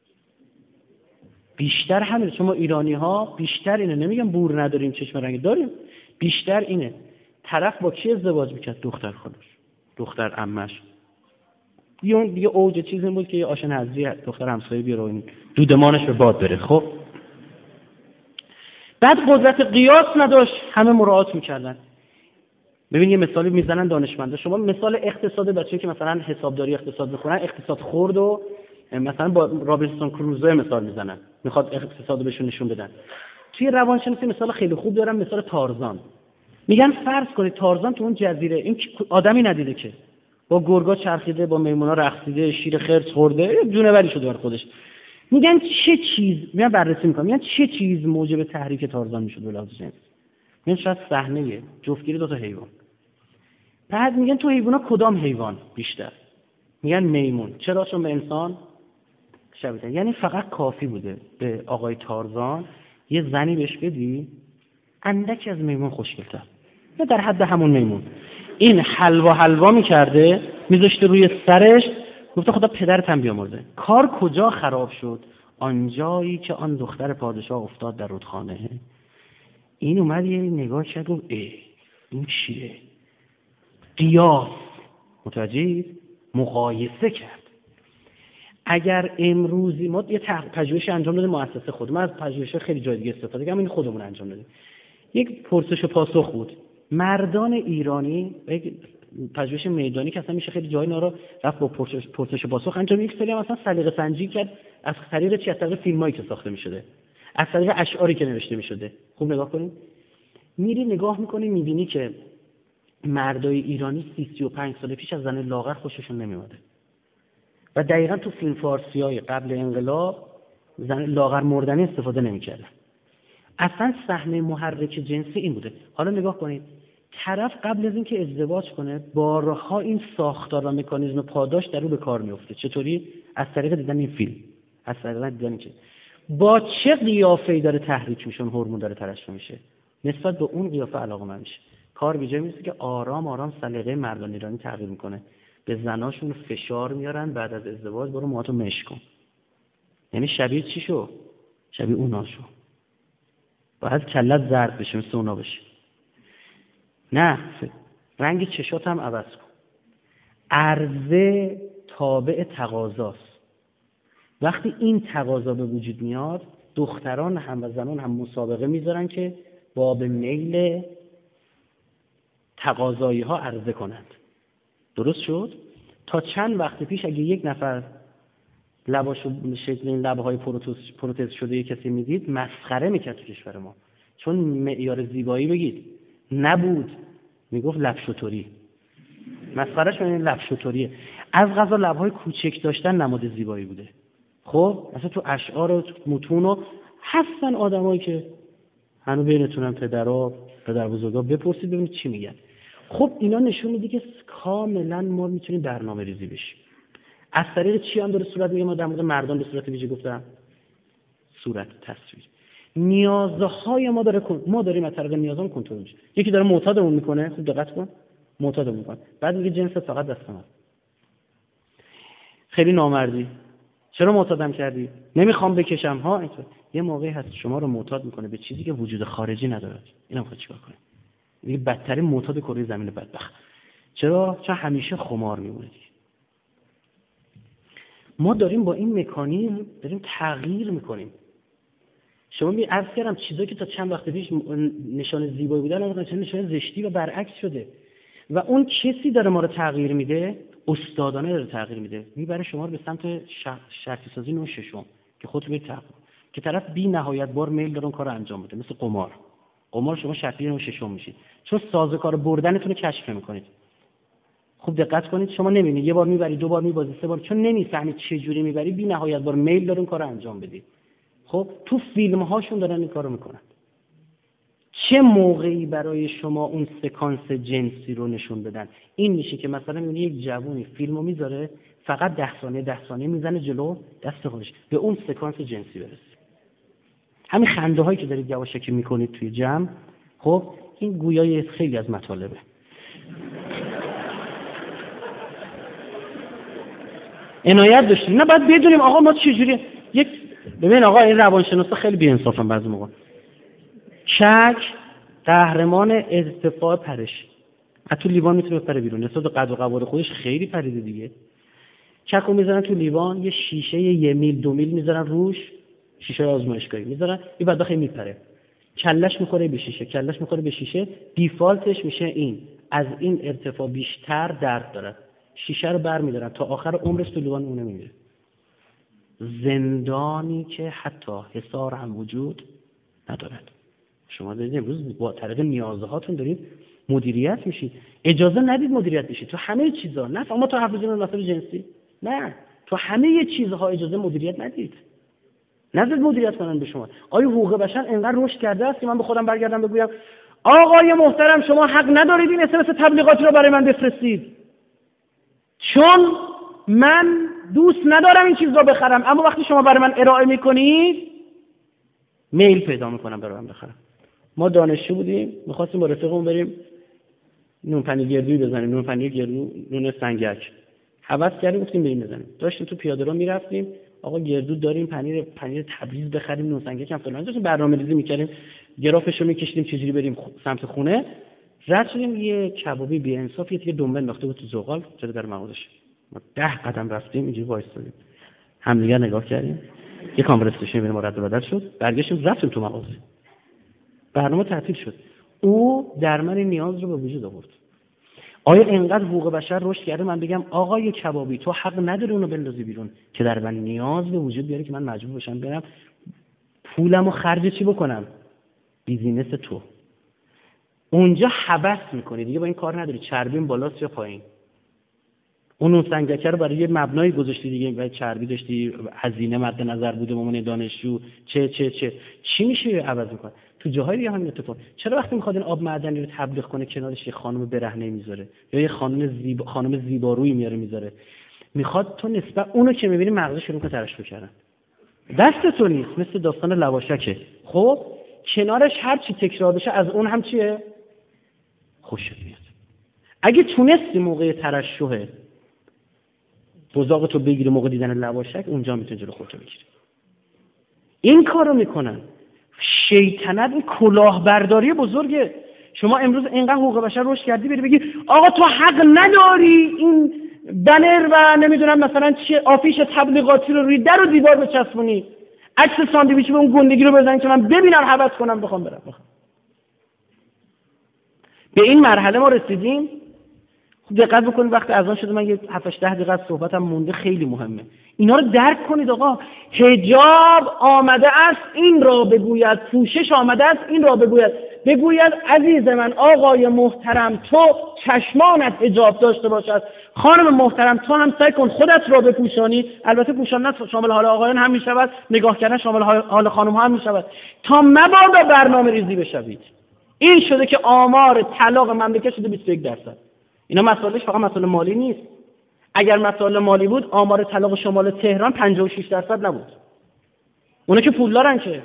[SPEAKER 2] بیشتر همینه، چون ما ایرانی‌ها بیشتر اینه، نمیگم بور نداریم چشم رنگی داریم، بیشتر اینه. طرف با کی ازدواج میکرد؟ دختر خالش، دختر عمش. یه دیگه اوج چیزی بود که یه آشن حضری دختر همسایه بیاره این دودمانش به باد بره. خب بعد قدرت قیاس نداشت، همه مراعات میکردن. ببین یه مثالی میزنن دانشمندا، شما مثال اقتصاد بچه‌ای که مثلا حسابداری اقتصاد میخونن، اقتصاد خورد و مثلا با رابینسون کروزو مثال میزنن، میخواد اقتصاد رو بهشون نشون بدن. توی روانشناسی مثال خیلی خوب دارن، مثال تارزان. میگن فرض کنید تارزان تو اون جزیره این آدمی ندیده که، با گرگا چرخیده، با میمونا رقصیده، شیر خرس خورده، جونوری شده بر خودش. میگن چه چیز، میگن بررسی میکنن، میگن چه چیز موجب تحریک تارزان میشد به لحاظ جنسی؟ میگن شاید صحنه جفتگیری دو تا حیوان. بعد میگن تو حیونا کدام حیوان بیشتر؟ میگن میمون. چرا؟ چون به انسان شبیه. یعنی فقط کافی بوده به آقای تارزان یه زنی بهش بدی اندکی از میمون خوشگل‌تر، نه در حد همون میمون. این حلوا حلوا میکرده میذاشته روی سرش، گفته خدا پدرت هم بیامرزه. کار کجا خراب شد؟ آنجایی که آن دختر پادشاه افتاد در رودخانه. این اومد یه نگاه کرد و ای این چیه؟ قیاس، متوجه؟ مقایسه کرد. اگر امروزی ما یه پژوهش انجام دادیم مؤسسه خود، من از پژوهش خیلی جای دیگه استفاده کردم، این خودمون انجام دادیم. یک پرسش و پاسخ بود. مردان ایرانی، یک پژوهش میدانی که اصلا میشه خیلی جای اینا رو رفت با پرسش پرسش و پاسخ انجام، یک سری هم اصلا سلیقه سنجی کرد از طریق چی؟ از طریق فیلمایی که ساخته میشده، از طریق اشعاری که نوشته میشده. خوب نگاه کنید، میری نگاه میکنی میبینی که مردای ایرانی سی سی و پنج سال پیش از زن لاغر خوششون نمیومده و دقیقاً تو فیلم فارسیای قبل انقلاب زن لاغر مردنی استفاده نمیکردن. اصلا صحنه محرک جنسی این بوده. حالا نگاه کنید، طرف قبل از اینکه ازدواج کنه بارها این ساختار و مکانیزم پاداش در رو به کار میفته. چطوری؟ از طریق دیدن این فیلم، از طریق دیدن این چیز. با چه قیافه‌ای داره تحریک میشه، هورمون داره ترشح میشه، نسبت به اون قیافه علاقه‌مند میشه. کار به جای میرسه که آرام آرام سلیقه مردان ایرانی تغییر میکنه، به زناشون فشار میارن بعد از ازدواج برو موهاتو مش کن. یعنی شبیه چی شو؟ شبیه اونا شو. باید کلت زرد بشه مثل اونا بشه. نه، رنگ چشات هم عوض کن. عرضه تابع تقاضاست. وقتی این تقاضا به وجود میاد، دختران هم و زنان هم مسابقه میذارن که باب میل تقاضایی ها عرضه کنند. درست شد؟ تا چند وقت پیش اگه یک نفر لباشو شکل این لبهای پروتز پروتز شده یک کسی میدید مسخره میکرد تو کشور ما، چون معیار زیبایی بگید نبود، میگفت لب شطوری، مسخرهش این لب شطوریه. از قضا لبهای کوچک داشتن نماد زیبایی بوده. خب مثلا تو اشعار و متون هستن آدمایی که هنوز بینتونم پدرها پدر بزرگا بپرسید ببینید چی میگن. خب اینا نشون میده که کاملا ما میتونیم برنامه ریزی بشیم. از طریق چی هم داره صورت میگه؟ ما در مورد مردان به صورت ویژه گفتم صورت تصویر نیازهای ما داره ما داریم از طریق نیازمون کنترل میشه. یکی داره معتادمون میکنه، خوب دقت کن، معتادمون میکنه، بعد میگه جنس فقط دست من، خیلی نامردی، چرا معتادم کردی؟ نمیخوام بکشم ها. اینطور یه موقعی هست شما رو معتاد میکنه به چیزی که وجود خارجی نداره. اینا میخواد چیکار کنه؟ میگه بدترین معتاد کره زمین بدبخت. چرا؟ چون همیشه خمار میمونه. ما داریم با این مکانیزم داریم تغییر میکنیم. شما می عرض کردم چیزایی که تا چند وقت پیش نشان زیبایی بودن الان نشان زشتی و برعکس شده و اون کسی داره ما رو تغییر میده، استادانه داره تغییر میده، میبره شما رو به سمت شرطی سازی نوع ششم که خودت میری تغییر که طرف بی نهایت بار میل داره اون کارو انجام بده. مثل قمار. قمار شما شرطی نوع ششم میشید چون سازوکار بردنتون رو کشف میکنید. خوب دقت کنید، شما نمیبینید یه بار میبری، دو بار میبازی، سه بار، چون نمیفهمید چه جوری میبری، بی نهایت بار میل داره اون کارو انجام بدید. خب تو فیلم هاشون دارن این کارو میکنن. چه موقعی برای شما اون سکانس جنسی رو نشون بدن؟ این میشه که مثلا میبینی یک جوونی فیلمو میذاره فقط ده ثانیه ده ثانیه میزنه جلو دست خودش به اون سکانس جنسی برسه. همین خنده هایی که دارید یواشکی میکنید توی جمع، خب این گویای خیلی از مطالبه. عنایت داشتیم. نه باید بدونیم آقا ما چجوری یک ببین آقا این روانشناسا خیلی بی‌انصافن بعضی موقع. چک قهرمان ارتفاع پرش. از تو لیوان میتونه بپره بیرون. نسبت به قد و قواره خودش خیلی پریده دیگه. چکو میذارن تو لیوان، یه شیشه یه میل دو میل میذارن روش، شیشه آزمایشگاهی میذارن، این بعد بخیر میپره. کلش میخوره به شیشه، کلش میخوره به شیشه، دیفالتش میشه این. از این ارتفاع بیشتر درد داره. شیشه رو برمی‌دارن تا آخر عمرش تو لیوان اون نمیره. زندانی که حتی حصار هم وجود ندارد. شما دارید امروز با طریق نیازهاتون دارید مدیریت میشید. اجازه ندید مدیریت بشید تو همه چیزا. نه اما تو حافظین مسائل جنسی، نه تو همه چیزها اجازه مدیریت ندید. نذارید مدیریت کنن به شما. آیا حقوق بشر انقدر رشد کرده است که من به خودم برگردم بگویم آقای محترم شما حق ندارید این اسمس تبلیغاتی رو برای من بفرستید، چون من دوست ندارم این چیز رو بخرم، اما وقتی شما برای من ارائه میکنید میل پیدا میکنم برای من بخرم. ما دانشجو بودیم، میخواستیم با رفیقمون بریم نون پنیر گردویی بزنیم، نون پنیر گردو، نون سنگک. هوس کردیم گفتیم بریم بزنیم. داشتیم تو پیاده رو میرفتیم، آقا گردو داریم، پنیر پنیر تبریز بخریم، نون سنگک هم فلان. داشتیم برنامه‌ریزی میکردیم، گرافشو میکشیدیم چجوری بریم سمت خونه. رد شدیم یه کبابی بی انصاف یه دیگه دنبال انداخته بود تو زغال جلوی در مغازش. ما ده قدم رفتیم اینجوری وایسادیم. همدیگه نگاه کردیم. یه کانورسیشن بین ما رد و بدل شد. برگشتیم رفتیم تو مغازه. برنامه تعطیل شد. او در من نیاز رو به وجود آورد. آیا اینقدر حقوق بشر رشد کرده من بگم آقای کبابی تو حق نداری اونو بندازی بیرون که در من نیاز به وجود بیاره که من مجبور بشم برم پولمو خرج چی بکنم؟ بیزینس تو. اونجا هوس میکنی دیگه با این کار نداری چربیم بالاست یا پایین. اون سنگکه رو برای یه مبنای گذاشتی دیگه، برای چربی داشتی، هزینه مد نظر بوده مامون دانشجو، چه چه چه چی میشه عوض میکنه تو جاهای دیگه همین اتفاق. چرا وقتی میخواد این آب معدنی رو تبلیغ کنه کنارش یه خانم برهنه میذاره یا یه خانم زیبا خانم زیبارویی میاره میذاره؟ میخواد تو نسبت اونو که میبینی مغزش شروع کنه ترشح کردن. دست تو نیست، مثل داستان لواشکه. خب کنارش هر چی تکرار بشه از اون هم چیه؟ خوشت میاد. اگه تونستی موقع ترشح بزاقتو بگیری موقع دیدن لواشک، اونجا میتونی جلو خودتو بگیری. این کارو میکنن. شیطنت این کلاهبرداری بزرگه. شما امروز اینقدر حقوق بشر رشد کردی بری بگی آقا تو حق نداری این بنر و نمیدونم مثلا چه آفیش تبلیغاتی رو روی در و دیوار بچسبونی، عکس ساندویچ به اون گندگی رو بزنی که من ببینم هوس کنم بخوام برم. بخوام. به این مرحله ما رسیدیم. خوب دقت بکنید وقتی اذان شده من یه هفت هشت دقیقه صحبتم مونده، خیلی مهمه. اینا رو درک کنید. آقا حجاب آمده است این را بگوید، پوشش آمده است این را بگوید. بگوید عزیز من، آقای محترم، تو چشمانت حجاب داشته باشد، خانم محترم تو هم سعی کن خودت را بپوشانی. البته پوشاندن شامل حال آقایان هم می شود، نگاه کردن شامل حال خانم ها هم می شود، تا مبادا برنامه ریزی بشوید. این شده که آمار طلاق مملکت شده بیست و یک درصد. اینا مسائلش فقط مسئله مالی نیست. اگر مسئله مالی بود آمار طلاق شمال تهران پنجاه و شش درصد نبود. اونا که پولدارن که.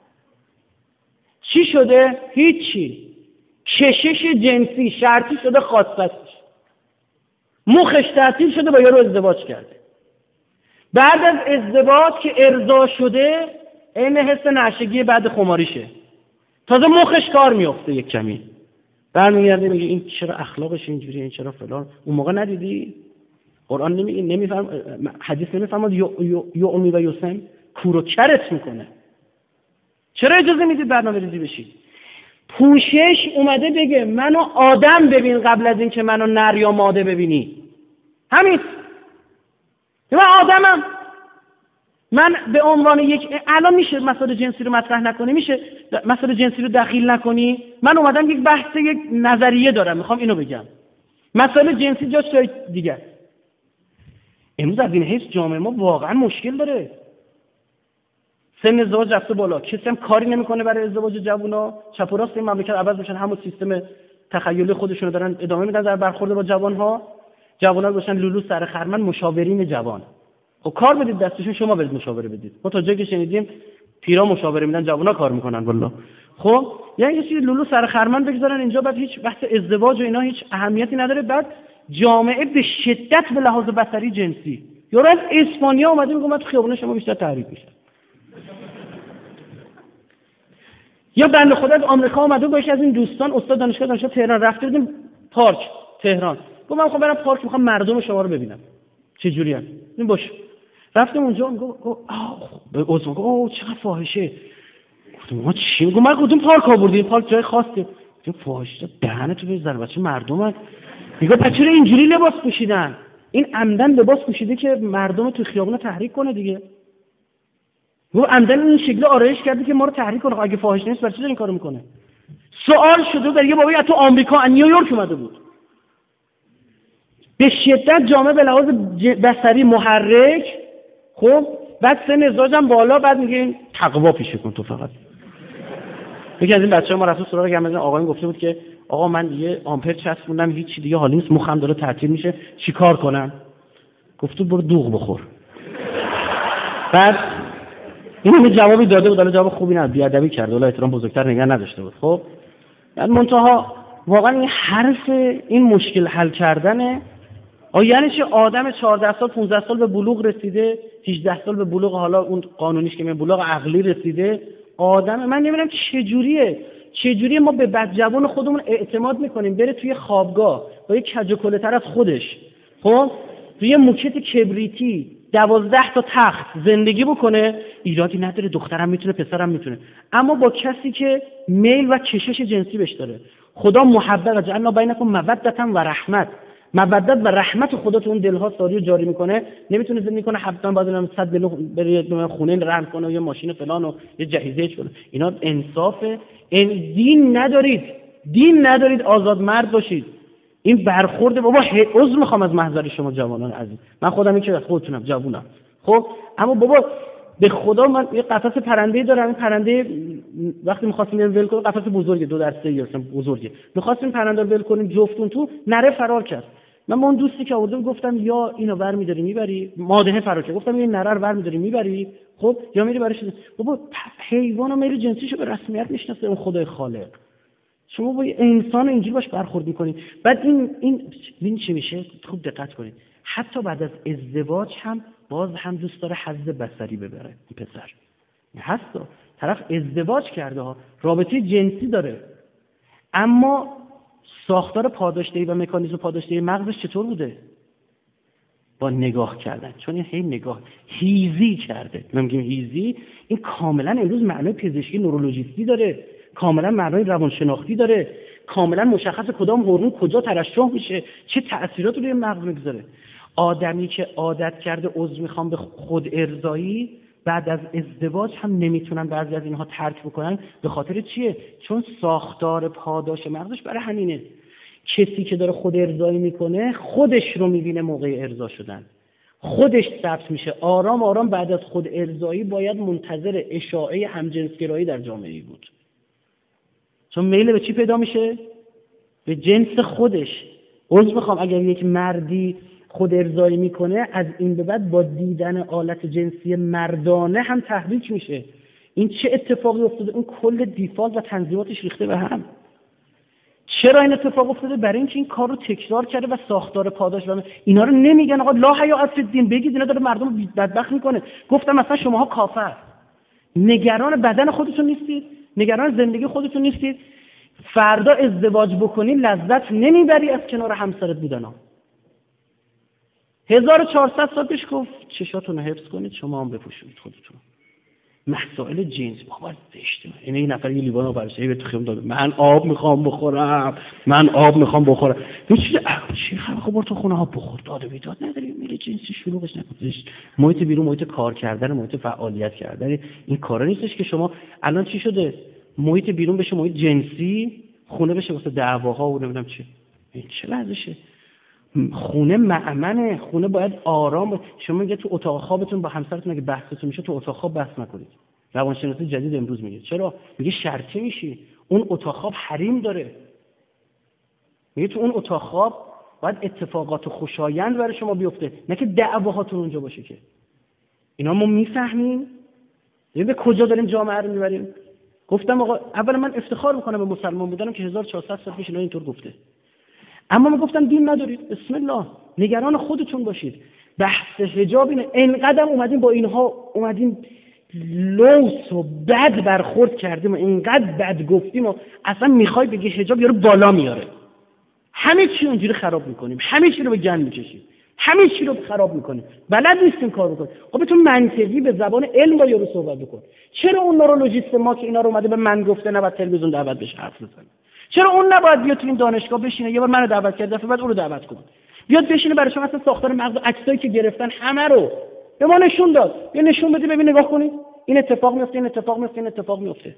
[SPEAKER 2] چی شده؟ هیچی. کشش جنسی شرطی شده خواستش. مخش تعطیل شده با یارو ازدواج کرده. بعد از ازدواج که ارضا شده این حس نشگی بعد خماریشه. تازه مخش کار میفته یک کمی. برمیگرده میگه این چرا اخلاقش اینجوریه، این چرا فلان. اون موقع ندیدی؟ قرآن نمی نمیفهم، حدیث نمیفهمد یومی و یوسم کورو کرت میکنه. چرا اجازه میدید برنامه ریزی بشید؟ پوشش اومده بگه منو آدم ببین قبل از این که منو نر یا ماده ببینی. همین. من آدمم. من به عنوان یک الان میشه مسائل جنسی رو مطرح نکنی، میشه مسائل جنسی رو دخیل نکنی. من اومدم یک بحث یک نظریه دارم، میخوام اینو بگم. مسائل جنسی جاش جای دیگه. امروز از این حیث جامعه ما واقعا مشکل داره. سن ازدواج رفته بالا، کسی هم کاری نمیکنه برای ازدواج جوونا. چپ و راست این مملکت عوض میشن، همون سیستم تخیلی خودشونو دارن ادامه میدن در برخورد با جوانها. جوونا باشن لولو سر خرمن، مشاورین جوان. خب کار بدید دستشون، شما برید مشاوره بدید. ما تا جایی که شنیدیم پیرا مشاوره میدن، جوونا کار میکنن والله. خب یعنی یه چیزی لولو سر خرمن بگذارن اینجا، بعد هیچ بحث ازدواج و اینا هیچ اهمیتی نداره. بعد جامعه به شدت به لحاظ بصری جنسی. یارو از اسپانیا اومده میگه من تو خیابون شما بیشتر تحریک میشم. یا بنده خدا از آمریکا اومده با یکی از این دوستان استاد دانشگاه دانشگاه تهران رفته بودیم پارک تهران. گفتم من میخوام برم پارک، میخوام مردم شما رو ببینم چه جوری هست. این باشه. رفتم اونجا، میگم آه به عضو میگم اوه چقدر فاحشه. گفتم ما چی؟ میگم ما کدوم پارک آوردیم؟ پارک جای خاصه. گفتم فاحشه دهنتو بزن بچه مردمن. میگه پس چرا اینجوری لباس پوشیدن؟ این عمدن لباس پوشیده که مردم تو خیابون تحریک کنه دیگه. و عمدن این شکل آرایش کرده که ما رو تحریک کنه. اگه فاحش نیست برای چی این کارو میکنه؟ سوال شده در یه بابایی از تو آمریکا از نیویورک اومده بود. به شدت جامعه به لحاظ بصری محرک. خب بعد سن ازدواجم بالا، بعد میگه تقوا پیشه کن تو فقط. یکی از این بچه‌ها ما رفت سراغ گمزن آقایون گفته بود که آقا من دیگه آمپر چسبوندم هیچ دیگه حالی نیست، مخم داره تعطیل میشه، چیکار کنم؟ گفت برو دوغ بخور. بعد اینو جوابی داده بود، جواب خوبی نبود، بی‌ادبی کرد، ولی احترام بزرگتر نگه نداشته بود. خب بعد منتها واقعا این حرف این مشکل حل کردنه. آ یعنی چه؟ آدم چهارده سال پانزده سال به بلوغ رسیده، هجده سال به بلوغ، حالا اون قانونیش که میگه بلوغ عقلی رسیده. آدم من نمیدونم چه جوریه چه جوریه ما به بدجوان خودمون اعتماد میکنیم بره توی خوابگاه با یه کج و کله طرف خودش، خب توی موکت کبریتی دوازده تا تخت زندگی بکنه، ایرادی نداره، دخترم میتونه پسرم میتونه، اما با کسی که میل و کشش جنسی بهش داره. خدا محبت و جعلنا بینکم مودة و رحمت، مودت و رحمت خدا تو اون دلها ساری و جاری میکنه. نمیتونه زندگی کنه حتما باید هم صد میلیون بره خونه رهن کنه و یه ماشین فلان و یه جهیزیه کنه. اینا انصافه. این دین ندارید، دین ندارید، آزاد مرد باشید. این برخورد بابا عذر میخوام از محضر شما جوانان عزیز، من خودم این که خودتونم جوونم. خب اما بابا به خدا من یه قفس پرنده دارم، این پرنده وقتی می‌خواستیم ول کنیم قفس بزرگه دو دسته یا بزرگه، می‌خواستیم پرنده ول کنیم جفتون تو، نره فرار کرد. من با اون دوستی که آوردم گفتم یا اینو برمی‌داری میبری، ماده فرار کرد، گفتم این نره رو برمی‌داری میبری، خب یا میری برش. بابا حیوانو میل جنسیشو به رسمیت میشناسه اون خدای خالق، شما با انسان اینجوری باش برخورد می‌کنید. بعد این این این چی میشه؟ خوب دقت کنید، حتی بعد از ازدواج هم باز هم دوست داره حظ بصری ببره. این پسر هست طرف ازدواج کرده ها، رابطه جنسی داره، اما ساختار پاداشدهی و مکانیزم پاداشدهی مغزش چطور بوده؟ با نگاه کردن. چون این هی نگاه هیزی کرده. من میگم هیزی این کاملا امروز معنای پزشکی نورولوژیستی داره، کاملا معنای روانشناختی داره، کاملا مشخص کدام هورمون کجا ترشح میشه، چه تأثیراتی روی مغز میگذاره. آدمی که عادت کرده عضو میخوام به خود ارضایی بعد از ازدواج هم نمیتونن بعضی از اینها ترک بکنن. به خاطر چیه؟ چون ساختار پاداش مغزش برای همینه. کسی که داره خود ارضایی میکنه خودش رو میبینه موقع ارضا شدن، خودش ثبت میشه. آرام آرام بعد از خود ارضایی باید منتظر اشاعه همجنسگرایی در جامعه بود، چون میل به چی پیدا میشه؟ به جنس خودش. عذر میخوام، اگر یک مردی خود ارضایی میکنه از این به بعد با دیدن آلت جنسی مردانه هم تحریک میشه. این چه اتفاقی افتاده؟ اون کل دیفالت و تنظیماتش ریخته به هم. چرا این اتفاق افتاده؟ برای اینکه این کار رو تکرار کرده و ساختار پاداش و اینا رو نمیگن. آقا لا حیا از دین بگید، اینا داره مردم رو بدبخت میکنه. گفتم مثلا شماها کافر، نگران بدن خودتون نیستید، نگران زندگی خودتون نیستید، فردا ازدواج بکنی لذت نمیبری از کنار همسرت بودن. هزار و چهارصد سال پیش گفت چشاتون رو حفظ کنید، شما هم بپوشونید خودتون. مسائل جنس بابا زشته. این این نفر یه لیوان آب برشه به تو خیام داد، من آب میخوام بخورم، من آب میخوام بخورم. این چیز چی خب خب برو تو خونه آب بخور. داد و بیداد نداری، میگه جنسی شلوغش نکنید. محیط بیرون محیط کار کردن، محیط فعالیت کردن، این کارا نیستش که شما الان چی شده؟ محیط بیرون بشه محیط جنسی، خونه بشه واسه دعواها و نمیدونم چی. این چه وضعشه؟ خونه مأمنه، خونه باید آرام باشه. شما میگه تو اتاق خوابتون با همسرتون اگه بحثتون میشه تو اتاق خواب بحث نکنید. روانشناسی جدید امروز میگه چرا؟ میگه شرطی میشی. اون اتاق خواب حریم داره. میگه تو اون اتاق خواب باید اتفاقات خوشایند برای شما بیفته، نه که دعواهاتون اونجا باشه. که اینا ما میفهمیم. ببین به کجا داریم جامعه رو میبریم. گفتم آقا اول من افتخار میکنم به مسلمان بودنم که هزار و چهارصد سال پیش اینا اینطور گفته. اما من گفتم دین ندارید، بسم الله، نگران خودتون باشید. بحث حجاب اینه. اینقدر اومدیم با اینها اومدیم لوس و بد برخورد کردیم و اینقدر بد گفتیم و اصلا میخوای بگی حجاب یارو بالا میاره. همه چی اونجوری خراب میکنیم، همه چی رو به گند میکشیم، همه چی رو خراب میکنیم. بلد نیستیم کار بکنیم. خب بتون منطقی به زبان علم با یارو صحبت بکن. چرا اون نورولوژیست ما که اینا رو اومده به من گفته نباید تلویزیون دعوت بشه حرف بزنه؟ چرا اون نباید بیاد تو این دانشگاه بشینه؟ یه بار منو دعوت کرد، دفعه بعد اون رو دعوت کن. بیاد بشینه برای شما اصلا ساختار مغز عکسایی که گرفتن همه رو به ما نشون داد. یه نشون بدی ببین، نگاه کنید این اتفاق میفته، این اتفاق میفته، این اتفاق میفته.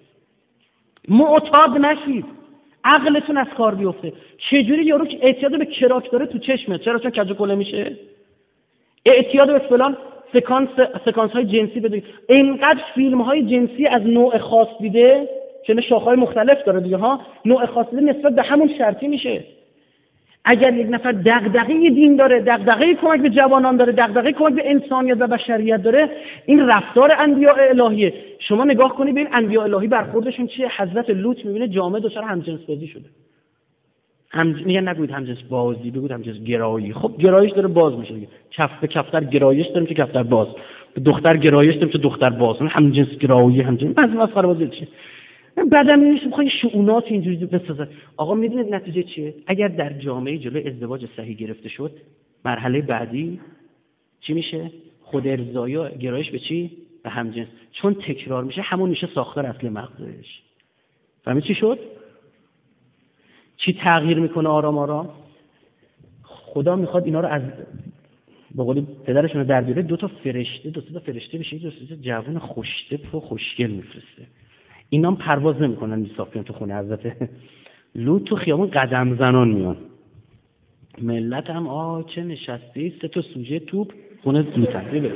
[SPEAKER 2] معتاد نشید، عقلتون از کار بیفته. چجوری یارو که اعتیاد به کراک داره تو چشمه؟ چرا؟ چون کج و کوله میشه. اعتیاد به فلان سکانس سکانس های جنسی بده. اینقدر فیلم های جنسی از نوع خاص دیده که شاخه‌های مختلف داره دیگه ها، نوع خاص دیده نسبت به همون شرطی میشه. اگر یک نفر دغدغه دین داره، دغدغه کمک به جوانان داره، دغدغه کمک به انسانیت و بشریت داره، این رفتار انبیاء الهیه. شما نگاه کنید ببین انبیاء الهی برخوردشون چیه. حضرت لوط میبینه جامعه دچار همجنس بازی شده. هم میگن نگوید همجنس بازی، بگوید همجنس گرایی. خب گرایش داره باز میشه دیگه. کف به کفتر گرایش داریم که کفتر باز، به دختر گرایش داریم که دختر باز. همجنس گرایی، همجنس بعضی مسخره بازی چیه. بعدم می‌بینید می‌خواد شؤونات اینجوری بسازه. آقا میدونید نتیجه چیه؟ اگر در جامعه جلوی ازدواج صحیح گرفته شد، مرحله بعدی چی میشه؟ خود ارضایی و گرایش به چی؟ به همجنس. چون تکرار میشه همون میشه ساختار اصلی مغزش. فهمید چی شد؟ چی تغییر میکنه آرام آرام؟ خدا میخواد اینا رو از به قولی پدرشون رو در بیاره، دو تا فرشته، دو تا فرشته بشه، دو تا جوان خوشتپ و خوشگل میفرسته. اینا هم پرواز نمیکنن میسافرن تو خونه حضرت لوط، تو خیابون قدم زنان میان. ملت هم آ چه نشستی، سه تا سوژه توپ خونه لوط هم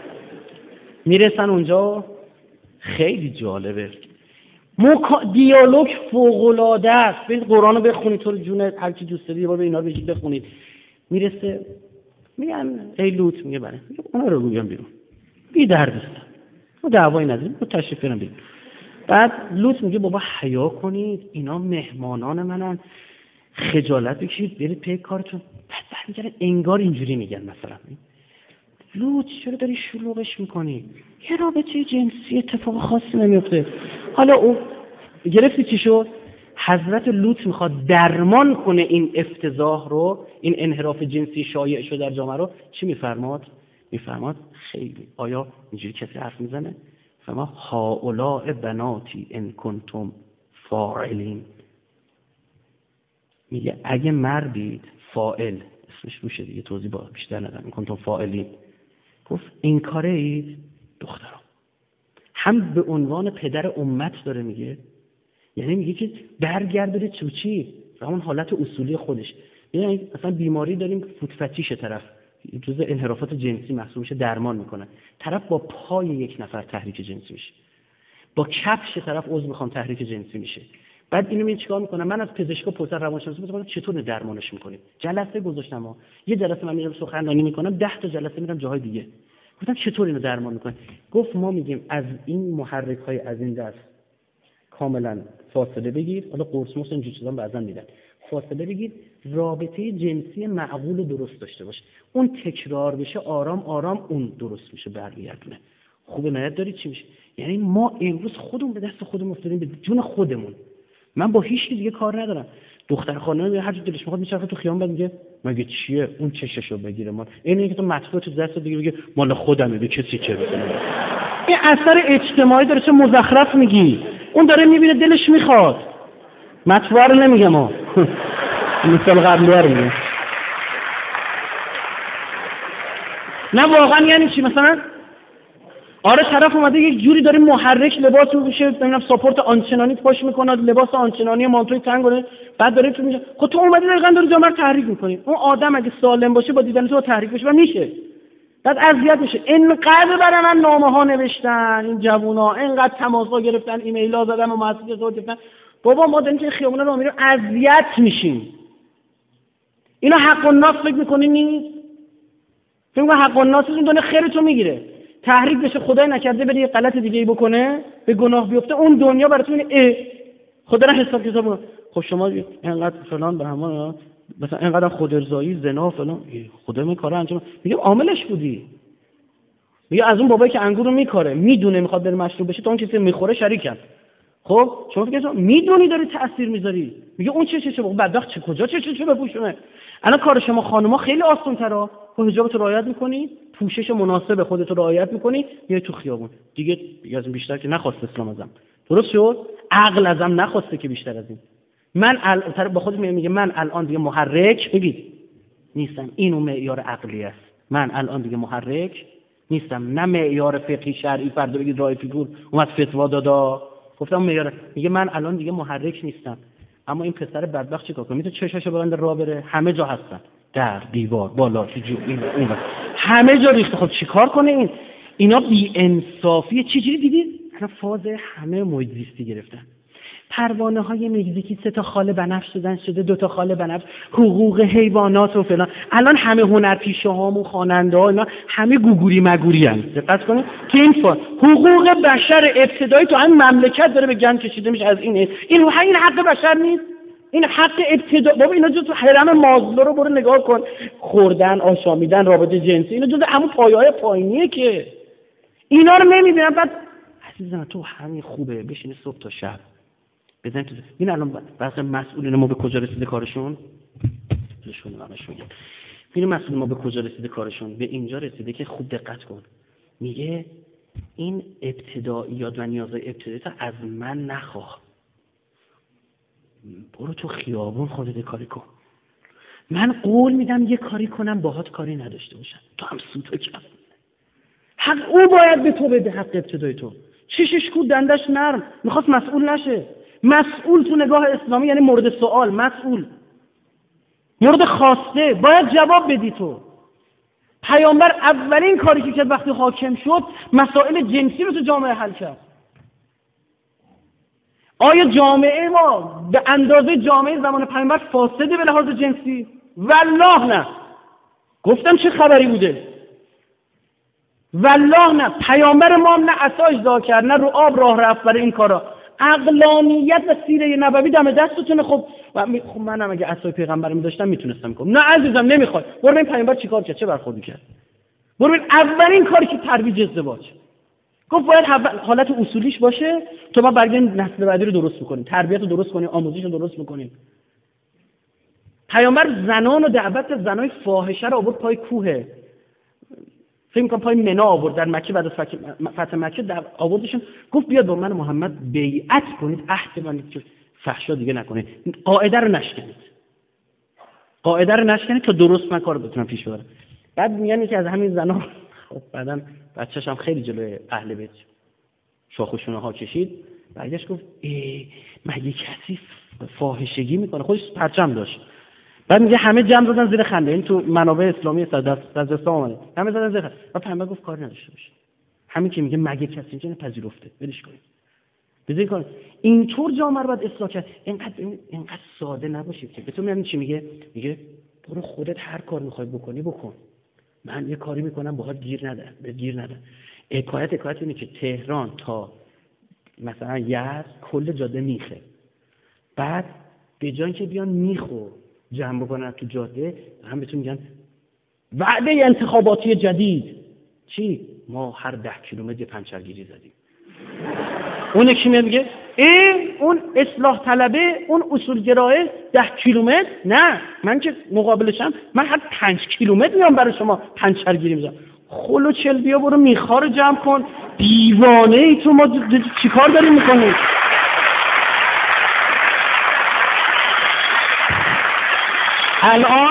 [SPEAKER 2] میرسن اونجا. خیلی جالبه، مکا... دیالوگ فوق‌العاده است. برید قرآن رو بخونید، تو رو جون هر کی دوست داری یه بار به اینا رو بگید بخونید. میرسه میگن ای لوط، میگه بله، میگه اونا رو بگم بیرون، بی درد است، ما دعوایی نداریم، تو تشریف برم بیرون. بعد لوط میگه بابا حیا کنید، اینا مهمانان منن، خجالت بکشید برید پی کارتون. بعد میگن انگار اینجوری میگن مثلا لوط چرا داری شلوغش میکنی؟ یه رابطه جنسی اتفاق خاصی نمیفته. حالا اون گرفتی چی شد؟ حضرت لوط میخواد درمان کنه این افتضاح رو، این انحراف جنسی شایع شده در جامعه رو. چی میفرماد؟ میفرماد خیلی آیا اینجوری کسی حرف میزنه؟ فما هؤلاء بناتی ان کنتم فاعلین. میگه اگه مردید فاعل اسمش روشه دیگه، توضیح با بیشتر ندارم، این کنتم فاعلین. گفت این کاره اید دخترم، هم به عنوان پدر امت داره میگه، یعنی میگه که برگردید تو چی؟ همون حالت اصولی خودش. یعنی مثلا بیماری داریم فوت فتیش طرف جزء انحرافات جنسی محسوب میشه، درمان میکنه، طرف با پای یک نفر تحریک جنسی میشه، با کفش طرف عضو میخوام تحریک جنسی میشه. بعد اینو من چیکار میکنم؟ من از پزشکا پرسر روانشناسی میگم چطور درمانش میکنیم؟ جلسه گذاشتم ها، یه جلسه من میرم سخنرانی میکنم، ده تا جلسه میرم جاهای دیگه. گفتم چطور اینو درمان میکنیم؟ گفت ما میگیم از این محرک های از این دست کاملا فاصله بگیر، حالا قرص مص اینجوری چیزا بعضا میدن، فاصله بگیر، رابطه جنسی معقول و درست داشته باش، اون تکرار بشه آرام آرام اون درست میشه برمیگردونه. خوب نهایت دارید چی میشه؟ یعنی ما امروز خودمون به دست خودمون افتادیم، به جون خودمون. من با هیچ دیگه کار ندارم. دختر خانم هر چی دلش میخواد میچرخه تو خیابون، بعد میگه مگه چیه اون چششو بگیره، ما اینه که تو مطبوع تو دست دیگه بگه مال خودمه، به کسی چه بکنه. این اثر اجتماعی داره، چه مزخرف میگی. اون داره میبینه دلش میخواد. مطبوع رو نمیگم ها. مثال قبلی رو میگم. نه واقعا یعنی چی؟ مثلا آره طرف اومده یک جوری داره محرک لباس میشه، نمیدونم ساپورت آنچنانی پاش میکنه، لباس آنچنانی مانتوی تنگ کنه، بعد داره تو میشه. خب تو اومدی دقیقاً داره جامعه رو تحریک میکنی. اون آدم اگه سالم باشه با دیدن تو تحریک بشه و میشه. بعد اذیت میشه. اینقدر برای من نامه ها نوشتن این جوونا، اینقدر تماس‌ها گرفتن، ایمیل ها زدن و مسیج زدن گرفتن. بابا ما داریم که خیابونا رو میریم اذیت میشیم. اینا حق الناس فکر میکنین نیست؟ فکر میکنین حق الناس اون دونه خیرتو میگیره. تحریک بشه خدای نکرده بری یه غلط دیگه ای بکنه، به گناه بیفته، اون دنیا براتون اه خدا نه حساب کتاب. خب شما اینقدر فلان به همان مثلا اینقدر خودارضایی زنا فلان، خدا این کارو انجام میگه عاملش بودی. میگه از اون بابایی که انگورو میکاره میدونه میخواد بره مشروب بشه، تا اون کسی میخوره شریکن. خب شما فکر کنید میدونی داری تاثیر میذاری، میگه اون چه چه چه بدبخت چه کجا چه چه چه بپوشونه. الان کار شما خانوما خیلی آسان تره، خود حجابت رو رعایت میکنی، پوشش مناسب خودت رو رعایت میکنی، میای تو خیابون دیگه از این بیشتر که نخواست اسلام ازم. درست شد؟ عقل ازم نخواسته که بیشتر از این. من ال... با خودت میگه من الان دیگه محرک بگید نیستم، اینو معیار عقلی است. من الان دیگه محرک نیستم، نه معیار فقهی شرعی فردا بگید رای فیگور اومد فتوا دادا گفتم معیار. میگه من الان دیگه محرک نیستم، اما این پسر بدبخت چیکار کنه؟ میتونه چشاشو ببنده راه بره، همه جا هستن، در دیوار بالا تو جو این اون همه جا ریخته. خب چیکار کنه این؟ اینا بی انصافیه. چجوری دیدید الان فاز همه محیط زیستی گرفتن. پروانه های مکزیکی سه تا خاله بنفش شدن، شده دو تا خاله بنفش، حقوق حیوانات و فلان. الان همه هنرپیشه هامون خواننده ها اینا همه گوگوری مگوری ان. دقت کنید که این فاز حقوق بشر ابتدایی تو همین مملکت داره به گند کشیده میشه. از این این این حق بشر نیست، این حق ابتدا. بابا اینا جزء هرم مازلو رو برو نگاه کن، خوردن، آشامیدن، رابطه جنسی، اینا جزء همون پایه‌های پایینیه که اینا رو نمی‌بینن. بعد عزیزم تو همین خوبه بشینی صبح تا شب بزن تو این. الان واسه مسئولین ما به کجا رسیده کارشون؟ بهشون همش میگم این مسئول ما به کجا رسیده کارشون؟ به اینجا رسیده که خوب دقت کن. میگه این ابتداییات و نیازهای ابتدایی تو از من نخواه، برو تو خیابون خودت کاری کن. من قول میدم یه کاری کنم باهات کاری نداشته باشم، تو هم سوتو کم. حق او باید به تو بده، حق ابتدای تو. چشش کو دندش نرم، میخواست مسئول نشه. مسئول تو نگاه اسلامی یعنی مورد سوال، مسئول مورد خواسته، باید جواب بدی. تو پیامبر اولین کاری که کرد وقتی حاکم شد مسائل جنسی رو تو جامعه حل کرد. آیا جامعه ما به اندازه جامعه زمان پیامبر فاسده به لحاظ جنسی؟ والله نه. گفتم چه خبری بوده؟ والله نه. پیامبر ما هم نه عصاش دعا کرد نه رو آب راه رفت برای این کارا. عقلانیت و سیره نبوی دم دستتونه. خب خب منم اگه عصای پیغمبرم داشتم میتونستم کنم. نه عزیزم نمیخواد. برو ببین پیامبر چیکار کرد، چه برخوردی کرد. برو ببین اولین کاری که ترویج ازدواج گفت باید حالت اصولیش باشه تو ما برگردیم نسل بعدی رو درست بکنیم، تربیت رو درست کنیم، آموزش رو درست بکنیم. پیامبر زنان و دعوت زنای فاحشه رو آورد پای کوه، فکر می‌کنم پای منا آورد در مکه. بعد از فتح مکه آوردشون گفت بیاد با من محمد بیعت کنید، عهد بندید که فحشا دیگه نکنید، قاعده رو نشکنید، قاعده رو نشکنید تا درست من کارو بتونم پیش ببرم. بعد میگن که از همین زنا خب بعدن بچه‌ش هم خیلی جلوی اهل بیت شاخوشونه ها کشید، برگشت گفت ای مگه کسی فاحشگی میکنه؟ خودش پرچم داشت. بعد میگه همه جمع دادن زیر خنده. این تو منابع اسلامی دست اومده، همه زدن زیر خنده. بعد پیامبر گفت کاری نداشته باشه، همین که میگه مگه کسی اینجا پذیرفته، ولش کنید، بذارید کار. اینطور جامعه رو باید اصلاح کرد. اینقدر اینقدر ساده نباشید که بهتون میگم چی میگه، میگه برو خودت هر کار میخوای بکنی بکن، من یه کاری میکنم باهات گیر نده، به گیر نده. حکایت حکایت اینه که تهران تا مثلا یزد کل جاده میخه، بعد به جای اینکه بیان میخو جمع بکنن تو جاده، هم بهتون میگن وعده انتخاباتی جدید. چی؟ ما هر ده کیلومتر پنچرگیری زدیم. اون یکی میگه این اون اصلاح طلبه، اون اصولگراه ده کیلومتر، نه من که مقابلشم، من هر پنج کیلومتر میام برای شما پنچرگیری میزنم. خلو چل بیا برو میخا رو جمع کن، دیوانه ای تو، ما چیکار داریم میکنیم؟ الان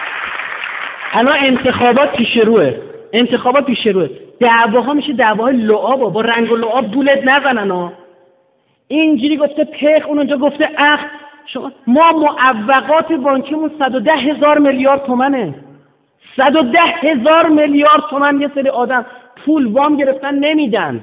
[SPEAKER 2] الان انتخابات پیش روه، انتخابات پیش روه، دعواها میشه دعواهای لعاب، با رنگ و لعاب دولت نزنن ها. اینجوری گفته پخ، اون اونجا گفته اخ. شما ما معوقات بانکیمون صد و ده هزار میلیارد تومنه، صد و ده هزار میلیارد تومن یه سری آدم پول وام گرفتن نمیدن.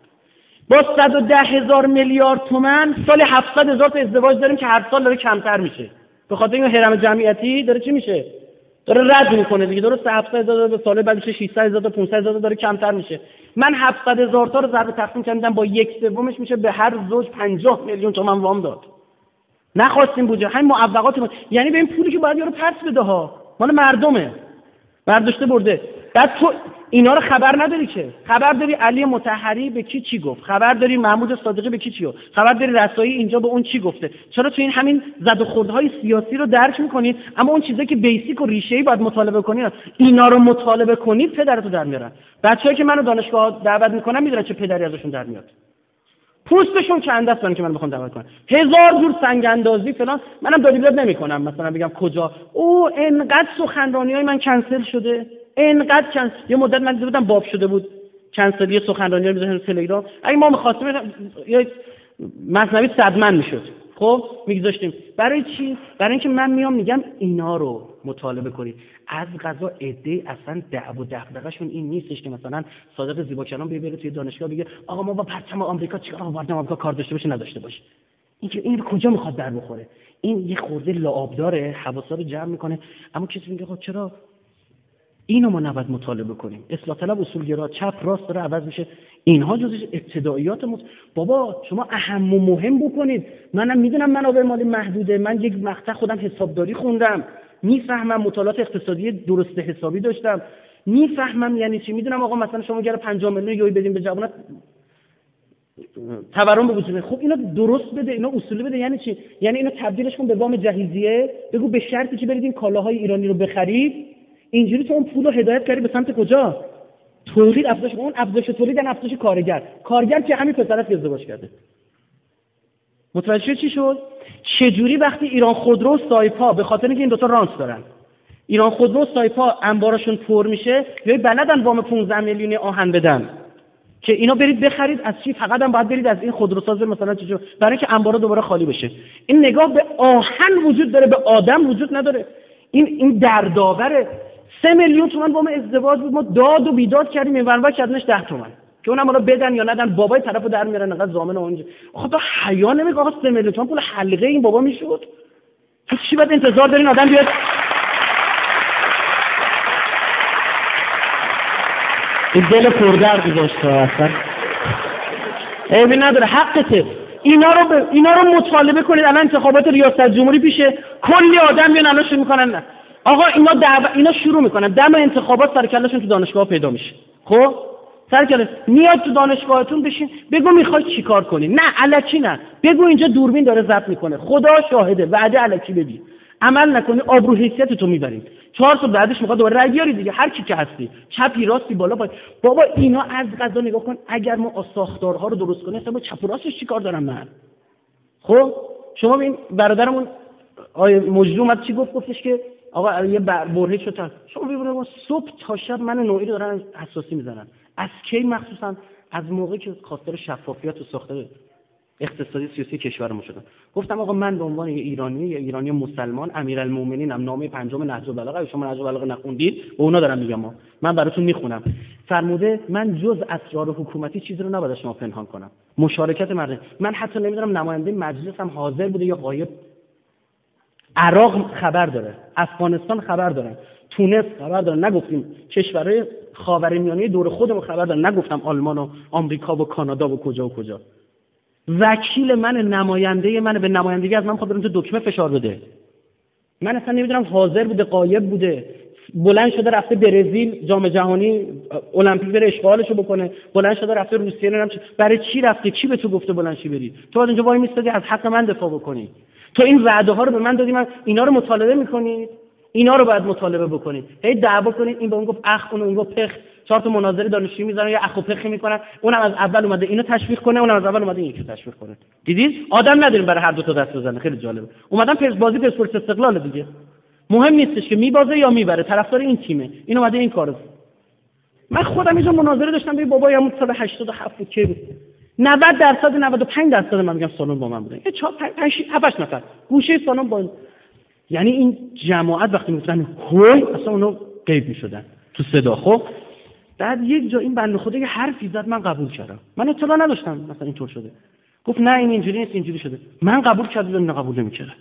[SPEAKER 2] با صد و ده هزار میلیارد تومن سال هفتصد هزار تا ازدواج داریم که هر سال داره کمتر میشه، به خاطر این هرم جمعیتی داره چی میشه، داره رد میکنه دیگه. درسته هفتصد هزار تا سال بعد میشه ششصد هزار تا پانصد هزار تا داره کمتر میشه. من هفتصد هزار تا رو ضرب تقسیم کردم با یک سومش میشه به هر زوج پنجاه میلیون تومان وام داد. نخواستیم بودجه همین معوقات ما. یعنی به این پولی که باید یارو پس بده ها، مال مردمه، برداشته برده. بعد تو اینا رو خبر نداری که، خبر داری علی مطهری به کی چی گفت، خبر داری محمود صادقی به کی چی گفت، خبر داری رسایی اینجا به اون چی گفته. چرا تو این همین زد و خوردهای سیاسی رو درک میکنید، اما اون چیزایی که بیسیک و ریشه‌ای باید مطالبه کنید اینا رو مطالبه کنید، پدرتو در میارن. بچه‌ای که منو دانشگاه دعوت میکنن میدونن چه پدری ازشون در میاد، پوستشون کنده است برای که من بخوام دعوت کنم. هزار جور سنگ اندازی فلان، منم داد بیداد نمیکنم مثلا بگم کجا او انقدر سخنرانیای من کنسل شده، انقدر کن... یه مدت من دیده بودم باب شده بود کنسلی سخنرانی رو میذاشتن تلگرام. اگه ما می‌خواستیم یا مثنوی صد من میشد، خب میگذاشتیم. برای چی؟ برای اینکه من میام میگم اینا رو مطالبه کنید. از قضا عده اصلا دعوا و دغدغه‌شون این نیستش که مثلا صادق زیباکلام ببره توی دانشگاه بگه آقا ما با پرچم آمریکا چیکار، با پرچم آمریکا کار داشته باشه نداشته باشه. این که این کجا میخواد در بخوره؟ این یه خورده لعاب داره، حواسا رو جمع میکنه، اما کسی میگه خب چرا اینو ما نباید مطالبه کنیم؟ اصلاح طلب اصولگرا چپ راست داره عوض میشه. اینها جزش ابتداییات مط... بابا شما اهم و مهم بکنید. منم میدونم منابع مالی محدوده، من یک مقطع خودم حسابداری خوندم، میفهمم مطالعات اقتصادی درست حسابی داشتم، میفهمم یعنی چی. میدونم آقا مثلا شما اگر پنجاه میلیون یوی بدین به جوانات تورم به وجود، خب اینا درست بده، اینا اصولی بده. یعنی چی؟ یعنی اینو تبدیلش کن به وام جهیزیه، بگو به شرطی که برید این کالاهای ایرانی رو بخرید. اینجوری تو اون پول رو هدایت کردی به سمت کجا؟ تولید، افزایش. اون افزایش تولید یعنی افزایش کارگر. کارگر که همین پسرت که ازدواج کرده. متوجه چی شد؟ چجوری وقتی ایران خودرو و سایپا به خاطر اینکه این دوتا رانس دارن، ایران خودرو و سایپا انبارشون پر میشه، یا بلدن وام پانزده میلیونی آهن بدن که اینا برید بخرید از چی؟ فقط هم باید برید از این خودروساز مثلا چجور، برای اینکه انبارا دوباره خالی بشه. این نگاه به آهن وجود داره، به آدم وجود نداره. این این دردآوره. سه میلیون تومان وام ازدواج بود، ما داد و بیداد کردیم، این ورور کردنش ده تومان که اونم حالا بدن یا ندن، بابای طرفو در میارن انقدر ضامن اونجا. خدا حیا نمیگه آقا سه میلیون تومان پول حلقه این بابا میشد؟ تو چی بعد انتظار دارین آدم بیاد این دل پردر گذاشته اصلا عیبی نداره، حقته. اینا رو ب... اینا رو مطالبه کنید. الان انتخابات ریاست جمهوری پیشه، کلی آدم میان الان شروع میکنن نه آقا اینا دعو... اینا شروع میکنن دم انتخابات سر کلهشون تو دانشگاه پیدا میشه. خب سر کله میاد تو دانشگاهتون بشین بگو میخوای چیکار کنی. نه الکی نه، بگو اینجا دوربین داره ضبط میکنه، خدا شاهده، وعده الکی بدی، عمل نکنی آبرو حیثیت تو میبریم. چهار سال بعدش میخواد دوباره رای بیاری دیگه، هر کی که هستی، چپی راستی بالا پایین. بابا اینا از قضا نگاه کن، اگر ما ساختارها رو درست کنیم اصلا چپ و راستش چیکار دارم من؟ خب شما ببین برادرمون آیه مجری اومد چی گفت؟ گفتش که آقا یه برهه شد. شما ببینید ما صبح تا شب من نوعی رو دارن حساسی میزنن. از کی مخصوصا از موقعی که خواستار شفافیت و ساختار اقتصادی سیاسی کشورمون شدم، گفتم آقا من به عنوان یه ایرانی، یه ایرانی مسلمان، امیرالمومنینم، نامه پنجم نهج البلاغه، شما نهج البلاغه نخوندید، به اونا دارم میگم، من براتون میخونم. فرموده من جز اسرار حکومتی چیزی رو نباید از شما پنهان کنم. مشارکت مردم، من حتی نمیدونم نماینده مجلسم حاضر بوده یا غایب. عراق خبر داره، افغانستان خبر داره، تونس خبر داره، نگفتیم کشورهای خاورمیانه دور خودمون خبر داره، نگفتم آلمان و آمریکا و کانادا و کجا و کجا. وکیل من، نماینده من به نمایندگی از من خود بریم تو دکمه فشار بده. من اصلا نمیدونم حاضر بوده غایب بوده، بلند شده رفته برزیل جام جهانی المپیک بره اشغالشو بکنه، بلند شده رفته روسیه، نمیدونم برای چی رفته، کی به تو گفته بلند شی بری؟ تو بعد اینجا وای میستادی از حق من دفاع بکنی. تو این وعده ها رو به من دادی، من اینا رو مطالبه میکنی، اینا رو باید مطالبه بکنی. هی دعوا کنید، این به اون گفت اخ، اون گفت پخ، چهار تا مناظره دانشجویی میذارن یا اخ و پخی میکنن، اونم از اول اومده اینو تشویق کنه، اونم از اول اومده این یکی تشویق کنه. دیدید آدم نداریم برای هر دو تا دست بزنه. خیلی جالبه. اومدن پرس بازی پرسپولیس استقلال دیگه، مهم نیستش که میبازه یا میبره، طرفدار این تیمه، این اومده این کارو. من خودم اینجا مناظره داشتم با بابایم سال هشتاد و هفت بود که نود درصد نود و پنج درصد من میگم سالن با من بودن، یه چهار پنج هفت نفر گوشه سالن با، یعنی این جماعت وقتی میگفتن هوی اصلا اونو غیب میشدن تو صدا. خب بعد یک جا این بنده خدا یه حرفی زد، من قبول کردم، من اطلاع نداشتم مثلا اینطور شده، گفت نه این اینجوری نیست اینجوری شده، من قبول کردم، نه قبول نمیکردم.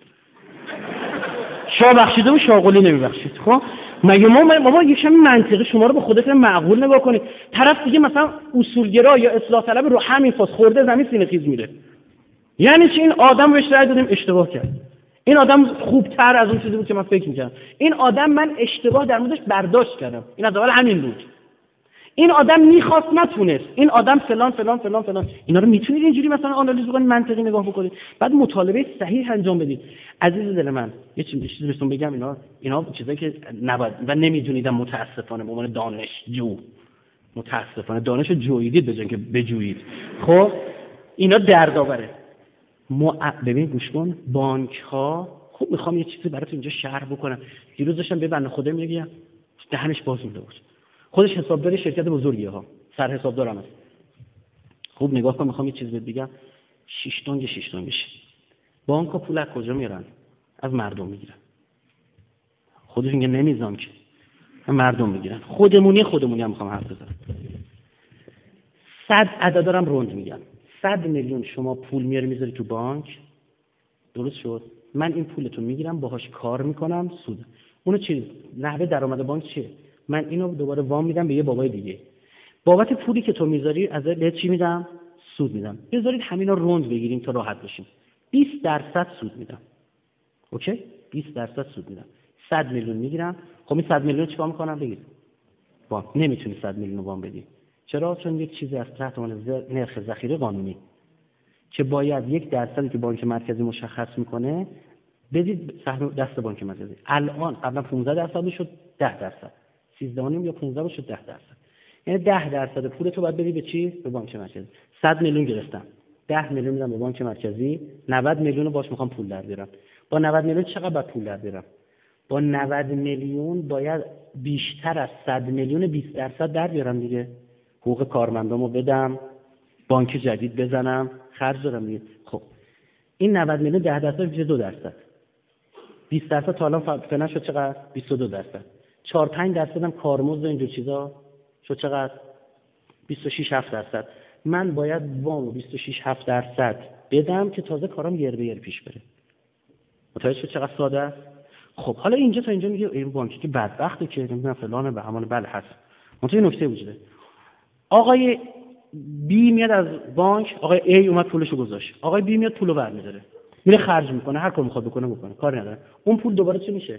[SPEAKER 2] شاه بخشیده و شاغلی نمیبخشید. خب مگه ما بابا یه کمی منطقی شما رو به خودت معقول نگاه کنید. طرف دیگه مثلا اصولگرا یا اصلاح طلب رو همین فاس خورده زمین سینه خیز میره. یعنی چی؟ این آدم بهش رأی دادیم اشتباه کرد. این آدم خوبتر از اون چیزی بود که من فکر می‌کردم. این آدم من اشتباه در موردش برداشت کردم. این از اول همین بود. این آدم میخواست نتونست، این آدم فلان فلان فلان فلان. اینا رو میتونید اینجوری مثلا آنالیز بکنید، منطقی نگاه بکنید، بعد مطالبه صحیح انجام بدید. عزیز دل من یه چیزی چیزی بهتون بگم، اینا اینا چیزایی که نباید و نمیدونیدم متاسفانه به عنوان دانشجو، متاسفانه دانش جویدید به جای که بجویید. خب اینا دردآوره. ببین گوش کن، بانک ها، خب میخوام یه چیزی براتون اینجا شرح بکنم. دیروز داشتم به بنده خدا میگم دهنش باز مونده بود، خودش حسابدار شرکت بزرگیه ها، سر حسابدارم هست. خوب نگاه کن، میخوام یه چیز بهت بگم، شش تونگ شش تونگش. بانک‌ها پول از کجا میارن؟ از مردم میگیرن. خودشون که نمیذارن که، مردم میگیرن. خودمونی خودمونی هم میخوام حرف بزنم. صد عدد دارم روند میگم. صد میلیون شما پول میاری میذاری تو بانک، درست شد؟ من این پولتو میگیرم باهاش کار میکنم، سود. اونو چی؟ نحوه درآمد بانک چیه؟ من اینو دوباره وام میدم به یه بابای دیگه. بابت پولی که تو میذاری از بهت چی میدم؟ سود میدم. بذارید همینا روند بگیریم تا راحت بشیم. بیست درصد سود میدم. اوکی؟ بیست درصد سود میدم. صد میلیون میگیرم. خب این صد میلیون چیکار میکنم بگید؟ وام. نمیتونی صد میلیون وام بدی. چرا؟ چون یک چیزی از تحت عنوان نرخ ذخیره قانونی که باید یک درصدی که بانک مرکزی مشخص میکنه بدید سهم دست بانک مرکزی. الان قبلا پانزده درصد شد ده درصد. سیزده و نیم یا پانزده شد ده درصد. یعنی ده درصد پول تو باید بدی به چی؟ به بانک مرکزی. صد میلیون گرفتم. ده میلیون میدم به بانک مرکزی، نود میلیون رو باش میخوام پول در بیارم. با نود میلیون چقدر باید پول در بیارم؟ با نود میلیون باید بیشتر از صد میلیون بیست درصد در بیارم دیگه. حقوق کارمندامو بدم، بانک جدید بزنم، خرج دارم دیگه. خب این نود میلیون ده درصد میشه دو درصد. بیست درصد تا الان فعلا شد چقدر؟ بیست و دو درصد. چهار پنج درصد هم کارمزد اینجور چیزا شد چقدر؟ بیست و شش هفت درصد. من باید وام بیست و شش هفت درصد بدم که تازه کارم یر به یر پیش بره. متوجه شد چقدر ساده است؟ خب حالا اینجا تا اینجا میگه این بانکی که بدبخته که نمیدونم فلانه به همان بله هست. منتها نکته وجوده. آقای بی میاد از بانک، آقای ای اومد پولشو گذاشت. آقای بی میاد پولو برمی‌داره. میره خرج میکنه، هر کاری میخواد بکنه بکنه، کاری نداره. اون پول دوباره چی میشه؟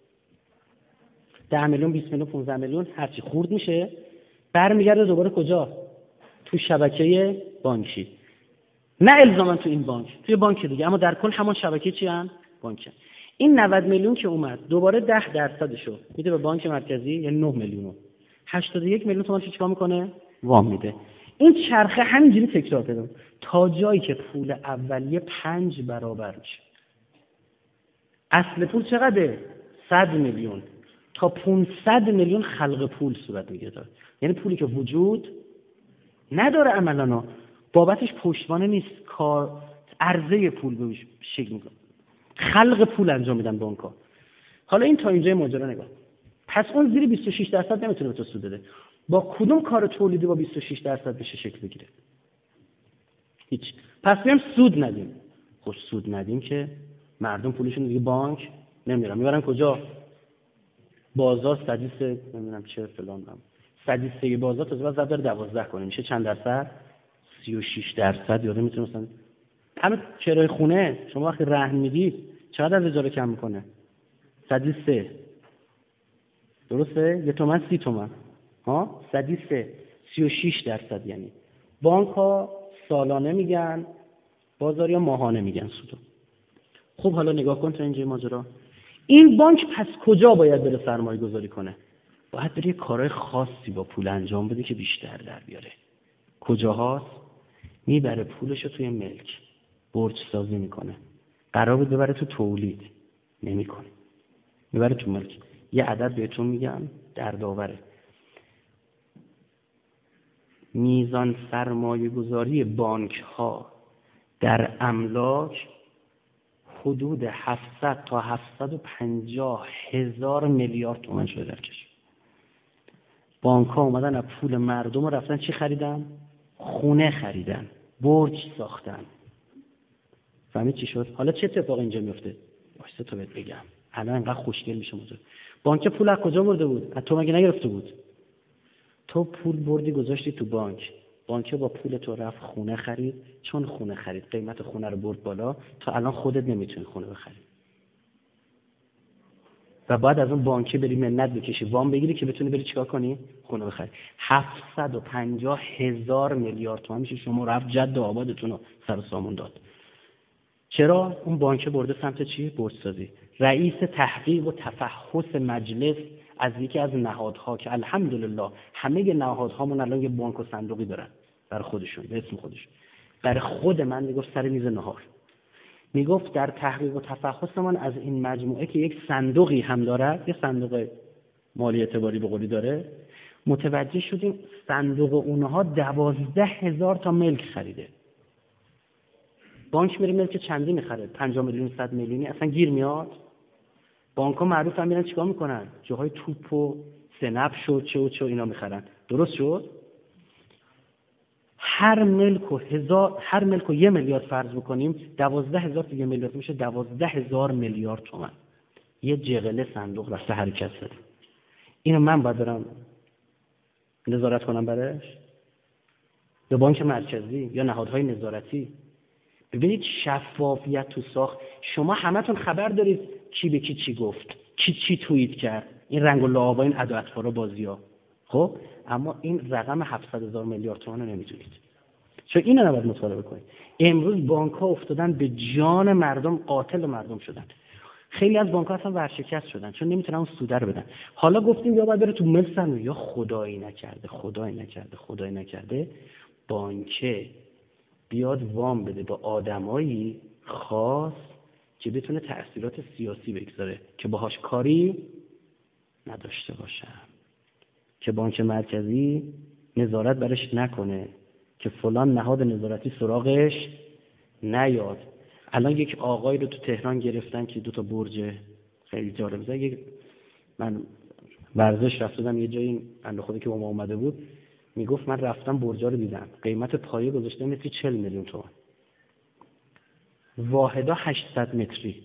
[SPEAKER 2] ده میلیون، بیست میلیون، پانزده میلیون هر چی خورد میشه، برمیگرده دوباره کجا؟ تو شبکه بانکی. نه الزاما تو این بانک، توی بانک دیگه، اما در کل همون شبکه چی ان؟ بانک. این نود میلیون که اومد دوباره ده درصدشو میده به بانک مرکزی، یعنی نه میلیون. هشتاد و یک میلیون تومان چیکار میکنه؟ وام میده. این چرخه همینجوری تکرار پیدا تا جایی که پول اولیه پنج برابر میشه. اصل پول چقدره؟ صد میلیون. تا پانصد میلیون خلق پول صورت میگیره. یعنی پولی که وجود نداره عملاً، بابتش پشتوانه نیست، کار عرضه پول به شکل میکنه، خلق پول انجام میدن بانک‌ها. حالا این تا اینجای ماجرا نگاه. پس اون زیر بیست و شش درصد نمیتونه به تو سود بده. با کدوم کار تولیدی با بیست و شش درصد بشه شکل بگیره؟ هیچ. پس بیام سود ندیم. خب سود ندیم که مردم پولشون دیگه بانک نمیارن، میبرن کجا؟ بازار سدیس نمیدونم چه فلان هم. سدیسه بازار تا بعد ضرب دوازده کنه میشه چند درصد؟ سی و شش درصد. یاد میتونه مثلا همه کرایه خونه شما وقتی رهن میدید چقدر از اجاره کم میکنه؟ سدیسه. درسته؟ یه تومن سی تومن. ها؟ سدیسه سی و شش درصد. یعنی بانک ها سالانه میگن، بازاریا ماهانه میگن سودو. خب حالا نگاه کن تا اینجای ماجرا. این بانک پس کجا باید بره سرمایه گذاری کنه؟ باید بره کارهای خاصی با پول انجام بده که بیشتر در بیاره. کجاهاست؟ میبره پولشو توی ملک برج سازی میکنه. قرار بود ببره تو تولید، نمیکنه، میبره تو ملک. یه عدد بهتون میگم دردآوره. میزان سرمایه گذاری بانک ها در املاک حدود هفتصد تا هفتصد و پنجاه هزار میلیارد تومان شده در کشور. بانک ها اومدن از پول مردم رفتن چی خریدن؟ خونه خریدن، برج ساختن. فهمید چی شد؟ حالا چه اتفاقی اینجا میفته؟ واسه تو بهت بگم. الان انقدر خوشگل میشه موضوع. بانک پول از کجا برده بود؟ از تو مگه نگرفته بود؟ تو پول بردی گذاشتی تو بانک. بانک با پول تو رفت خونه خرید. چون خونه خرید قیمت خونه رو برد بالا، تا الان خودت نمیتونی خونه بخری. و بعد از اون بانک بری منت بکشی، وام بگیری که بتونی بری چیکار کنی؟ خونه بخری. هفتصد و پنجاه هزار میلیارد تومان میشه. شما رفت جد و آبادتون رو سر و سامون داد. چرا؟ اون بانک برده سمت چی؟ برج‌سازی. رئیس تحقیق و تفحص مجلس از یکی از نهادها که الحمدلله همه نهادهامون الان یه بانک و صندوقی دارن برای خودشون به اسم خودشون. برای خود من میگفت سر میز نهار، میگفت در تحقیق و تفحصمون از این مجموعه که یک صندوقی هم داره، یه صندوق مالی اعتباری به قولی داره، متوجه شدیم صندوق اونها دوازده هزار تا ملک خریده. بانک میره ملک چندی میخره؟ پنجاه میلیون صد میلیونی اصلا گیر میاد. بانک ها معروف هم میرن چیکار میکنن؟ جاهای توپ و سنپ و چه و چه اینا میخرن. درست شد؟ هر ملک و هزار هر ملک و یه میلیارد فرض بکنیم، دوازده هزار تا یه میلیارد میشه دوازده هزار میلیارد تومان. یه جغله صندوق رفته حرکت زده. اینو من باید برم نظارت کنم برش؟ یا بانک مرکزی یا نهادهای نظارتی؟ ببینید شفافیت تو ساخت. شما همتون خبر دارید کی به کی چی گفت، کی چی توییت کرد، این رنگ و لعاب، این ادا اطفال و بازی‌ها. خب اما این رقم هفتصد هزار میلیارد تومان رو نمیدونید، چون اینو نباید مطالعه کنید. امروز بانک‌ها افتادن به جان مردم، قاتل مردم شدن. خیلی از بانک‌ها اصلا ورشکست شدن چون نمیتونن اون سود رو بدن. حالا گفتیم یا باید بره تو ملک، یا خدایی نکرده خدایی نکرده خدایی نکرده بانک بیاد وام بده به آدمایی خاص که بتونه تأثیرات سیاسی بگذاره که باهاش کاری نداشته باشه، که بانک مرکزی نظارت برش نکنه، که فلان نهاد نظارتی سراغش نیاد. الان یک آقای رو تو تهران گرفتن که دو تا برج خیلی جالب زد. من ورزش رفتم یه جایی، بنده خدا که با ما اومده بود میگفت من رفتم برجا رو دیدم، قیمت پایه گذاشته متری چهل میلیون تومان، واحدا هشتصد متری.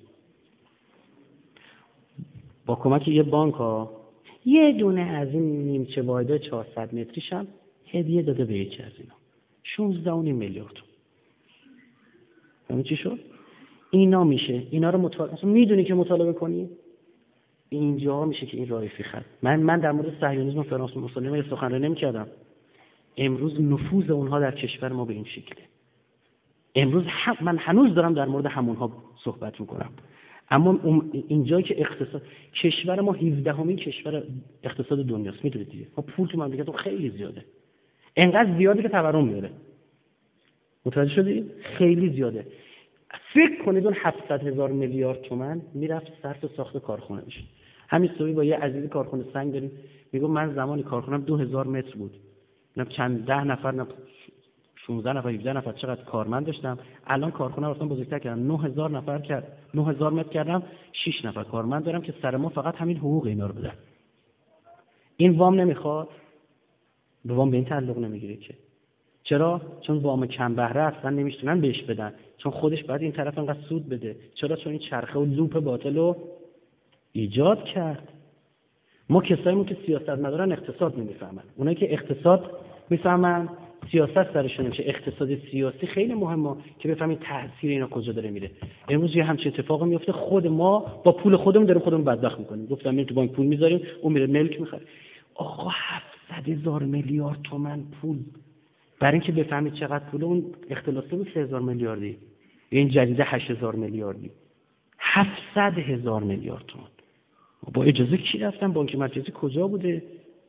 [SPEAKER 2] با کمک یه بانک ها یه دونه از این نیمچه واحدا چهارصد متریش هم هدیه داده به یکی از اینا، شانزده و نیم میلیارد. همین چی شد؟ اینا میشه اینا رو مطالعه، اصلا میدونی که مطالعه کنی اینجا میشه که این رایفی خد. من من در مورد صهیونیسم و فرانسه مسلمه سخنرانی نمی‌کردم. امروز نفوذ اونها در کشور ما به این شکله. امروز هم من هنوز دارم در مورد همونها صحبت میکنم، اما اینجایی که اقتصاد کشور ما هفدهمین کشور اقتصاد دنیاست، میدونید دیگه. ما پول تو مملکتمون خیلی زیاده، انقدر زیاده که تورم میاره. متوجه شدید؟ خیلی زیاده. فکر کنید اون هفتصد هزار میلیارد تومان میرفت صرف ساخت کارخونه میشه. همین صبحی با یه عزیز کارخونه سنگ داریم، میگم من زمانی کارخونم دو هزار متر بود، نه چند ده نفر نه شانزده نفر هفده نفر چقدر کارمند داشتم. الان کارخونه رو اصلا بزرگتر کردم، نه هزار نفر کرد، نه هزار متر کردم، شش نفر کارمند دارم که سر ما فقط همین حقوق اینا رو بدن. این وام نمیخواد، به وام به این تعلق نمیگیره که. چرا؟ چون وام کم بهره اصلا نمیشتونن بهش بدن، چون خودش باید این طرف انقدر سود بده. چرا؟ چون این چرخه و لوپ باطل رو ایجاد کرد. ما کساییمون که سیاست ندارن اقتصاد نمیفهمن، اونایی که اقتصاد میفهمن سیاست سرشون نمیشه. اقتصاد سیاسی خیلی مهمه که بفهمید تاثیر اینا کجا داره میره. امروز یه همچین اتفاقی میفته، خود ما با پول خودمون داریم خودمون بدبخت میکنیم. گفتم میریم تو بانک پول میذاریم، اون میره ملک میخره. آقا هفتصد هزار میلیارد تومان پول، برای اینکه بفهمید چقدر پوله، اون اختلاسه بود سه هزار میلیاردی، این جدیده هشت هزار میلیاردی، هفتصد هزار میلیارد تومان. با اجازه کی رفتن؟ بانک مرکزی کجا بوده؟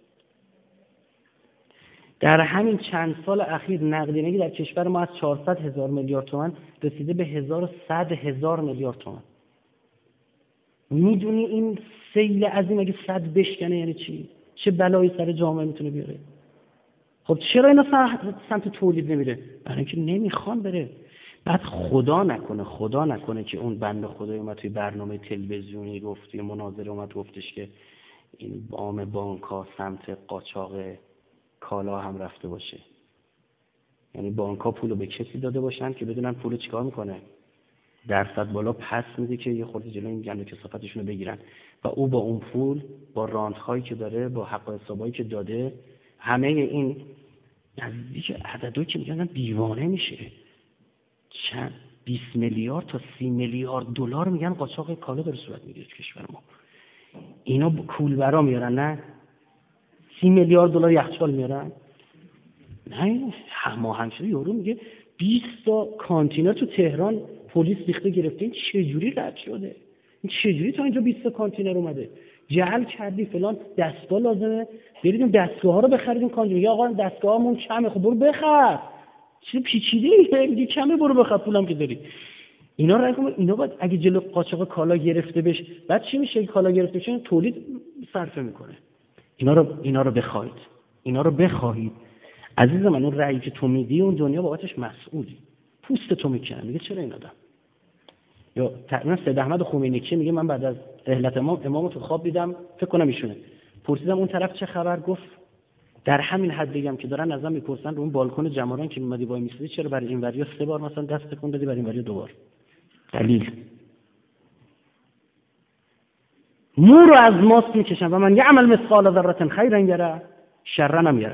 [SPEAKER 2] در همین چند سال اخیر نقدینگی در کشور ما از چهارصد هزار میلیارد تومان رسیده به هزار و صد هزار میلیارد تومان. میدونی این سیل عظیم اگه صد بشکنه یعنی چی؟ چه بلایی سر جامعه میتونه بیاره؟ خب چرا اینا سمت تولید نمیره؟ برای اینکه نمیخوان بره. بعد خدا نکنه خدا نکنه که اون بنده خدای اومد توی برنامه تلویزیونی گفت، توی مناظره اومد گفتش که این وام بانک‌ها سمت قاچاق کالا هم رفته باشه. یعنی بانک‌ها پولو به کسی داده باشن که بدونن پولو چیکار میکنه، درصد بالا پس میده که یه خورده جلوی این گند و کثافتشون رو بگیرن و او با اون پول، با رانت‌هایی که داره، با حق و حسابایی که داده، همه این نزدیک عددی که میگن دیوانه میشه، چند بیست میلیارد تا سی میلیارد دلار میگن قاچاق کالا داره صورت میگیره تو کشور ما. اینا کولبرا میارن، نه سی میلیارد دلار یخچال میارن، نه هماهنگ شده. یورو میگه بیست تا کانتینر تو تهران پلیس ریخته گرفته. این چجوری رد شده؟ این چجوری تا اینجا بیست تا کانتینر اومده؟ جعل کردی فلان، دستگاه لازمه، بریم دستگاه ها رو بخریم. کانتینر میگه آقا دستگاهمون کمه، خب برو بخر. چه پیچیده میگه کمه، برو بخر، پولم که داری. اینا رو اینا باید اگه جلو قاچاق کالا گرفته بشه، بعد چی میشه؟ کالا گرفته بشه تولید صرفه میکنه. اینا رو اینا رو بخواید، اینا رو بخواید. عزیز من، اون رأیی که تو میدی اون دنیا بابتش مسئولی. پوست تو میکنه. میگه چرا این آدم؟ یا تقریبا سید احمد خمینی که میگه من بعد از رحلت امام امامو تو خواب دیدم، فکر کنم ایشونه. پرسیدم اون طرف چه خبر؟ گفت در همین حد بگم که دارن ازم میپرسن رو اون بالکن جماران که میمدی وای میسیدی چرا برای این وریا سه بار مثلا دست تکون دادی، برای این وریا دو بار. دلیل مو رو از ماست میکشن و من یعمل مثقال ذره خیرا یره شرا یره.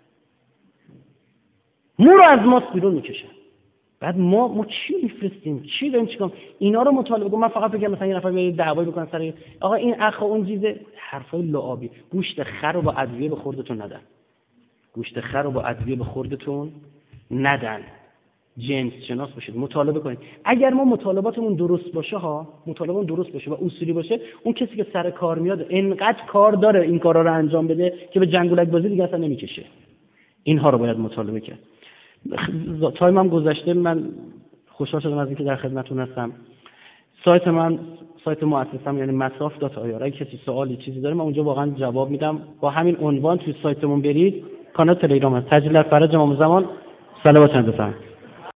[SPEAKER 2] مو رو از ماست بیرون میکشن. بعد ما ما چی میفرستیم؟ چی داریم چیکار؟ اینا رو مطالبه کنم. من فقط بگم مثلا یه نفر میاد دعوایی بکنه سر آقا این اخ و اون چیزه، حرفای لعابی. گوشت خر رو با ادویه به خوردتون ندن. گوشت خر رو با ادویه به خوردتون ندن. جنس شناس باشید، مطالبه کنید. اگر ما مطالباتمون درست باشه ها، مطالبمون درست باشه و اصولی باشه، اون کسی که سر کار میاد انقدر کار داره این کارا رو انجام بده که به جنگولک بازی دیگه اصلا نمیکشه. اینها رو باید مطالبه کرد. تایم هم گذشته. من خوشحال شدم از اینکه در خدمتتون هستم. سایت من، سایت مؤسسم یعنی مساف دات آی آر. اگه کسی سوالی چیزی داره من اونجا واقعا جواب میدم. با همین عنوان توی سایتمون برید. کانال تلگرام هست، تجلیل فرج امام زمان. صلوات بفرمایید.